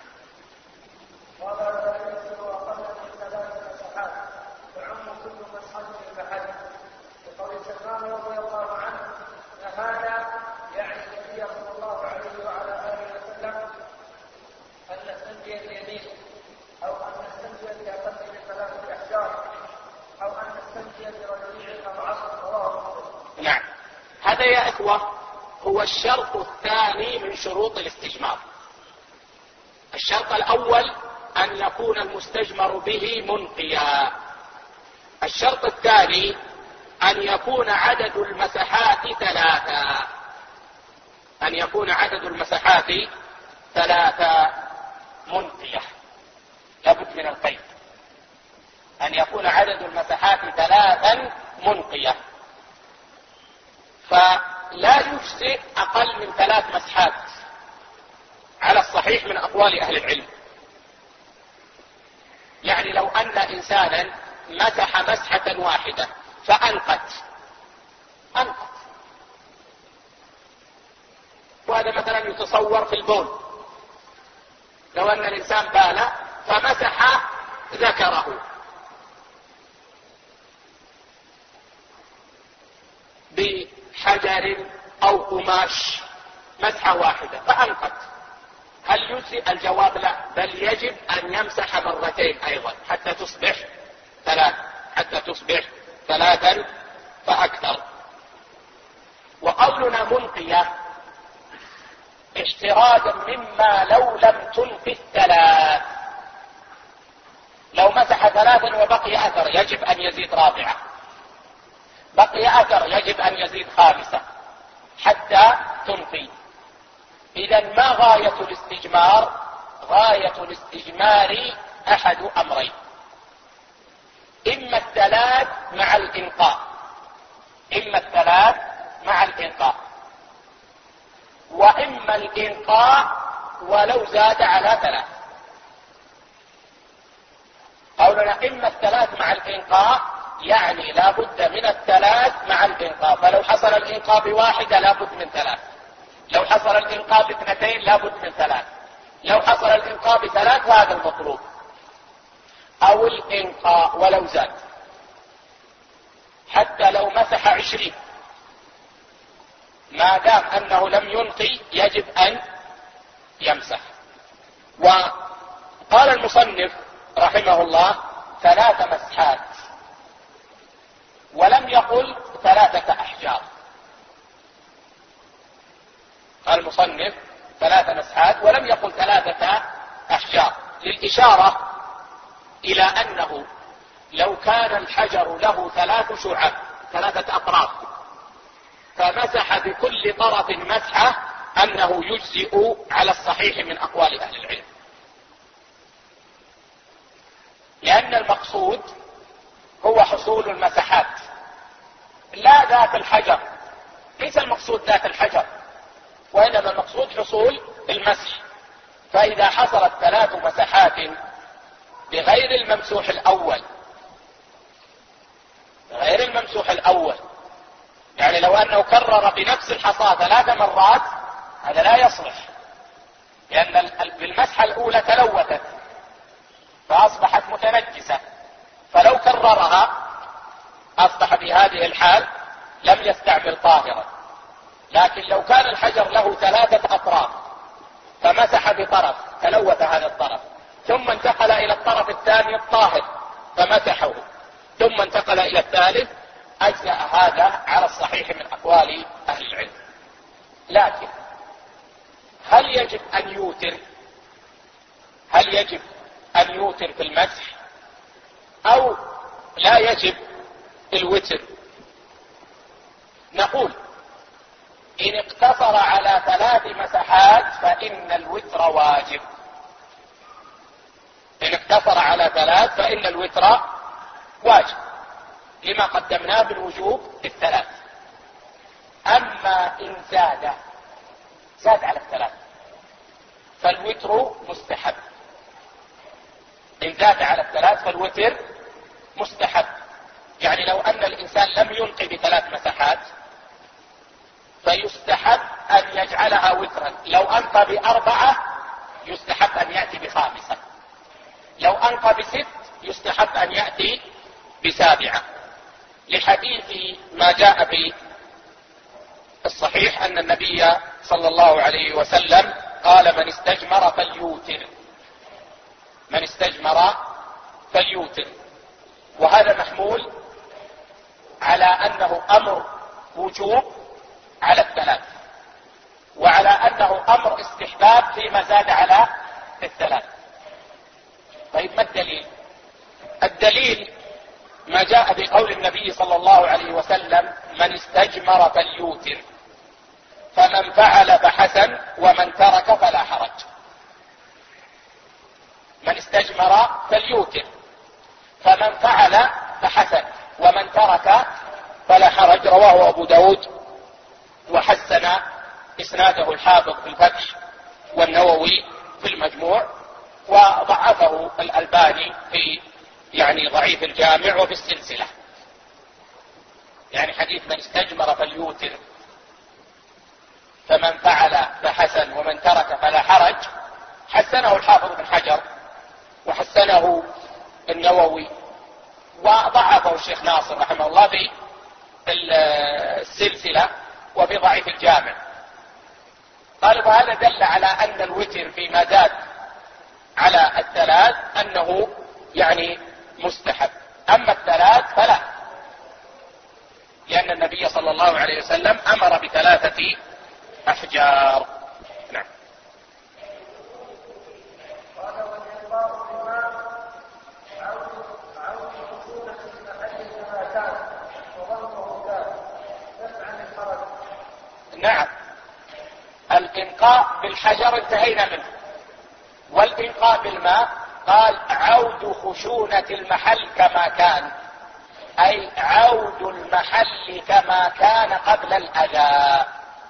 نعم. هذا يا إخوة هو الشرط الثاني من شروط الاستجمار. الشرط الأول أن يكون المستجمر به منقيا. الشرط الثاني أن يكون عدد المساحات ثلاثة، أن يكون عدد المساحات ثلاثة منقية، لابد من القيد، أن يكون عدد المساحات ثلاثا منقية. فلا يجزئ أقل من ثلاث مسحات على الصحيح من أقوال أهل العلم. يعني لو أن إنسانا مسح مسحة واحدة فأنقت أنقت وهذا مثلا يتصور في البول، لو أن الإنسان بال فمسح ذكره بحجر أو قماش مسحة واحدة فأنقت، هل يجزئ؟ الجواب لا، بل يجب أن يمسح مرتين أيضا حتى تصبح ثلاث حتى تصبح ثلاثا فأكثر. وقولنا منقية احترازا مما لو لم تنق الثلاث، لو مسح ثلاثا وبقي أثر يجب أن يزيد رابعة، بقي أثر يجب أن يزيد خامسة حتى تنقي. إذا ما غاية الاستجمار؟ غاية الاستجمار أحد أمرين، إما الثلاث مع الإنقاء، إما الثلاث مع الإنقاء، وإما الإنقاء ولو زاد على ثلاث. قولنا إما الثلاث مع الإنقاء يعني لا بد من الثلاث مع الإنقاء، فلو حصل الإنقاء بواحدة لا بد من ثلاث، لو حصل الإنقاء باثنتين لا بد من ثلاث، لو حصل الإنقاء بثلاث هذا المطلوب، أو الإنقاء ولو زاد، حتى لو مسح عشرين ما دام أنه لم ينقي يجب أن يمسح. وقال المصنف رحمه الله ثلاث مسحات، ولم يقل ثلاثة أحجار، المصنف ثلاث مسحات ولم يقل ثلاثة أحجار، للإشارة إلى أنه لو كان الحجر له ثلاث شعب ثلاثة أطراف فمسح بكل طرف مسحة أنه يجزئ على الصحيح من أقوال أهل العلم، لأن المقصود هو حصول المسحات لا ذات الحجر، ليس المقصود ذات الحجر، وإنما المقصود حصول المسح. فإذا حصلت ثلاث مسحات بغير الممسوح الأول غير الممسوح الأول يعني لو أنه كرر بنفس الحصاة ثلاث مرات هذا لا يصلح، لأن بالمسحة الأولى تلوثت فأصبحت متنجسة، فلو كررها أصبح بهذه الحال لم يستعمل طاهرا. لكن لو كان الحجر له ثلاثة أطراف فمسح بطرف تلوث هذا الطرف، ثم انتقل إلى الطرف الثاني الطاهر فمسحه، ثم انتقل إلى الثالث، أجزأ هذا على الصحيح من أقوال أهل العلم. لكن هل يجب أن يوتر هل يجب أن يوتر في المسح أو لا يجب الوتر؟ نقول إن اقتصر على ثلاث مسحات فإن الوتر واجب. إن اقتصر على ثلاث فإن الوتر واجب لما قدمناه بالوجوب الثلاث. أما إن زاد زاد على الثلاث فالوتر مستحب. إن زاد على الثلاث فالوتر مستحب. يعني لو أن الإنسان لم ينقي بثلاث مسحات فيستحب أن يجعلها وترا، لو أنقى بأربعة يستحب أن يأتي بخامسة، لو أنقى بست يستحب أن يأتي بسابعة، لحديث ما جاء في الصحيح أن النبي صلى الله عليه وسلم قال من استجمر فليوتر من استجمر فليوتر وهذا محمول على أنه أمر وجوب على الثلاث، وعلى أنه أمر استحباب فيما زاد على الثلاث. طيب ما الدليل؟ الدليل ما جاء بقول النبي صلى الله عليه وسلم من استجمر فليوتر، فمن فعل فحسن ومن ترك فلا حرج. من استجمر فليوتر، فمن فعل فحسن ومن ترك فلا حرج. رواه أبو داود وحسن إسناده الحافظ في الفتح والنووي في المجموع، وضعفه الألباني في يعني ضعيف الجامع وفي السلسلة. يعني حديث من استجمر فليوتر فمن فعل فحسن ومن ترك فلا حرج حسنه الحافظ بن حجر وحسنه النووي وضعفه الشيخ ناصر رحمه الله في السلسلة وفي ضعيف الجامع. قال وهذا دل على أن الوتر فيما زاد على الثلاث أنه يعني مستحب، أما الثلاث فلا، لأن النبي صلى الله عليه وسلم أمر بثلاثة أحجار. نعم. قال والإنقاذ بالماء عود عود خشونة المحل كما كان وضمه كان دفعا للحرج. نعم. الإنقاء بالحجر انتهينا منه، والإنقاء بالماء قال عود خشونة المحل كما كان، أي عود المحل كما كان قبل الأذى.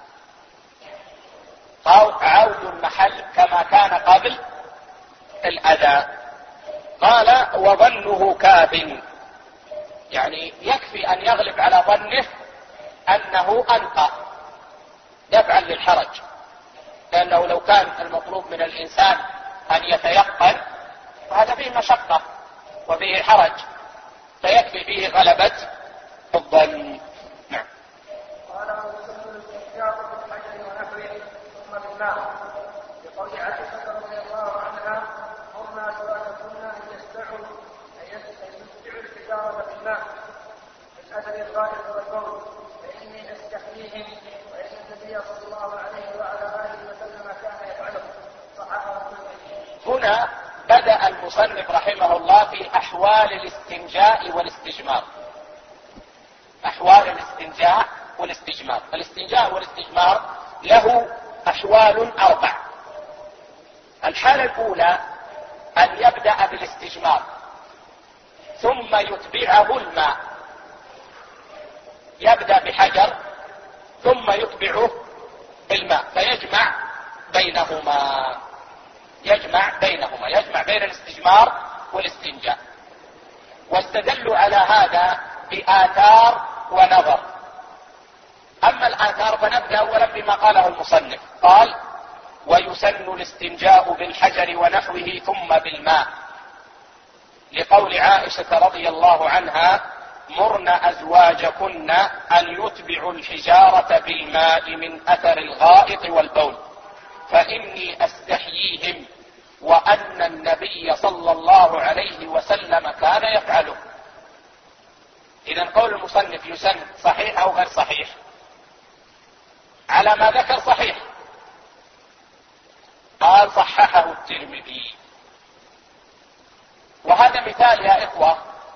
قال عود المحل كما كان قبل الأذى. قال وظنه كاف، يعني يكفي أن يغلب على ظنه أنه أنقى دفعا للحرج، لأنه لو كان المطلوب من الإنسان أن يتيقن فهذا فيه مشقة وفيه حرج، فيكفي فيه غلبة الظن. نعم. قال ويسمى الاستحجار بالحجر ونحوه ثم بالماء بقول عائشة رضي الله عنها مرنا أزواجكن أن يستعوا أن يستعوا الحجارة بالماء من أثر الغائط والبول فإني أستحييهم، وإن النبي صلى الله عليه وعلى هنا بدأ المصنف رحمه الله في أحوال الاستنجاء والاستجمار. أحوال الاستنجاء والاستجمار. الاستنجاء والاستجمار له أحوال أربع. الحالة الأولى أن يبدأ بالاستجمار ثم يتبعه الماء، يبدأ بحجر ثم يتبعه بالماء فيجمع بينهما يجمع بينهما يجمع بين الاستجمار والاستنجاء. واستدلوا على هذا بآثار ونظر. أما الآثار فنبدأ أولا بما قاله المصنف. قال: ويسن الاستنجاء بالحجر ونحوه ثم بالماء، لقول عائشة رضي الله عنها: مرن أزواجكن أن يتبعوا الحجارة بالماء من أثر الغائط والبول فإني أستحييهم، وأن النبي صلى الله عليه وسلم كان يفعله. إذن قول المصنف يسن صحيح أو غير صحيح؟ على ما ذكر صحيح. قال: صححه الترمذي. وهذا مثال يا إخوة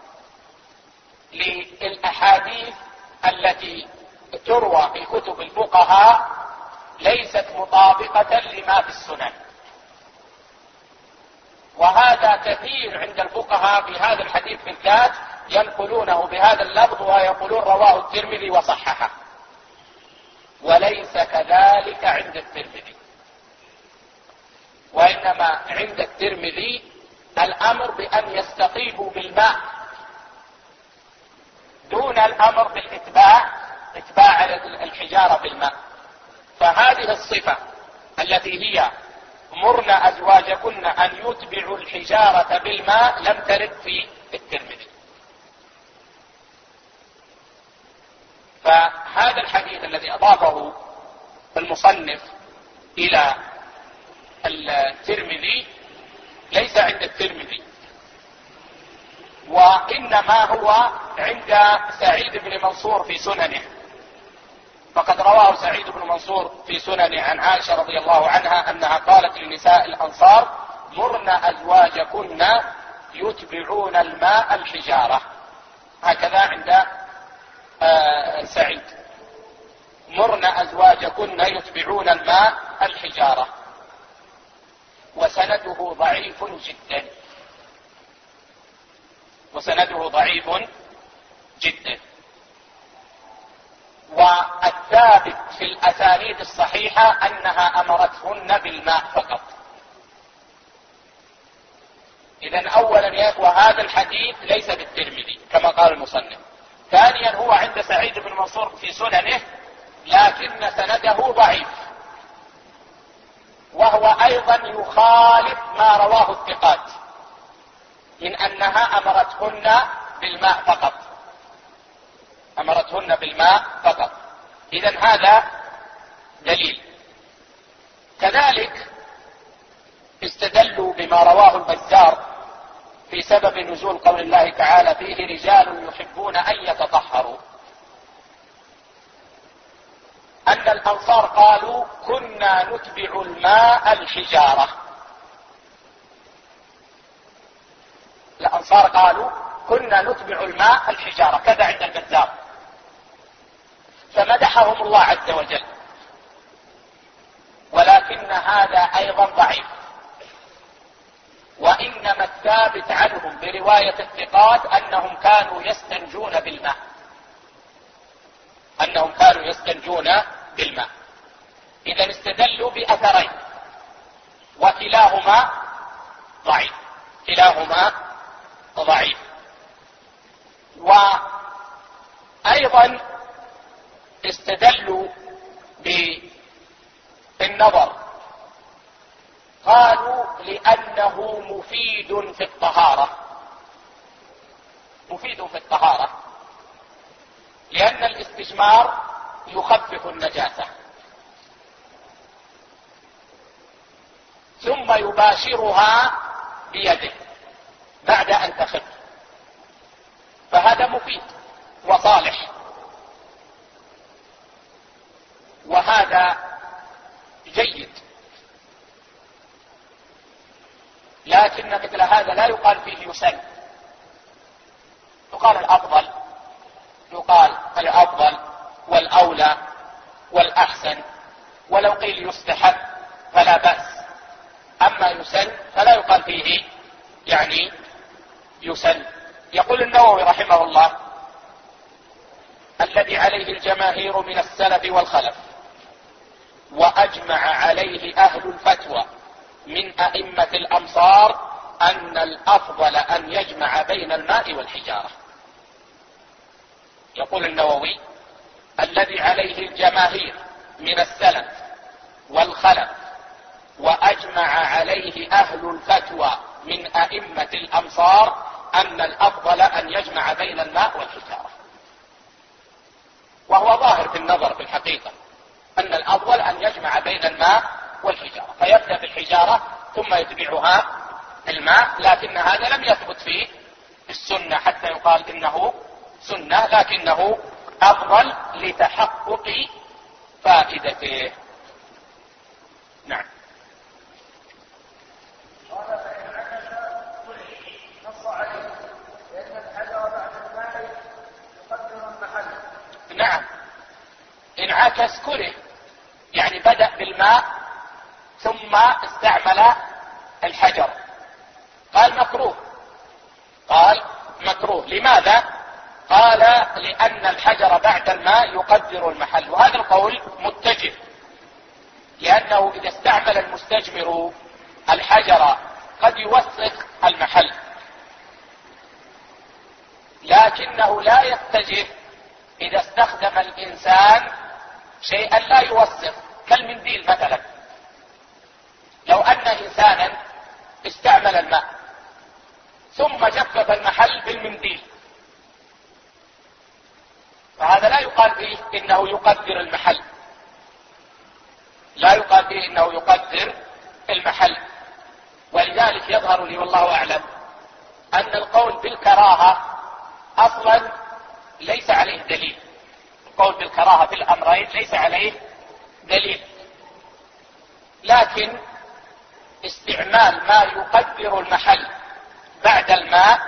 للأحاديث التي تروى في كتب الفقهاء ليست مطابقة لما في السنن، وهذا كثير عند الفقهاء في هذا الحديث بالذات ينقلونه بهذا اللفظ ويقولون رواه الترمذي وصححه، وليس كذلك عند الترمذي. وإنما عند الترمذي الأمر بأن يستقيموا بالماء دون الأمر بالإتباع إتباع الحجارة بالماء. فهذه الصفة التي هي مرن أزواجكن أن يتبعوا الحجارة بالماء لم ترد في الترمذي. فهذا الحديث الذي أضافه المصنف إلى الترمذي ليس عند الترمذي، وإنما هو عند سعيد بن منصور في سننه. فقد رواه سعيد بن منصور في سننه عن عائشة رضي الله عنها أنها قالت لنساء الأنصار: مرن أزواجكن يتبعون الماء الحجارة. هكذا عند آه سعيد: مرن أزواجكن يتبعون الماء الحجارة. وسنده ضعيف جدا وسنده ضعيف جدا والثابت في الأسانيد الصحيحة أنها أمرتهن بالماء فقط. إذن أولا يا إخوة هذا الحديث ليس بالترمذي كما قال المصنف. ثانيا هو عند سعيد بن منصور في سننه لكن سنده ضعيف، وهو أيضا يخالف ما رواه الثقات من أنها أمرتهن بالماء فقط أمرتهن بالماء فقط. إذن هذا دليل. كذلك استدلوا بما رواه البزار في سبب نزول قول الله تعالى: فيه رجال يحبون أن يتطهروا، أن الأنصار قالوا: كنا نتبع الماء الحجارة. الأنصار قالوا: كنا نتبع الماء الحجارة، كذا عند البزار. فمدحهم الله عز وجل، ولكن هذا أيضا ضعيف. وإنما الثابت عنهم برواية الثقات أنهم كانوا يستنجون بالماء أنهم كانوا يستنجون بالماء. إذا استدلوا بأثرين وكلاهما ضعيف كلاهما ضعيف. وأيضا استدلوا بالنظر، قالوا: لأنه مفيد في الطهارة مفيد في الطهارة لأن الاستجمار يخفف النجاسة، ثم يباشرها بيده بعد أن تخف، فهذا مفيد وصالح. وهذا جيد. لكن مثل هذا لا يقال فيه يسن، يقال الأفضل، يقال الأفضل والأولى والأحسن، ولو قيل يستحب فلا بأس. أما يسن فلا يقال فيه يعني يسن. يقول النووي رحمه الله: الذي عليه الجماهير من السلف والخلف وأجمع عليه أهل الفتوى من أئمة الأمصار أن الأفضل أن يجمع بين الماء والحجارة. يقول النووي: الذي عليه الجماهير من السلف والخلف وأجمع عليه أهل الفتوى من أئمة الأمصار أن الأفضل أن يجمع بين الماء والحجارة. وهو ظاهر في النظر في الحقيقة أن الأفضل أن يجمع بين الماء والحجارة، فيبدأ بالحجارة ثم يتبعها الماء، لكن هذا لم يثبت فيه السنة حتى يقال إنه سنة، لكنه أفضل لتحقق فائدته. نعم. قال: فإن عكس نص عليه لأن الحجر بعد الماء يقدر المحل. نعم، انعكس كره، يعني بدأ بالماء ثم استعمل الحجر. قال مكروه، قال مكروه. لماذا؟ قال: لأن الحجر بعد الماء يقدر المحل. وهذا القول متجه، لأنه إذا استعمل المستجمر الحجر قد يوسخ المحل، لكنه لا يتجه إذا استخدم الإنسان شيئا لا يوسخ كالمنديل مثلا. لو أن إنسانا استعمل الماء ثم جفف المحل بالمنديل، فهذا لا يقال فيه إنه يقدر المحل، لا يقال فيه إنه يقدر المحل. ولذلك يظهر لي والله أعلم أن القول بالكراهة أصلا ليس عليه دليل. القول بالكراهة في الأمرين ليس عليه دليل، لكن استعمال ما يقدر المحل بعد الماء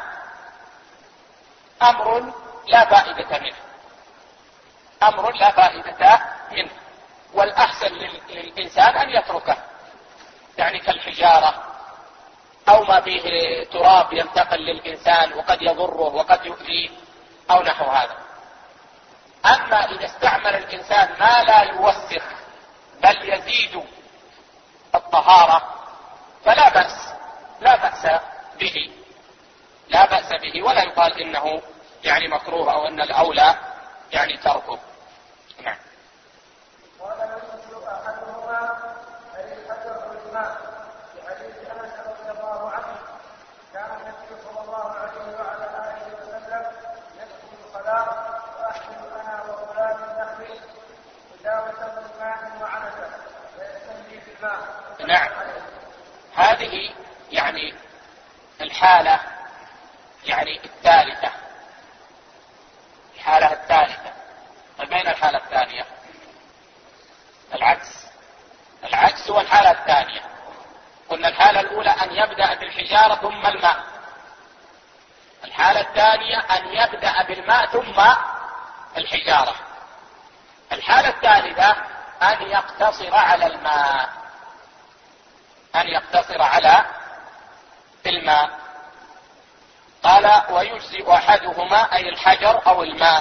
أمر لا فائدة منه، أمر لا فائدة منه، والأحسن للإنسان أن يتركه، يعني كالحجارة أو ما فيه تراب ينتقل للإنسان وقد يضره وقد يؤذيه أو نحو هذا. أما إذا استعمل الإنسان ما لا يوسخ بل يزيد الطهارة فلا بأس، لا بأس به، لا بأس به، ولا يقال إنه يعني مكروه أو أن الأولى يعني تركه. نعم. قال: يمسك أحدهما أي الحجر بالماء، بحديث أنس رضي الله عنه: كان النبي صلى الله عليه وعلى آله وسلم يدخل الصلاة وأحمل أنا وغلام نحوي إداوة من ماء وعنزة ويستنجي بالماء. نعم. هذه يعني الحالة يعني الثالثة، الحالة الثالثة. بين الحالة الثانية العكس، العكس هو الحالة الثانية. قلنا الحالة الأولى أن يبدأ بالحجارة ثم الماء، الحالة الثانية أن يبدأ بالماء ثم الحجارة، الحالة الثالثة أن يقتصر على الماء، أن يقتصر على الماء. قال: ويجزئ أحدهما أي الحجر أو الماء،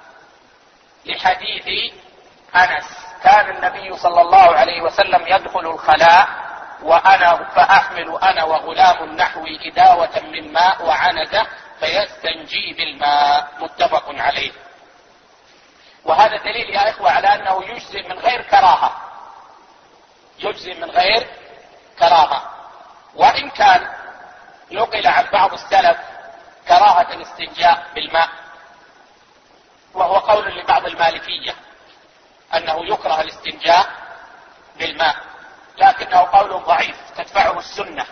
لحديث أنس: كان النبي صلى الله عليه وسلم يدخل الخلاء وأنا فأحمل أنا وغلام نحوي إداوة من ماء وعنزة فيستنجي بالماء. متفق عليه. وهذا دليل يا إخوة على أنه يجزئ من غير كراهة، يجزئ من غير كراهة. وإن كان نقل عن بعض السلف كراهة الاستنجاء بالماء، وهو قول لبعض المالكية أنه يكره الاستنجاء بالماء، لكنه قول ضعيف تدفعه السنة.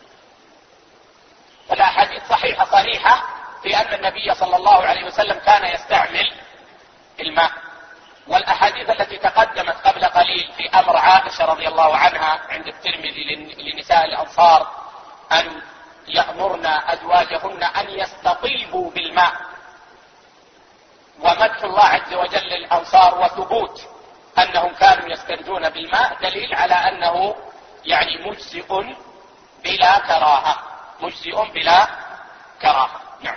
فالأحاديث صحيحة صريحة في أن النبي صلى الله عليه وسلم كان يستعمل الماء، والأحاديث التي تقدمت قبل قليل في أمر عائشة رضي الله عنها عند الترمذي لنساء الأنصار أن يأمرن أزواجهن أن يستطيبوا بالماء، ومدح الله عز وجل للأنصار وثبوت أنهم كانوا يستنجون بالماء دليل على أنه يعني مجزئ بلا كراهة، مجزئ بلا كراهة. نعم.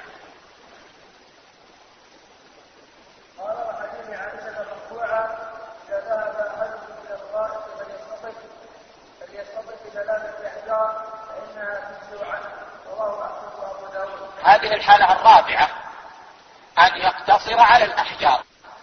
قال وحديث عائشة مرفوعة إذا ذهب أحدكم إلى الغائط فليستطب فليستطب بثلاثة أحجار فإنها تجزئ عنه، رواه أحمد وأبو داود. هذه الحالة الرابعة أن يقتصر على الأحجار،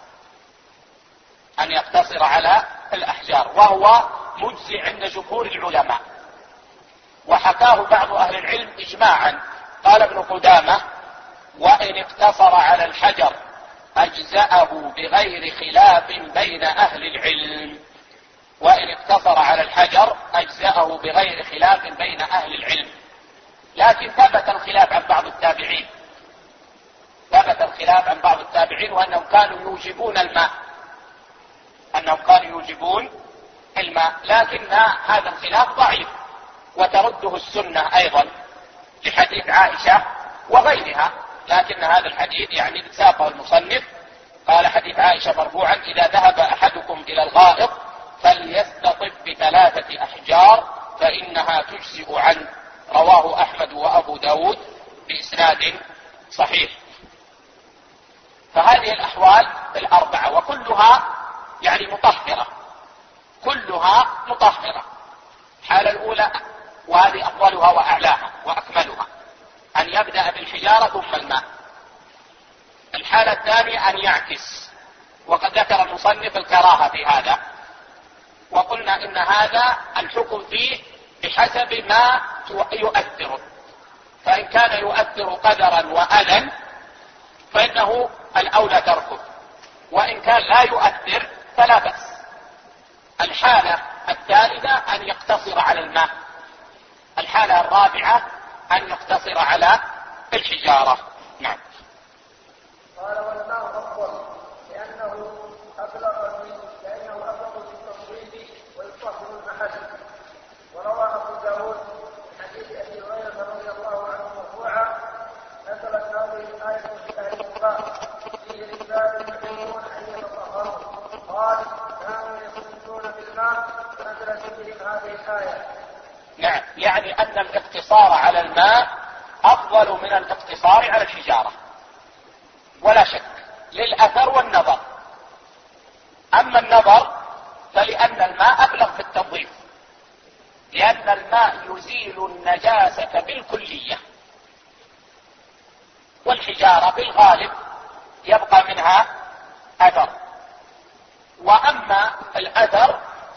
أن يقتصر على الأحجار، وهو مجزي عند جمهور العلماء، وحكاه بعض أهل العلم إجماعا. قال ابن قدامة: وإن اقتصر على الحجر أجزأه بغير خلاف بين أهل العلم، وإن اقتصر على الحجر أجزأه بغير خلاف بين أهل العلم. لكن ثبت الخلاف عن بعض التابعين، ثبت الخلاف عن بعض التابعين وأنهم كانوا يوجبون الماء، أنهم كانوا يوجبون الماء، لكن هذا الخلاف ضعيف وترده السنة أيضا لحديث عائشة وغيرها، لكن هذا الحديث يعني ساقه المصنف. قال حديث عائشة مرفوعا: إذا ذهب أحدكم إلى الغائط فليستطب بثلاثة أحجار فإنها تجزئ عنه، رواه أحمد وأبو داود بإسناد صحيح. فهذه الأحوال الأربعة وكلها يعني مطهرة، كلها مطهرة. الحالة الأولى وهذه أفضلها وأعلاها وأكملها أن يبدأ بالحجارة ثم الماء. الحالة الثانية أن يعكس، وقد ذكر المصنف الكراهة في هذا، وقلنا إن هذا الحكم فيه بحسب ما يؤثر، فإن كان يؤثر قدرا وأذى فإنه الأولى تركه، وإن كان لا يؤثر فلا بأس. الحالة الثالثة أن يقتصر على الماء. الحالة الرابعة أن يقتصر على الحجارة. نعم. قال والماء أفضل لأنه أبلغ لأنه أبلغ في التصويب ويطهر المحل. وروى أبو داود من حديث أبي هريرة رضي الله عنه مرفوعا: نزلت هذه الآية في أهل القرى فيه رجال يحبون أن يتطهروا، قال كانوا يستنجون بالماء فنزلت بهم هذه الآية. نعم، يعني أن الاقتصار على الماء أفضل من الاقتصار على الحجارة ولا شك، للأثر والنظر. أما النظر فلأن الماء أبلغ في التنظيف، لأن الماء يزيل النجاسة بالكلية، والحجارة بالغالب يبقى منها أثر. وأما الأثر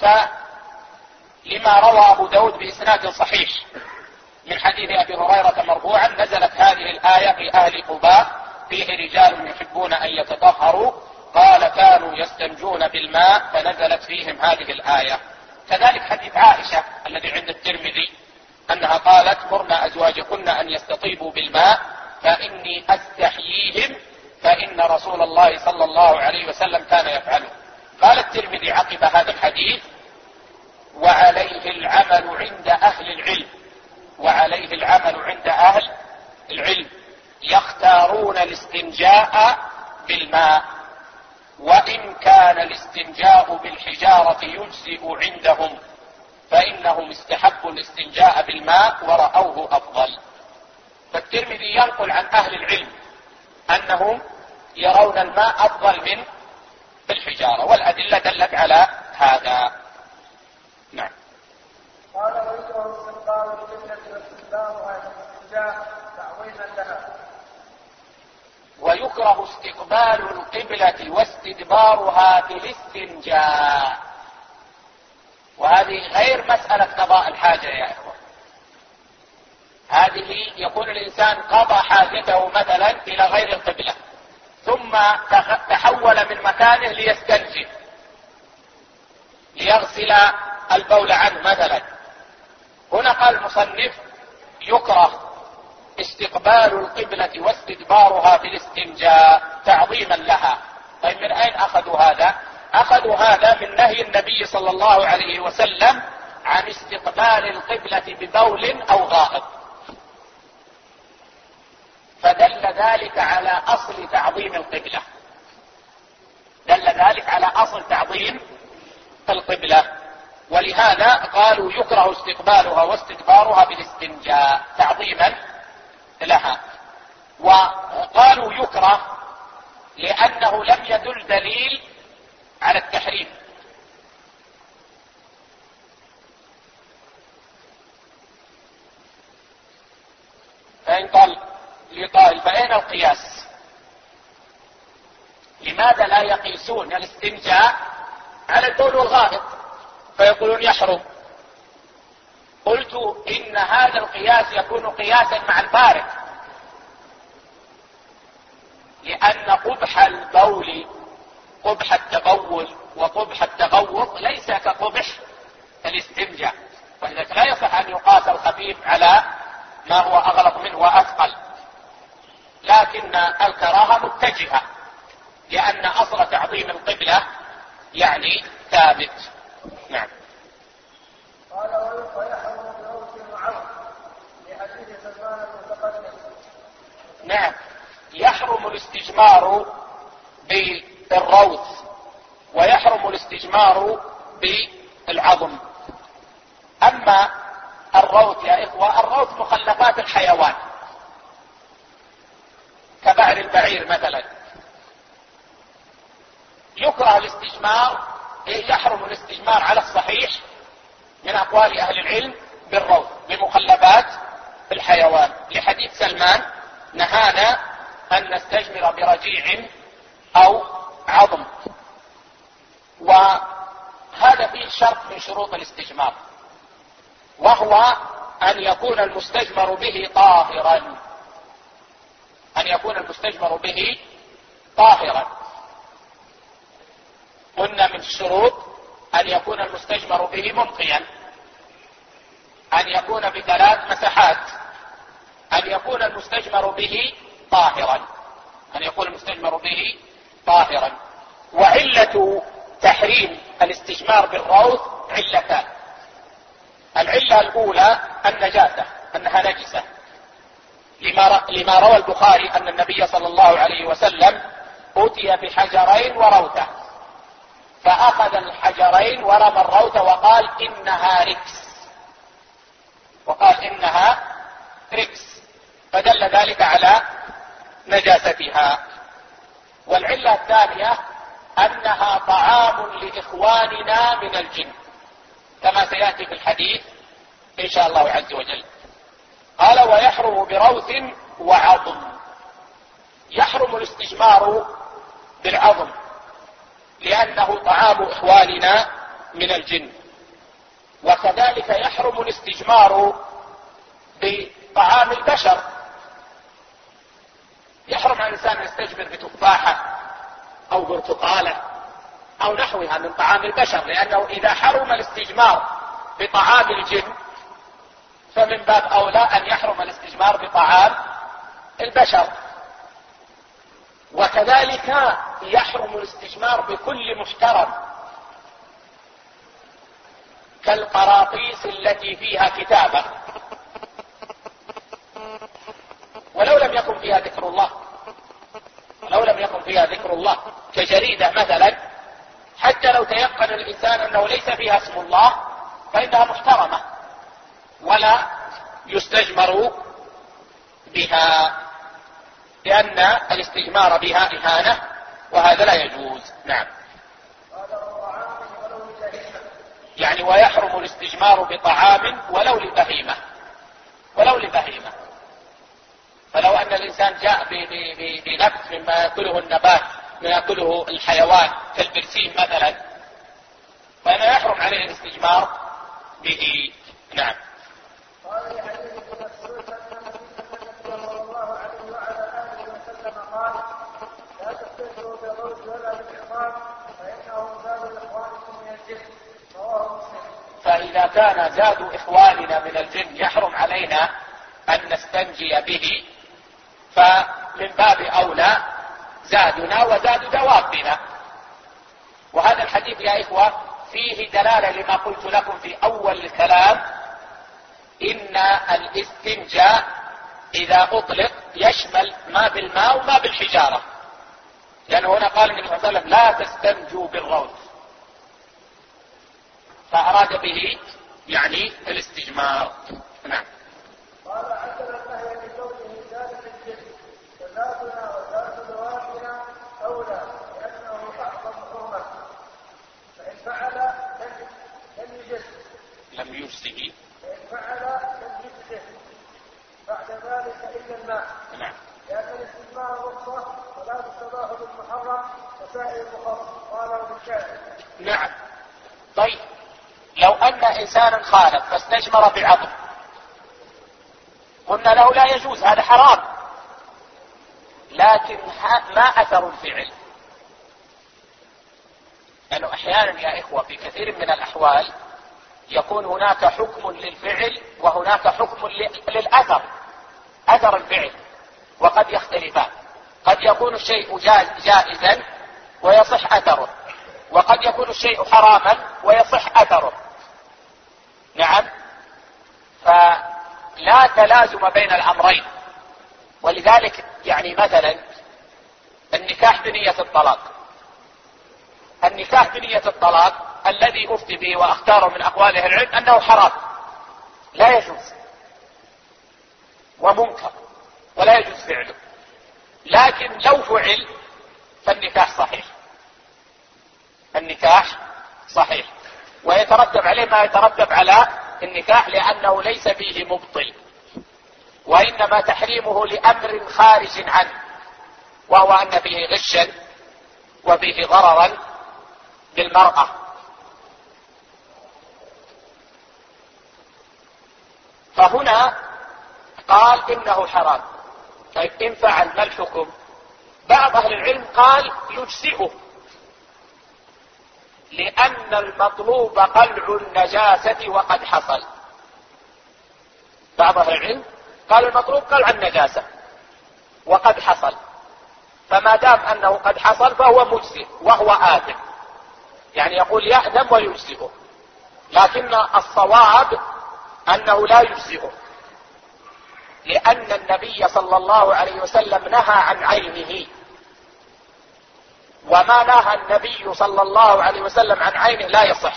فلما روى أبو داود بإسناد صحيح من حديث أبي هريرة مرفوعا: نزلت هذه الآية في أهل قباء فيه رجال يحبون أن يتطهروا، قال كانوا يستنجون بالماء فنزلت فيهم هذه الآية. كذلك حديث عائشة الذي عند الترمذي أنها قالت: مرنا أزواجكن أن يستطيبوا بالماء فإني أستحييهم فإن رسول الله صلى الله عليه وسلم كان يفعله. قال الترمذي عقب هذا الحديث: وعليه العمل عند أهل العلم، وعليه العمل عند أهل العلم يختارون الاستنجاء بالماء، وإن كان الاستنجاء بالحجارة يجزئ عندهم فإنهم استحبوا الاستنجاء بالماء ورأوه أفضل. فالترمذي ينقل عن أهل العلم أنهم يرون الماء أفضل من الحجارة، والأدلة دلت على هذا. نعم. قال ويكره استقبال القبلة واستدبارها للاستنجاء تعظيما لها. ويكره استقبال القبلة واستدبارها بالاستنجاء، وهذه غير مسألة قضاء الحاجة يا إخوة. هذه يكون الإنسان قضى حاجته مثلا إلى غير القبلة ثم تحول من مكانه ليستنجي ليغسل البول عنه مثلا. هنا قال المصنف: يكره استقبال القبلة واستدبارها بالاستنجاء تعظيما لها. طيب من أين أخذوا هذا؟ أخذوا هذا من نهي النبي صلى الله عليه وسلم عن استقبال القبلة ببول أو غائط، فدل ذلك على أصل تعظيم القبلة، دل ذلك على أصل تعظيم القبلة. ولهذا قالوا يكره استقبالها واستدبارها بالاستنجاء تعظيما لها. وقالوا يكره لأنه لم يدل دليل على التحريم. فإن قال لقائل فأين القياس؟ لماذا لا يقيسون الاستنجاء على البول والغائط فيقولون يحرم؟ قلت إن هذا القياس يكون قياسا مع الفارق، لأن قبح البول قبح التبول وقبح التغوط ليس كقبح الاستنجاء، ولذلك لا يصح أن يقاس الخفيف على ما هو أغلق منه وأثقل، لكن الكراهة متجهة لأن أصل تعظيم القبلة يعني ثابت. نعم. قال ويحرم بروس المعوض لحديث سلمان المتقدم. نعم، يحرم الاستجمار بالروث ويحرم الاستجمار بالعظم. أما الروث يا إخوة، الروث مخلفات الحيوان كبعر البعير مثلا، يكره الاستجمار، يحرم الاستجمار على الصحيح من أقوال أهل العلم بالروث بمخلفات الحيوان، لحديث سلمان نهانا أن نستجمر برجيع أو عظم. وهذا فيه شرط من شروط الاستجمار، وهو أن يكون المستجمر به طاهرا، أن يكون المستجمر به طاهرا. قلنا من الشروط أن يكون المستجمر به منقيا، أن يكون بثلاث مساحات، أن يكون المستجمر به طاهرا، أن يكون المستجمر به طاهرا. وعلة تحريم الاستجمار بالروث علتان. العلة الأولى النجاسة، أنها نجسة، لما روى البخاري أن النبي صلى الله عليه وسلم أتي بحجرين وروثة، فأخذ الحجرين ورمى الروثة وقال إنها ركس، وقال إنها ركس، فدل ذلك على نجاستها. والعلة الثانية أنها طعام لإخواننا من الجن، كما سيأتي في الحديث إن شاء الله عز وجل. قال ويحرم بروث وعظم. يحرم الاستجمار بالعظم لأنه طعام إخواننا من الجن، وكذلك يحرم الاستجمار بطعام البشر. يحرم على الإنسان يستجمر بتفاحة أو برتقالة أو نحوها من طعام البشر، لأنه إذا حرم الاستجمار بطعام الجن فمن باب أولى أن يحرم الاستجمار بطعام البشر. وكذلك يحرم الاستجمار بكل محترم كالقراطيس التي فيها كتابة ولو لم يكن فيها ذكر الله، ولو لم يكن فيها ذكر الله كجريدة مثلا، حتى لو تيقن الإنسان أنه ليس فيها اسم الله فإنها محترمة ولا يستجمر بها، لأن الاستجمار بها إهانة وهذا لا يجوز. نعم. يعني ويحرم الاستجمار بطعام ولو لبهيمة، ولو لبهيمة. فلو أن الإنسان جاء بنبت مما يأكله النبات ما يأكله الحيوان كالبرسيم مثلا، فإنه يحرم عليه الاستجمار به. نعم. قال لحديث ابن مسعود أن النبي صلى الله عليه وعلى آله وسلم قال لا تستجمروا بالروث ولا بالإحرام فإنه زاد إخوانكم من الجن، رواه مسلم. فإذا كان زاد إخواننا من الجن يحرم علينا أن نستنجي به، فمن باب أولى زادنا وزاد دوابنا. وهذا الحديث يا إخوة فيه دلالة لما قلت لكم في أول الكلام، إن الاستنجاء إذا أطلق يشمل ما بالماء وما بالحجارة، لأنه هنا قال النبي صلى الله عليه وسلم لا تستنجوا بالروث، فأراد به يعني الاستجمار. نعم. قال عدل النهي بقوله ذلك الجسم فذاتنا وذات ذواتنا أولى لأنه أعظم حرمة، فإن فعل لم يجزه لم يجزه فإن فعل لم يجزه بعد ذلك إلا الماء. نعم. لأن الاستجمار رخصة ولا تستباح بالمحرم وسائر المخصص. قاله بالشاعر. نعم. طيب لو أن إنسانا خالف فاستجمر بعظم، قلنا له لا يجوز، هذا حرام، لكن ما أثر الفعل؟ لأنه أحيانا يا إخوة في كثير من الأحوال يكون هناك حكم للفعل وهناك حكم للأثر، أثر الفعل، وقد يختلفان. قد يكون الشيء جائزا ويصح أثره، وقد يكون الشيء حراما ويصح أثره. نعم. فلا تلازم بين الأمرين، ولذلك يعني مثلا النكاح بنية الطلاق، النكاح بنية الطلاق الذي أفتي به وأختاره من أقوال أهل العلم أنه حرام لا يجوز ومنكر ولا يجوز فعله، لكن لو فعل فالنكاح صحيح، النكاح صحيح ويترتب عليه ما يترتب على النكاح، لأنه ليس فيه مبطل، وإنما تحريمه لأمر خارج عنه، وهو أن فيه غشا وفيه ضررا بالمرأة. فهنا قال إنه حرام. طيب إن فعل ما الحكم؟ بعض أهل العلم قال يجزئه، لأن المطلوب قلع النجاسة وقد حصل. بعض أهل العلم قال المطلوب قلع النجاسة وقد حصل، فما دام أنه قد حصل فهو مجزئ وهو آثم، يعني يقول يأثم ويجزئه، لكن الصواب أنه لا يجزئه، لأن النبي صلى الله عليه وسلم نهى عن عينه، وما نهى النبي صلى الله عليه وسلم عن عينه لا يصح.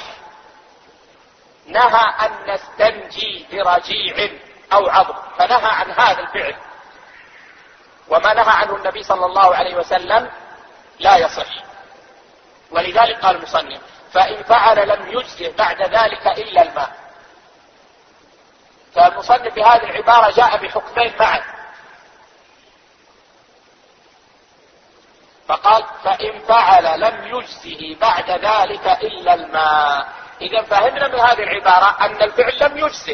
نهى أن نستنجي برجيع أو عظم، فنهى عن هذا الفعل، وما نهى عنه النبي صلى الله عليه وسلم لا يصح. ولذلك قال المصنف فإن فعل لم يجزئ بعد ذلك إلا الماء. فالمصنف بهذه العبارة جاء بحكمين معا، فقال فإن فعل لم يجزه بعد ذلك إلا الماء. إذا فهمنا من هذه العبارة أن الفعل لم يجزه،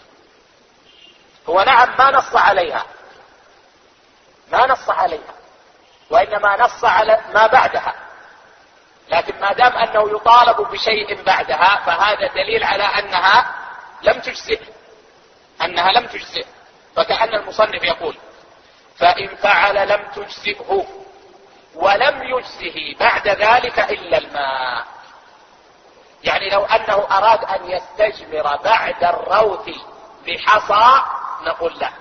هو نعم ما نص عليها، ما نص عليها، وإنما نص على ما بعدها، لكن ما دام أنه يطالب بشيء بعدها فهذا دليل على أنها لم تجزئ، أنها لم تجزئ. فكأن المصنف يقول فإن فعل لم تجزئه ولم يجزه بعد ذلك إلا الماء، يعني لو أنه أراد أن يستجمر بعد الروث بحصى نقول له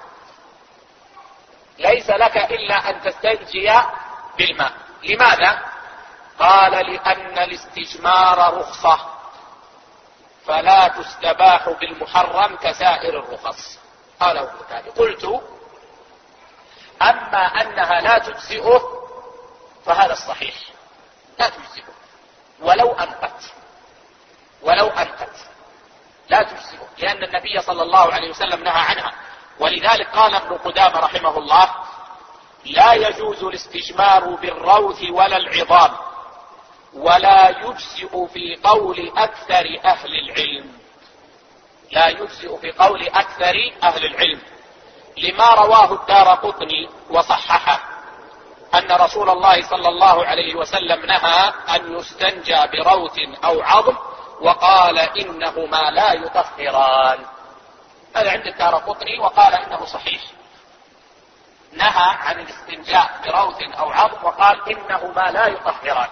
ليس لك إلا أن تستنجي بالماء. لماذا؟ قال لأن الاستجمار رخصة فلا تستباح بالمحرم كسائر الرخص. قال البخاري قلت أما أنها لا تجزئه فهذا الصحيح، لا تجزئه ولو أنقت، ولو أنقت لا تجزئه، لأن النبي صلى الله عليه وسلم نهى عنها. ولذلك قال ابن قدامة رحمه الله لا يجوز الاستجمار بالروث ولا العظام، ولا يجزئ في قول أكثر أهل العلم، لا يجزئ في قول أكثر أهل العلم، لما رواه الدارقطني وصححه أن رسول الله صلى الله عليه وسلم نهى أن يستنجى بروث أو عظم، وقال إنهما لا يطهران. هذا عند الدارقطني وقال إنه صحيح، نهى عن الاستنجاء بروث أو عظم وقال إنهما لا يطهران،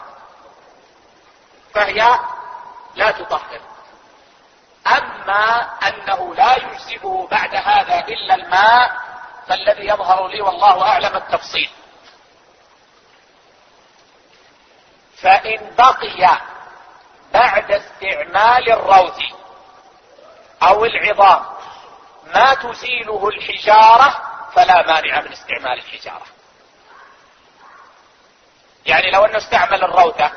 فهي لا تطهر. أما أنه لا يجزئه بعد هذا إلا الماء فالذي يظهر لي والله أعلم التفصيل. فإن بقي بعد استعمال الروث أو العظام ما تزيله الحجارة فلا مانع من استعمال الحجارة. يعني لو أنه استعمل الروثة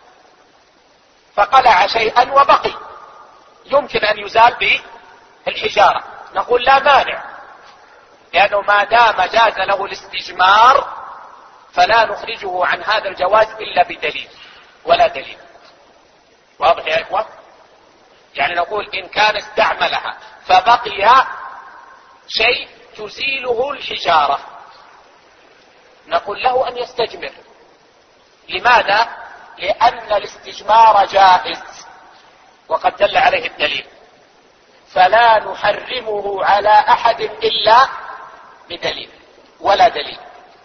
فقلع شيئا وبقي يمكن أن يزال بالحجارة، نقول لا مانع، لأنه ما دام جاز له الاستجمار فلا نخرجه عن هذا الجواز إلا بدليل ولا دليل. واضح يا إخوة؟ يعني نقول إن كان استعملها فبقي شيء تزيله الحجارة نقول له أن يستجمر. لماذا؟ لأن الاستجمار جائز وقد دل عليه الدليل، فلا نحرمه على أحد إلا بدليل ولا دليل.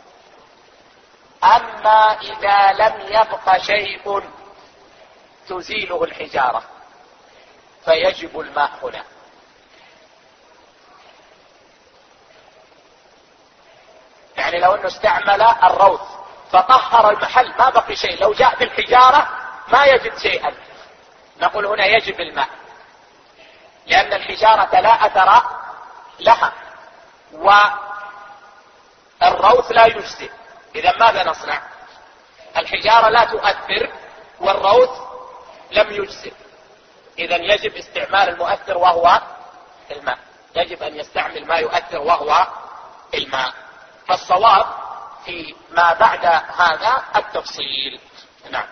أما إذا لم يبق شيء تزيله الحجارة فيجب الماء هنا. يعني لو أنه استعمل الروث فطهر المحل ما بقي شيء، لو جاء بالحجارة ما يجد شيئا، نقول هنا يجب الماء، لأن الحجارة لا أثر لها والروث لا يجزئ. إذا ماذا نصنع؟ الحجارة لا تؤثر والروث لم يجزئ، إذا يجب استعمال المؤثر وهو الماء، يجب أن يستعمل ما يؤثر وهو الماء. فالصواب في ما بعد هذا التفصيل. نعم.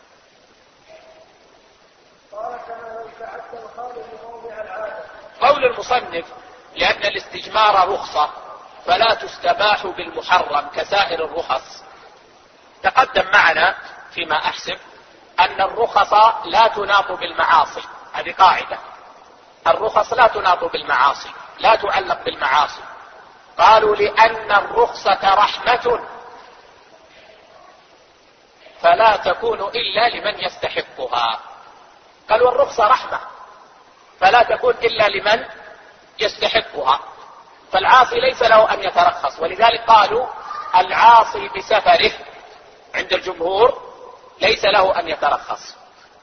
قال كما لو تعدى الخالق موضع العادة. قول المصنف لأن الاستجمار رخصة فلا تستباح بالمحرم كسائر الرخص. تقدم معنا فيما أحسب أن الرخص لا تناط بالمعاصي، هذه قاعدة، الرخص لا تناط بالمعاصي، لا تعلق بالمعاصي. قالوا لأن الرخصة رحمة فلا تكون إلا لمن يستحقها. قالوا الرخصة رحمة فلا تكون إلا لمن يستحقها، فالعاصي ليس له أن يترخص، ولذلك قالوا العاصي بسفره عند الجمهور ليس له أن يترخص.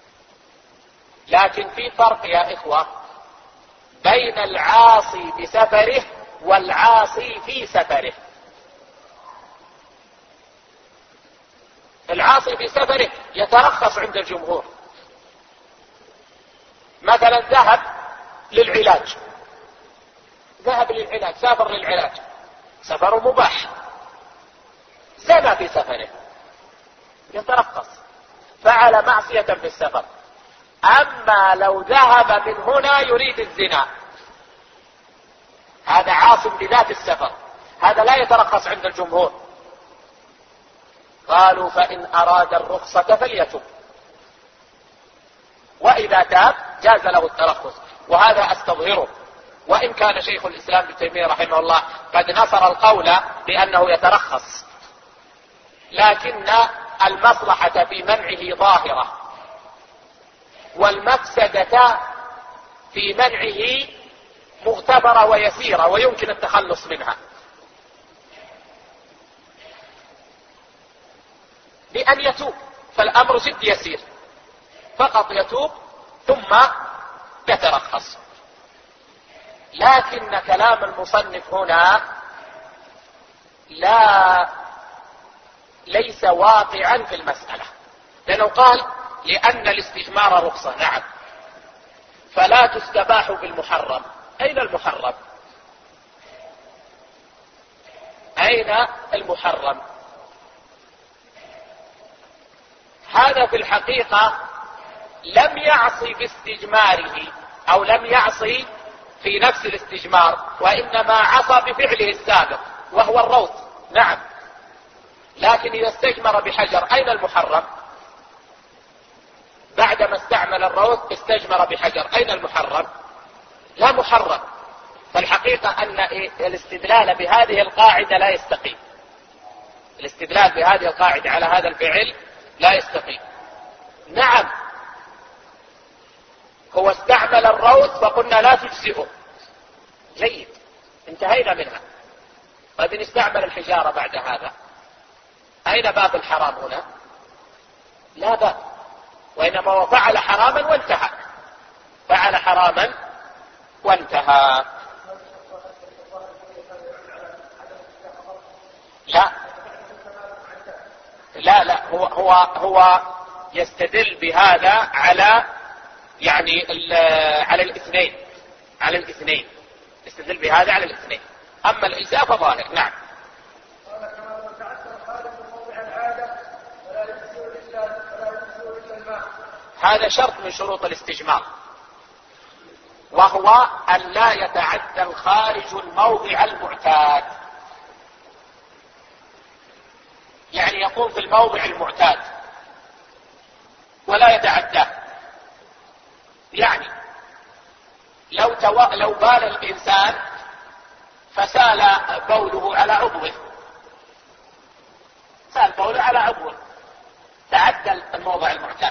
لكن في فرق يا إخوة بين العاصي بسفره والعاصي في سفره. العاصي في سفره يترخص عند الجمهور، مثلا ذهب للعلاج، ذهب للعلاج سافر للعلاج، سفر مباح، زنى في سفره يترخص، فعل معصية في السفر. أما لو ذهب من هنا يريد الزنا هذا عاصم بذات السفر، هذا لا يترخص عند الجمهور. قالوا فإن أراد الرخصة فليتب، وإذا تاب جاز له الترخص، وهذا أستظهره، وإن كان شيخ الإسلام ابن تيمية رحمه الله قد نصر القول بأنه يترخص، لكن المصلحة في منعه ظاهرة والمفسدة في منعه مغتبرة ويسيرة ويمكن التخلص منها، بأن يتوب، فالأمر جد يسير، فقط يتوب ثم يترخص. لكن كلام المصنف هنا لا ليس واقعا في المسألة، لأنه قال لأن الاستجمار رخصة، نعم، فلا تستباح بالمحرم. أين المحرم؟ أين المحرم؟ هذا في الحقيقة لم يعصي باستجماره أو لم يعصي في نفس الاستجمار، وإنما عصى بفعله السابق وهو الروث، نعم، لكن إذا استجمر بحجر أين المحرم؟ بعدما استعمل الروث استجمر بحجر، أين المحرم؟ لا محرم. فالحقيقة أن الاستدلال بهذه القاعدة لا يستقيم، الاستدلال بهذه القاعدة على هذا الفعل لا يستقيم. نعم هو استعمل الروث فقلنا لا تجزئه، جيد، انتهينا منها، طيب إن استعمل الحجارة بعد هذا أين باب الحرام هنا؟ لا باب، وإنما هو فعل حراما وانتهى، فعل حراما وانتهى. لا لا لا هو هو هو يستدل بهذا على يعني على الاثنين، على الاثنين يستدل بهذا على الاثنين. اما الاجزاء فظاهر. نعم. قال كما لو تعدى الخارج من موضع العاده فلا يجزئ الا فلا يجزئ الا الماء. هذا شرط من شروط الاستجمار، وهو ان لا يتعدى الخارج الموضع المعتاد، يعني يكون في الموضع المعتاد ولا يتعداه. يعني لو تو... لو بال الإنسان فسال بوله على عضوه، سال بوله على عضوه، تعدى الموضع المعتاد.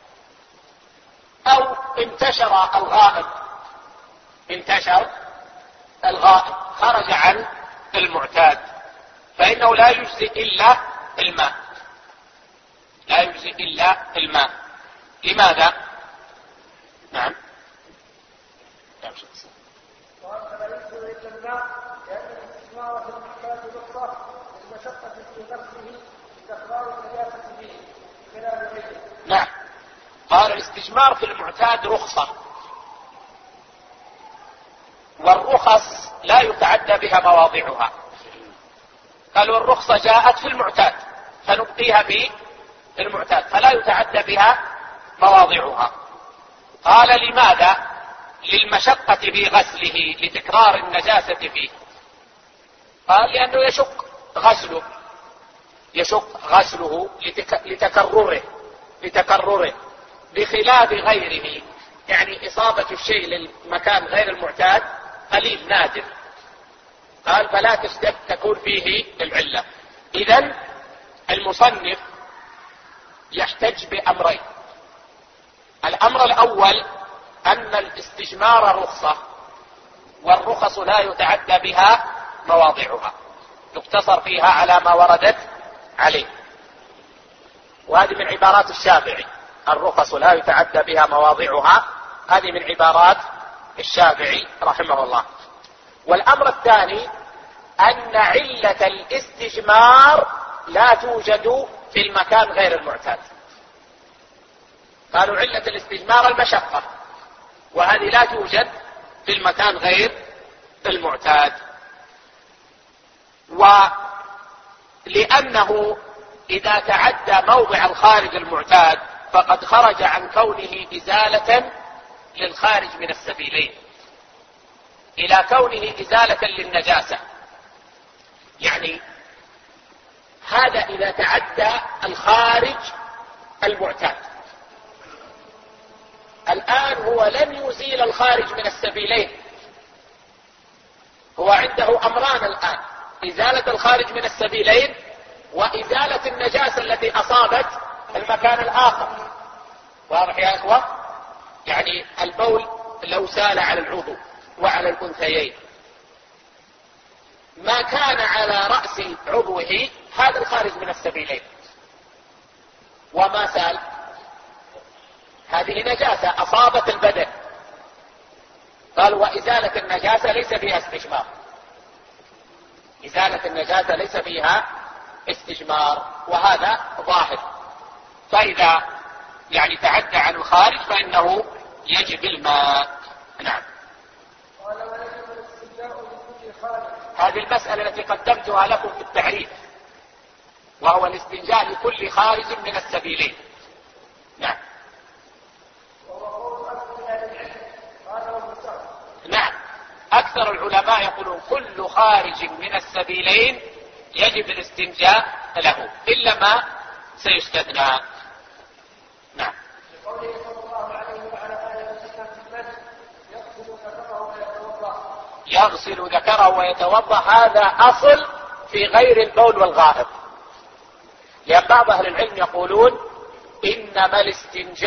أو انتشر الغائط، انتشر الغائط خرج عن المعتاد، فإنه لا يجزئ إلا الماء، لا يجزئ إلا الماء. لماذا؟ نعم. قال فلا يجزئ الا الماء لان الاستثمار في المحتاج رخصه للمشقه في غسله لاستخراج النجاسه فيه خلال غيره. نعم. قال الاستجمار في المعتاد رخصه، والرخص لا يتعدى بها مواضعها. قالوا الرخصة جاءت في المعتاد فنبقيها في المعتاد فلا يتعدى بها مواضعها. قال لماذا؟ للمشقة في غسله لتكرار النجاسة فيه. قال لأنه يشق غسله، يشق غسله لتكرره لتكرره بخلاف غيره، يعني إصابة الشيء للمكان غير المعتاد قليل نادر. قال فلا تشتد تكون فيه العلة. إذن المصنف يحتج بأمرين. الأمر الأول أن الاستجمار رخصة، والرخص لا يتعدى بها مواضعها، يقتصر فيها على ما وردت عليه. وهذه من عبارات الشافعي، الرخص لا يتعدى بها مواضعها، هذه من عبارات الشافعي رحمه الله. والأمر الثاني أن علة الاستجمار لا توجد في المكان غير المعتاد. قالوا علة الاستجمار المشقة، وهذه لا توجد في المكان غير المعتاد. ولأنه إذا تعدى موضع الخارج المعتاد فقد خرج عن كونه إزالة للخارج من السبيلين إلى كونه إزالة للنجاسة. يعني هذا إذا تعدى الخارج المعتاد. الآن هو لن يزيل الخارج من السبيلين، هو عنده أمران الآن: إزالة الخارج من السبيلين وإزالة النجاسة التي أصابت المكان الآخر. واضح يا إخوة؟ يعني البول لو سال على العضو وعلى الأنثيين، ما كان على رأس عضوه هذا الخارج من السبيلين، وما سال هذه نجاسة أصابت البدن. قال وإزالة النجاسة ليس فيها استجمار، إزالة النجاسة ليس فيها استجمار، وهذا ظاهر. فإذا يعني تعدى عن الخارج فإنه يجب الماء. نعم. قال ويجب الاستنجاء بكل خارج. هذه المسألة التي قدمتها لكم في التعريف، وهو الاستنجاء لكل خارج من السبيلين. نعم. نعم، أكثر العلماء يقولون كل خارج من السبيلين يجب الاستنجاء له إلا ما سيستثنى. نعم. قوله صلى الله عليه وعلى آله وسلم في المسجد يغسل ذكره ويتوضأ. يغسل ذكره ويتوضأ، هذا أصل في غير البول والغائط، لأن بعض أهل العلم يقولون إنما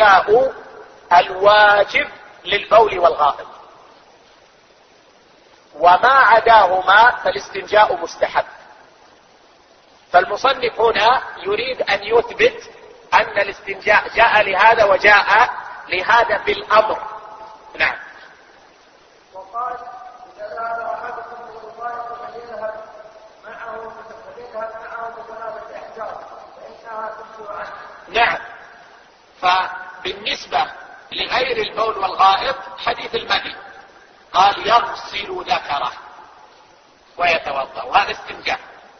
الاستنجاء الواجب للبول والغائط، وما عداهما فالاستنجاء مستحب. فالمصنف هنا يريد أن يثبت أن الاستنجاء جاء لهذا وجاء لهذا بالأمر. نعم. وقال إذا ذهب أحدكم للغائط فليذهب معه فليذهب معه بثلاثة أحجار فإنها تمشي عنه. نعم. فبالنسبة لغير البول والغائط حديث المني قال يغسل ذكره ويتوضأ وهذا استنجاء.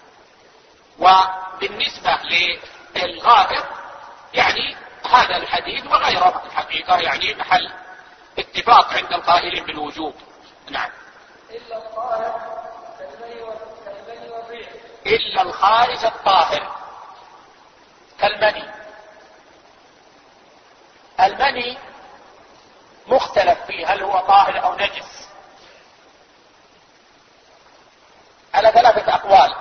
وبالنسبة للغائط يعني هذا الحديث وغيره الحقيقة يعني محل اتفاق عند القائلين بالوجوب. نعم. إلا الطاهر كالمني والريح. إلا الخارج الطاهر كالمني. المني مختلف فيه هل هو طاهر أو نجس على ثلاثة أقوال.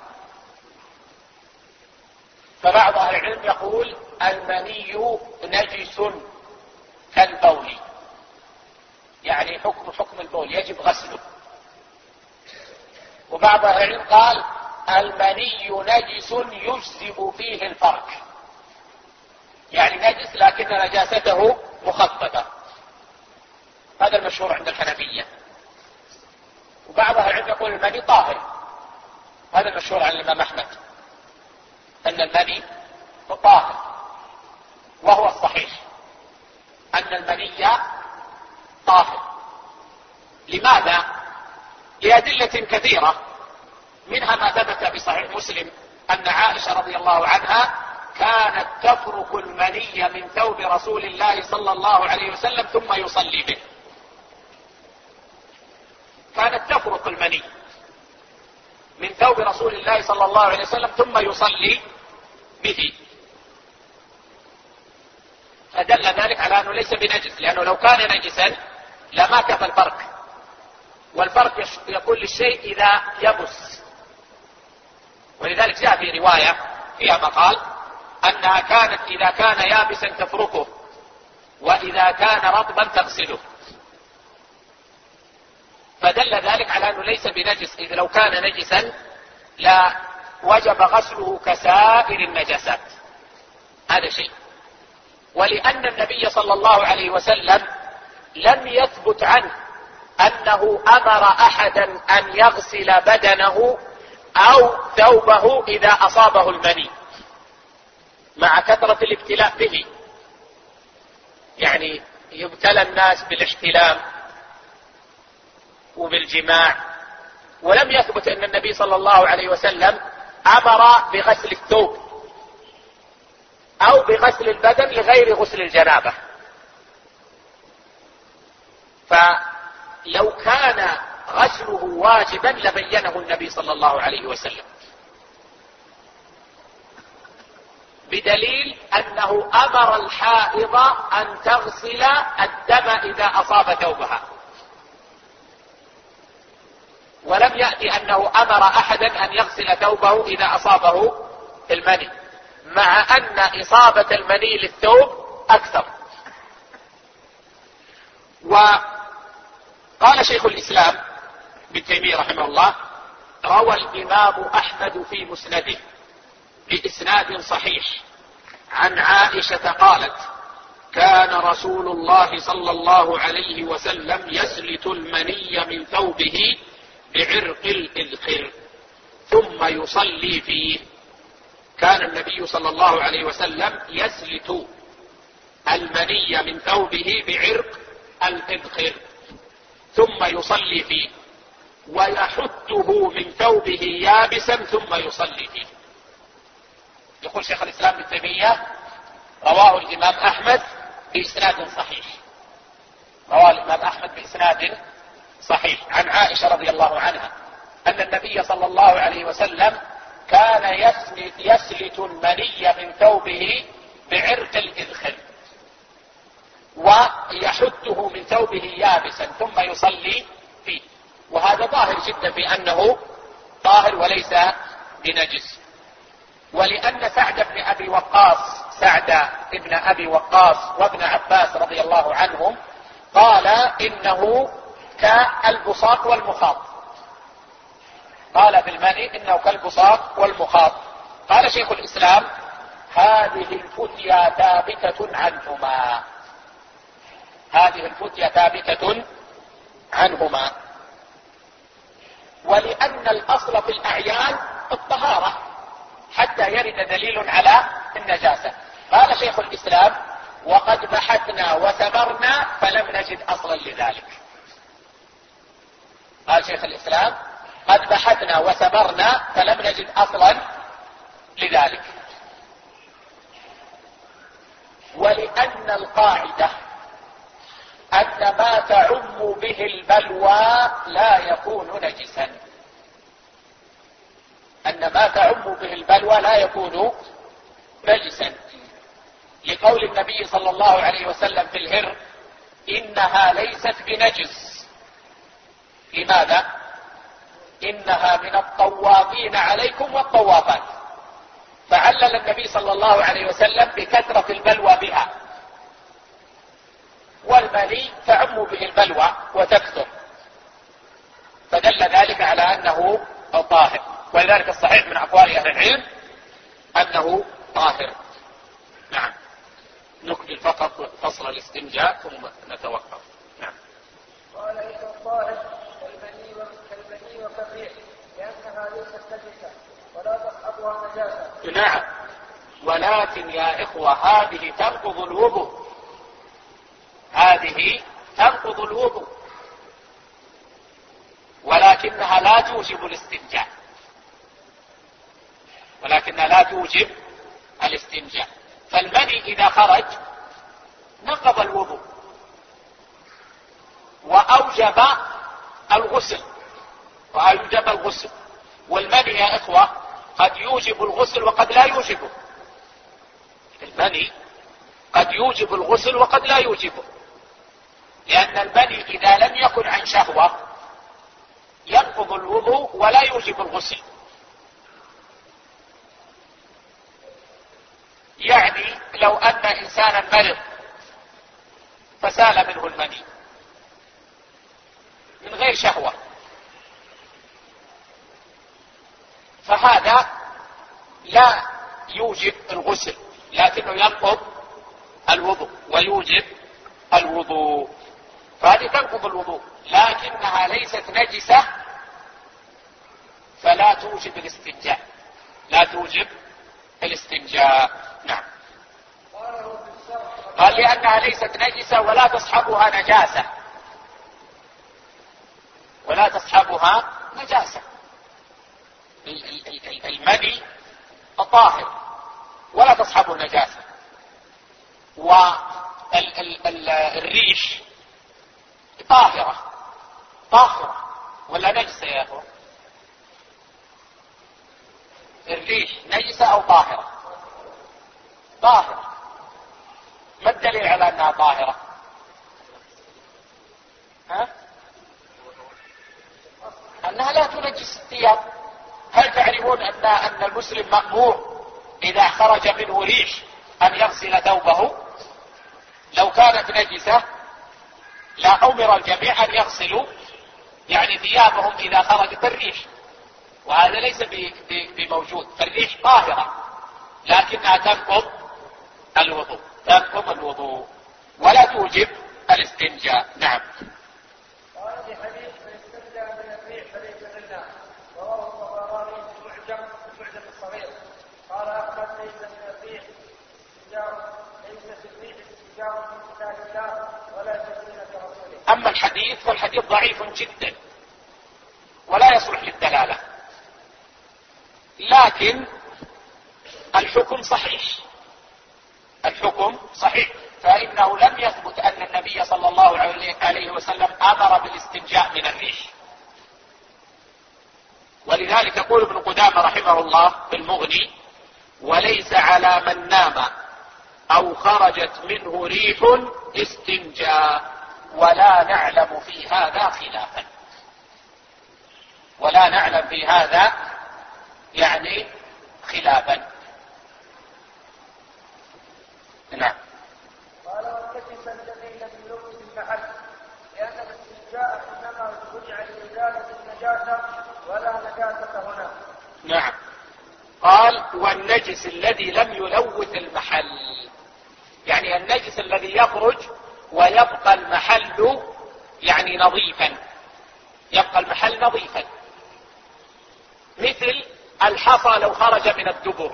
فبعض أهل العلم يقول المني نجس كالبول يعني حكم حكم البول يجب غسله. وبعض أهل العلم قال المني نجس يجزئ فيه الفرق يعني نجس لكن نجاسته مخففة. هذا المشهور عند الحنفية. وبعض أهل العلم يقول المني طاهر. هذا المشهور عن الإمام أحمد أن المني طاهر. وهو الصحيح أن المني طاهر. لماذا؟ لأدلة كثيرة منها ما ثبت بصحيح مسلم أن عائشة رضي الله عنها كانت تفرك المني من ثوب رسول الله صلى الله عليه وسلم ثم يصلي به. كانت تفرك المني من ثوب رسول الله صلى الله عليه وسلم ثم يصلي به. فدل ذلك على أنه ليس بنجس لأنه لو كان نجسا لما كفى الفرق. والفرق يكون للشيء إذا يبس. ولذلك جاء في رواية فيها مقال أنها كانت إذا كان يابسا تفركه وإذا كان رطبا تغسله. فدل ذلك على أنه ليس بنجس إذ لو كان نجسا لا وجب غسله كسائر النجاسات. هذا شيء. ولأن النبي صلى الله عليه وسلم لم يثبت عنه أنه أمر أحدا أن يغسل بدنه أو ثوبه إذا أصابه المني مع كثرة الابتلاء به. يعني يبتلى الناس بالاحتلام وبالجماع ولم يثبت أن النبي صلى الله عليه وسلم أمر بغسل الثوب أو بغسل البدن لغير غسل الجنابة. فلو كان غسله واجبا لبينه النبي صلى الله عليه وسلم بدليل أنه أمر الحائض أن تغسل الدم إذا أصاب ثوبها ولم يأتي أنه أمر أحدا أن يغسل ثوبه إذا أصابه المني مع أن إصابة المني للثوب أكثر. وقال شيخ الإسلام ابن تيمية رحمه الله روى الإمام أحمد في مسنده بإسناد صحيح عن عائشة قالت كان رسول الله صلى الله عليه وسلم يسلت المني من ثوبه بعرق الإذخر ثم يصلي فيه. كان النبي صلى الله عليه وسلم يسلت المني من ثوبه بعرق الإذخر ثم يصلي فيه ويحته من ثوبه يابسا ثم يصلي فيه. يقول شيخ الإسلام ابن تيمية رواه الإمام أحمد بإسناد صحيح. رواه الإمام أحمد بإسناد صحيح عن عائشة رضي الله عنها أن النبي صلى الله عليه وسلم كان يسلت, يسلت المني من ثوبه بعرق الإذخر ويحته من ثوبه يابسا ثم يصلي فيه. وهذا ظاهر جدا في أنه طاهر وليس بنجس. ولأن سعد بن أبي وقاص سعد ابن أبي وقاص وابن عباس رضي الله عنهم قال إنه كالبصاق والمخاط. قال في المني انه كالبصاق والمخاط. قال شيخ الاسلام: هذه الفتيا ثابتة عنهما، هذه الفتيا ثابتة عنهما. ولأن الأصل في الأعيان الطهارة حتى يرد دليل على النجاسة. قال شيخ الإسلام: وقد بحثنا وثمرنا فلم نجد أصلا لذلك. قال شيخ الإسلام: قد بحثنا وثمرنا فلم نجد أصلا لذلك. ولأن القاعدة أن ما تعم به البلوى لا يكون نجسا، أن ما تعم به البلوى لا يكون نجسا، لقول النبي صلى الله عليه وسلم في الهر: إنها ليست بنجس. لماذا؟ إنها من الطوافين عليكم والطوافات. فعلل النبي صلى الله عليه وسلم بكثرة البلوى بها، والمني تعم به البلوى وتكثر، فدل ذلك على أنه طاهر. ولذلك الصحيح من أقوال أهل العلم أنه طاهر. نعم. نكمل فقط فصل الاستنجاء ثم نتوقف. نعم. قال: إذا الطاهر كالمني كالمني وكالريح، لأنها ليست نجسة ولا تصحبها نجاسة. نعم. ولكن يا إخوة هذه تنقض الوضوء، هذه تنقض الوضوء، ولكنها لا توجب الاستنجاء، ولكنها لا توجب الاستنجاء. فالمني إذا خرج نقض الوضوء وأوجب الغسل، وأوجب الغسل. والمني يا إخوة قد يوجب الغسل وقد لا يوجبه، المني قد يوجب الغسل وقد لا يوجبه، لأن المني إذا لم يكن عن شهوة ينقض الوضوء ولا يوجب الغسل. يعني لو أن إنسانا مرض فسال منه المني من غير شهوة، فهذا لا يوجب الغسل، لكنه ينقض الوضوء ويوجب الوضوء، فهذه تنقض الوضوء، لكنها ليست نجسة فلا توجب الاستنجاء، لا توجب الاستنجاء. نعم. قال: لأنها ليست نجسة ولا تصحبها نجاسة، ولا تصحبها نجاسة. المني طاهر ولا تصحبه نجاسة، والريش طاهرة طاهرة ولا نجسة يا أخوة؟ الريش نجسة أو طاهرة؟ طاهرة. ما الدليل على أنها طاهرة؟ ها؟ أنها لا تنجس الثياب. هل تعرفون أن أن المسلم مأمور إذا خرج منه ريش أن يغسل ثوبه؟ لو كانت نجسة لا أمر الجميع أن يغسلوا يعني ثيابهم إذا خرجت الريش، وهذا ليس بموجود. فالريش طاهرة لكنها تنقض الوضوء، تنقض الوضوء ولا توجب الاستنجاء. نعم. قال في حديث: من استنجى من الريح فليس منا، رواه الطبراني في المعجم المعجم الصغير. قال أحمد: ليس من الريح استنجاء، ليس في الريح استنجاء من كتاب الله ولا في سنة رسوله. أما الحديث فالحديث ضعيف جدا ولا يصلح للدلالة، لكن الحكم صحيح، الحكم صحيح، فإنه لم يثبت أن النبي صلى الله عليه وسلم أمر بالاستنجاء من الريش. ولذلك يقول ابن قدامة رحمه الله في المغني: وليس على من نام أو خرجت منه ريح استنجاء، ولا نعلم في هذا خلافا، ولا نعلم في هذا يعني خلافا. نعم. قال: والنجس الذي لم يلبس المحل، لأن الاستنجاء إنما النجس الذي لم يلوث المحل، يعني النجس الذي يخرج ويبقى المحل يعني نظيفا، يبقى المحل نظيفا، مثل الحصى لو خرج من الدبر،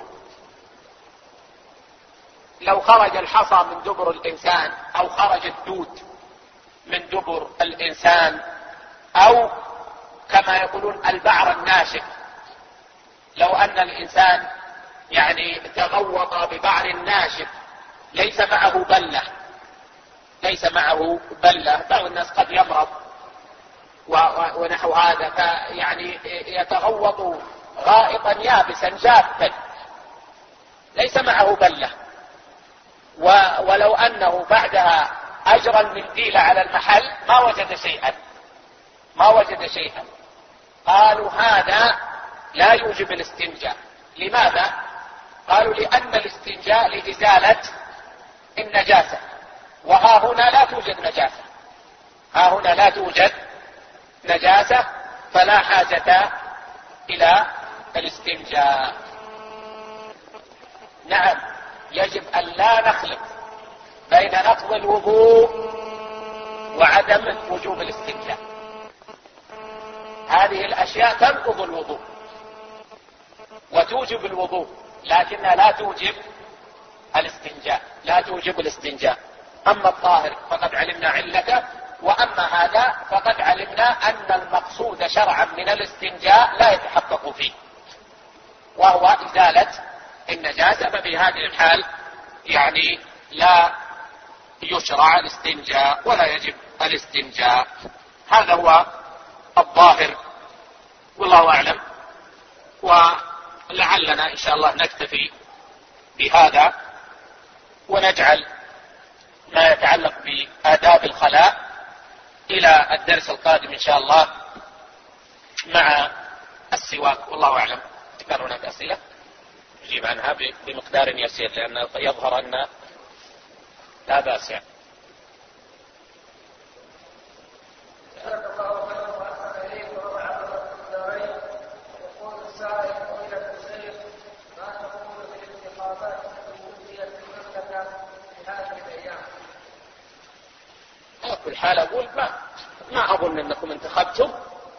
لو خرج الحصى من دبر الإنسان أو خرج الدود من دبر الإنسان، أو كما يقولون البعر الناشف، لو أن الإنسان يعني تغوط ببعر ناشف ليس معه بلة، ليس معه بلة، بعض الناس قد يمرض ونحو هذا، فيعني يتغوط غائطا يابسا جافا ليس معه بلة، ولو أنه بعدها أجرى المنديل على المحل ما وجد شيئا، ما وجد شيئا. قالوا هذا لا يوجب الاستنجاء. لماذا؟ قالوا لأن الاستنجاء لإزالة النجاسة، وها هنا لا توجد نجاسة، ها هنا لا توجد نجاسة، فلا حاجة إلى الاستنجاء. نعم، يجب أن لا نخلط بين نقض الوضوء وعدم وجوب الاستنجاء. هذه الأشياء تنقض الوضوء وتوجب الوضوء، لكنها لا توجب الاستنجاء، لا توجب الاستنجاء. أما الطاهر فقد علمنا علته، وأما هذا فقد علمنا أن المقصود شرعا من الاستنجاء لا يتحقق فيه، وهو إزالة النجاسة، ففي هذه الحال يعني لا يشرع الاستنجاء ولا يجب الاستنجاء. هذا هو الظاهر والله أعلم، ولعلنا إن شاء الله نكتفي بهذا ونجعل ما يتعلق بآداب الخلاء إلى الدرس القادم إن شاء الله مع السواك، والله أعلم. كان هناك أسئلة نجيب عنها بمقدار يسير، لأن يظهر أن لا بأس يعني. في الحال أقول ما ما أظن أنكم انتخبتم.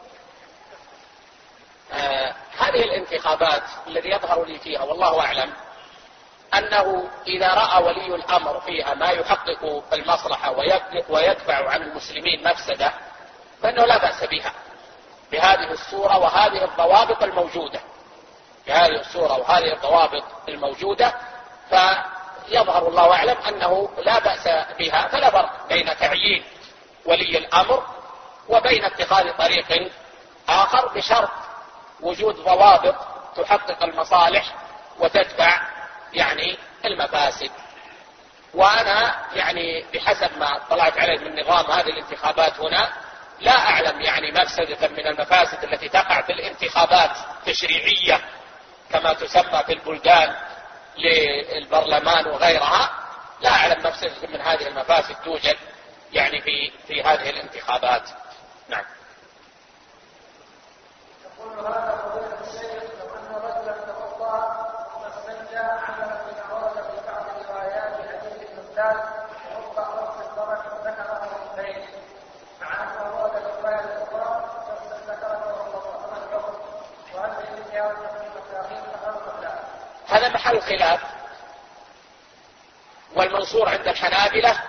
آه هذه الانتخابات الذي يظهر لي فيها والله أعلم أنه إذا رأى ولي الأمر فيها ما يحقق المصلحة ويدفع عن المسلمين مفسدة فإنه لا بأس بها بهذه الصورة وهذه الضوابط الموجودة، بهذه الصورة وهذه الضوابط الموجودة، فيظهر الله أعلم أنه لا بأس بها. فلا فرق بين تعيين ولي الأمر وبين اتخاذ طريق آخر بشرط وجود ضوابط تحقق المصالح وتدفع يعني المفاسد. وأنا يعني بحسب ما اطلعت عليه من نظام هذه الانتخابات هنا لا أعلم يعني مفسدة من المفاسد التي تقع في الانتخابات التشريعية كما تسمى في البلدان للبرلمان وغيرها، لا أعلم مفسدة من هذه المفاسد توجد يعني في في هذه الانتخابات. نعم. يقول هذا فضيلة الشيخ لو أن رجلا توضأ ثم استنجى عملا بما ورد في بعض الروايات حديث المقداد توضأ رأس البرك ذكره اثنين، مع أنه ورد في الرواية الأخرى بس ذكره وما الحكم، وهل في هذا المساخين أو لا؟ هذا محل خلاف، والمنصور عند الحنابلة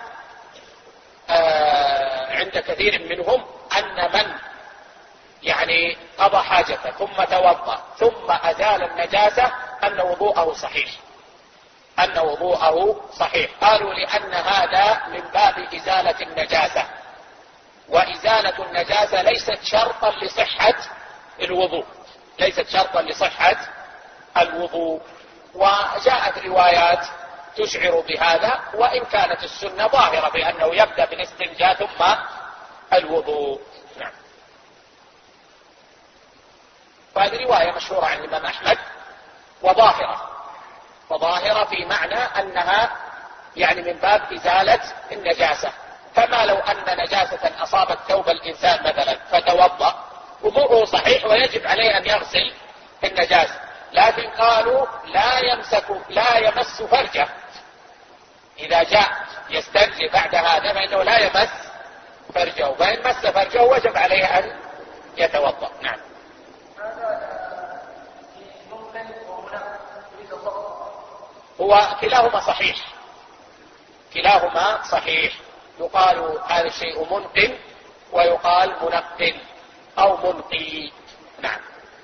آه عند كثير منهم أن من يعني قضى حاجته ثم توضأ ثم أزال النجاسة أن وضوءه صحيح، أن وضوءه صحيح. قالوا لأن هذا من باب إزالة النجاسة، وإزالة النجاسة ليست شرطا لصحة الوضوء، ليست شرطا لصحة الوضوء. وجاءت روايات تشعر بهذا، وإن كانت السنة ظاهرة بأنه يبدأ بالاستنجاء ثم الوضوء. نعم. وهذه رواية مشهورة عن الإمام أحمد وظاهرة، وظاهرة في معنى أنها يعني من باب إزالة النجاسة. فما لو أن نجاسة أصابت ثوب الإنسان مثلا فتوضأ وضوءه صحيح ويجب عليه أن يغسل النجاسة، لكن قالوا لا يمسك لا يمس فرجه، إذا جاء يستنجي بعد هذا فإنه لا يمس فرجه، فإن مس فرجه وجب عليه أن يتوضأ. نعم. هو كلاهما صحيح، كلاهما صحيح. يقال هذا الشيء منقٍ ويقال منق أو منقي. نعم.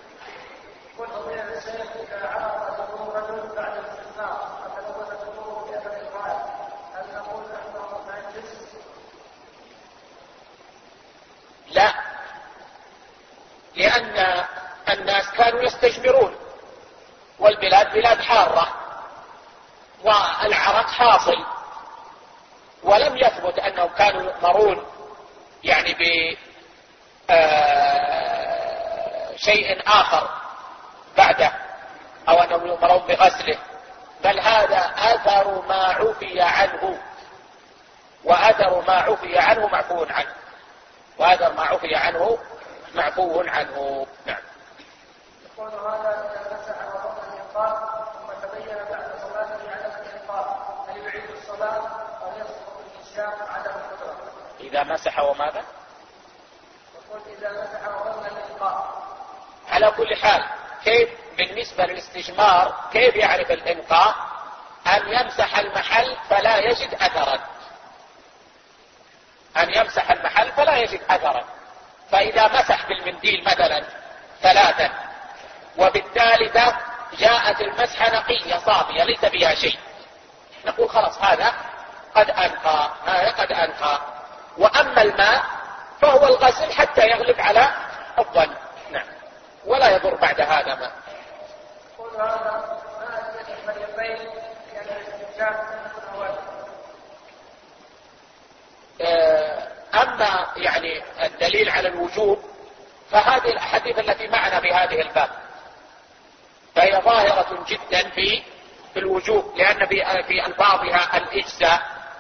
لا، لأن الناس كانوا يستجمرون، والبلاد بلاد حارة والعرق حاصل، ولم يثبت أنهم كانوا يؤمرون يعني بشيء آخر بعده أو أنهم يؤمرون بغسله، بل هذا أثر ما عفي عنه، وأثر ما عفي عنه معفو عنه، وأثر ما عفي عنه معفو عنه. نعم. يقول هذا إذا مسح وضم الإنقاذ ثم تبين بعد صلاته عدم الإنقاذ هل يعيد الصلاة أو يسقط الإنشاء عدم القدرة؟ إذا مسح وماذا؟ يقول إذا مسح وضم الإنقاذ. على كل حال، كيف بالنسبة للاستجمار كيف يعرف الإنقاء؟ أن يمسح المحل فلا يجد أثرا، أن يمسح المحل فلا يجد أثرا. فإذا مسح بالمنديل مثلا ثلاثا وبالثالثة جاءت المسحة نقية صافية ليس فيها شيء، نقول خلاص هذا قد أنقى، هذا قد أنقى. وأما الماء فهو الغسل حتى يغلب على الظن. نعم. ولا يضر بعد هذا ماء. يقول هذا ما أثبت المريضين لأن الاستنجاء أول. أما يعني الدليل على الوجوب فهذه الأحاديث التي معنا بهذه الباب فهي ظاهرة جدا في في الوجوب، لأن في ألفاظها الإجزاء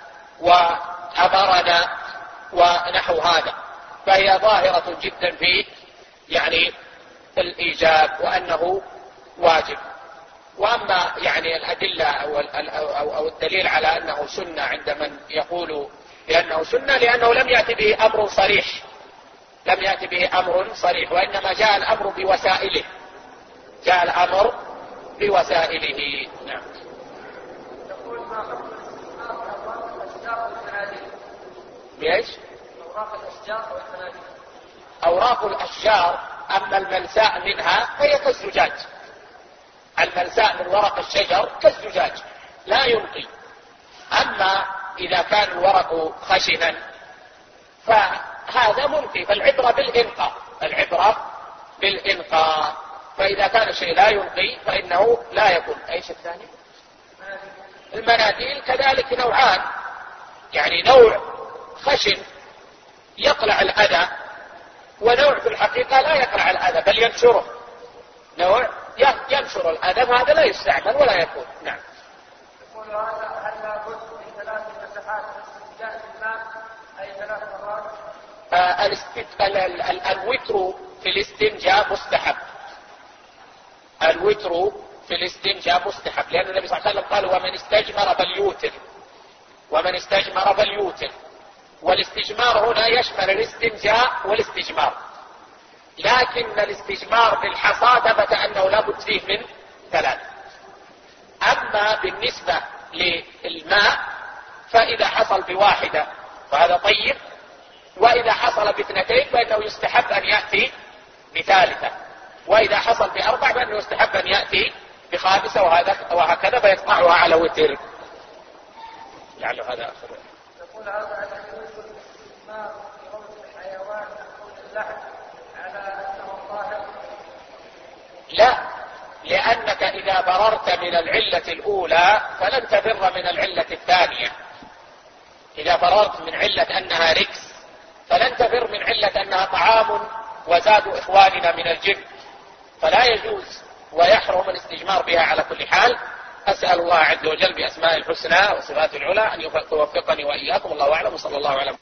وأمرنا ونحو هذا، فهي ظاهرة جدا في يعني الإيجاب وأنه واجب. وأما يعني الأدلة أو, أو, أو الدليل على أنه سنة عند من يقول لأنه سنة، لأنه لم يأتي به أمر صريح، لم يأتي به أمر صريح، وإنما جاء الأمر بوسائله، جاء الأمر بوسائله. نعم. يقول ما حكم الاستثناء في أوراق الأشجار والمناديل؟ بإيش؟ أوراق الأشجار والمناديل. أوراق الأشجار أما الملساء منها فهي كالزجاج، الملساء من ورق الشجر كالزجاج لا ينقي. أما إذا كان الورق خشنا فهذا منقي، فالعبرة بالإنقاء، العبرة بالإنقاء. فإذا كان الشيء لا ينقي فإنه لا يكون. أيش الثاني؟ المناديل كذلك نوعان، يعني نوع خشن يقلع الأذى، ونوع في الحقيقة لا يقلع الأذى بل ينشره، نوع ينشر الأذى، فهذا لا يستعمل ولا يكون. نعم. يقول هذا هل لابد من ثلاث مسحات استنجاء بالماء أي ثلاث مرات؟ آه الوتر في الاستنجاء مستحب، الوتر في الاستنجاء مستحب، لأن النبي صلى الله عليه وسلم قال ومن استجمر فليوتر، ومن استجمر فليوتر. والاستجمار هنا يشمل الاستنجاء والاستجمار، لكن الاستجمار بالحصى ثبت أنه لا بد فيه من ثلاث. أما بالنسبة للماء فإذا حصل بواحدة فهذا طيب، وإذا حصل باثنتين فإنه يستحب أن يأتي بثالثة، وإذا حصل بأربع فإنه يستحب أن يأتي بخامسة، وهكذا فيقطعها على وتر. لعل هذا آخر. يقول هذا أن يوجد الاستثمار في روض الحيوان يأكل اللحم على أنه طاهر؟ لا، لأنك إذا بررت من العلة الأولى فلن تبر من العلة الثانية. إذا بررت من علة أنها ركس فلن تبر من علة أنها طعام وزاد إخواننا من الجن، فلا يجوز ويحرم الاستجمار بها على كل حال. أسأل الله عز وجل بأسماء الحسنى وصفات العلى أن يوفقني وإياكم. الله أعلم، وصلى الله على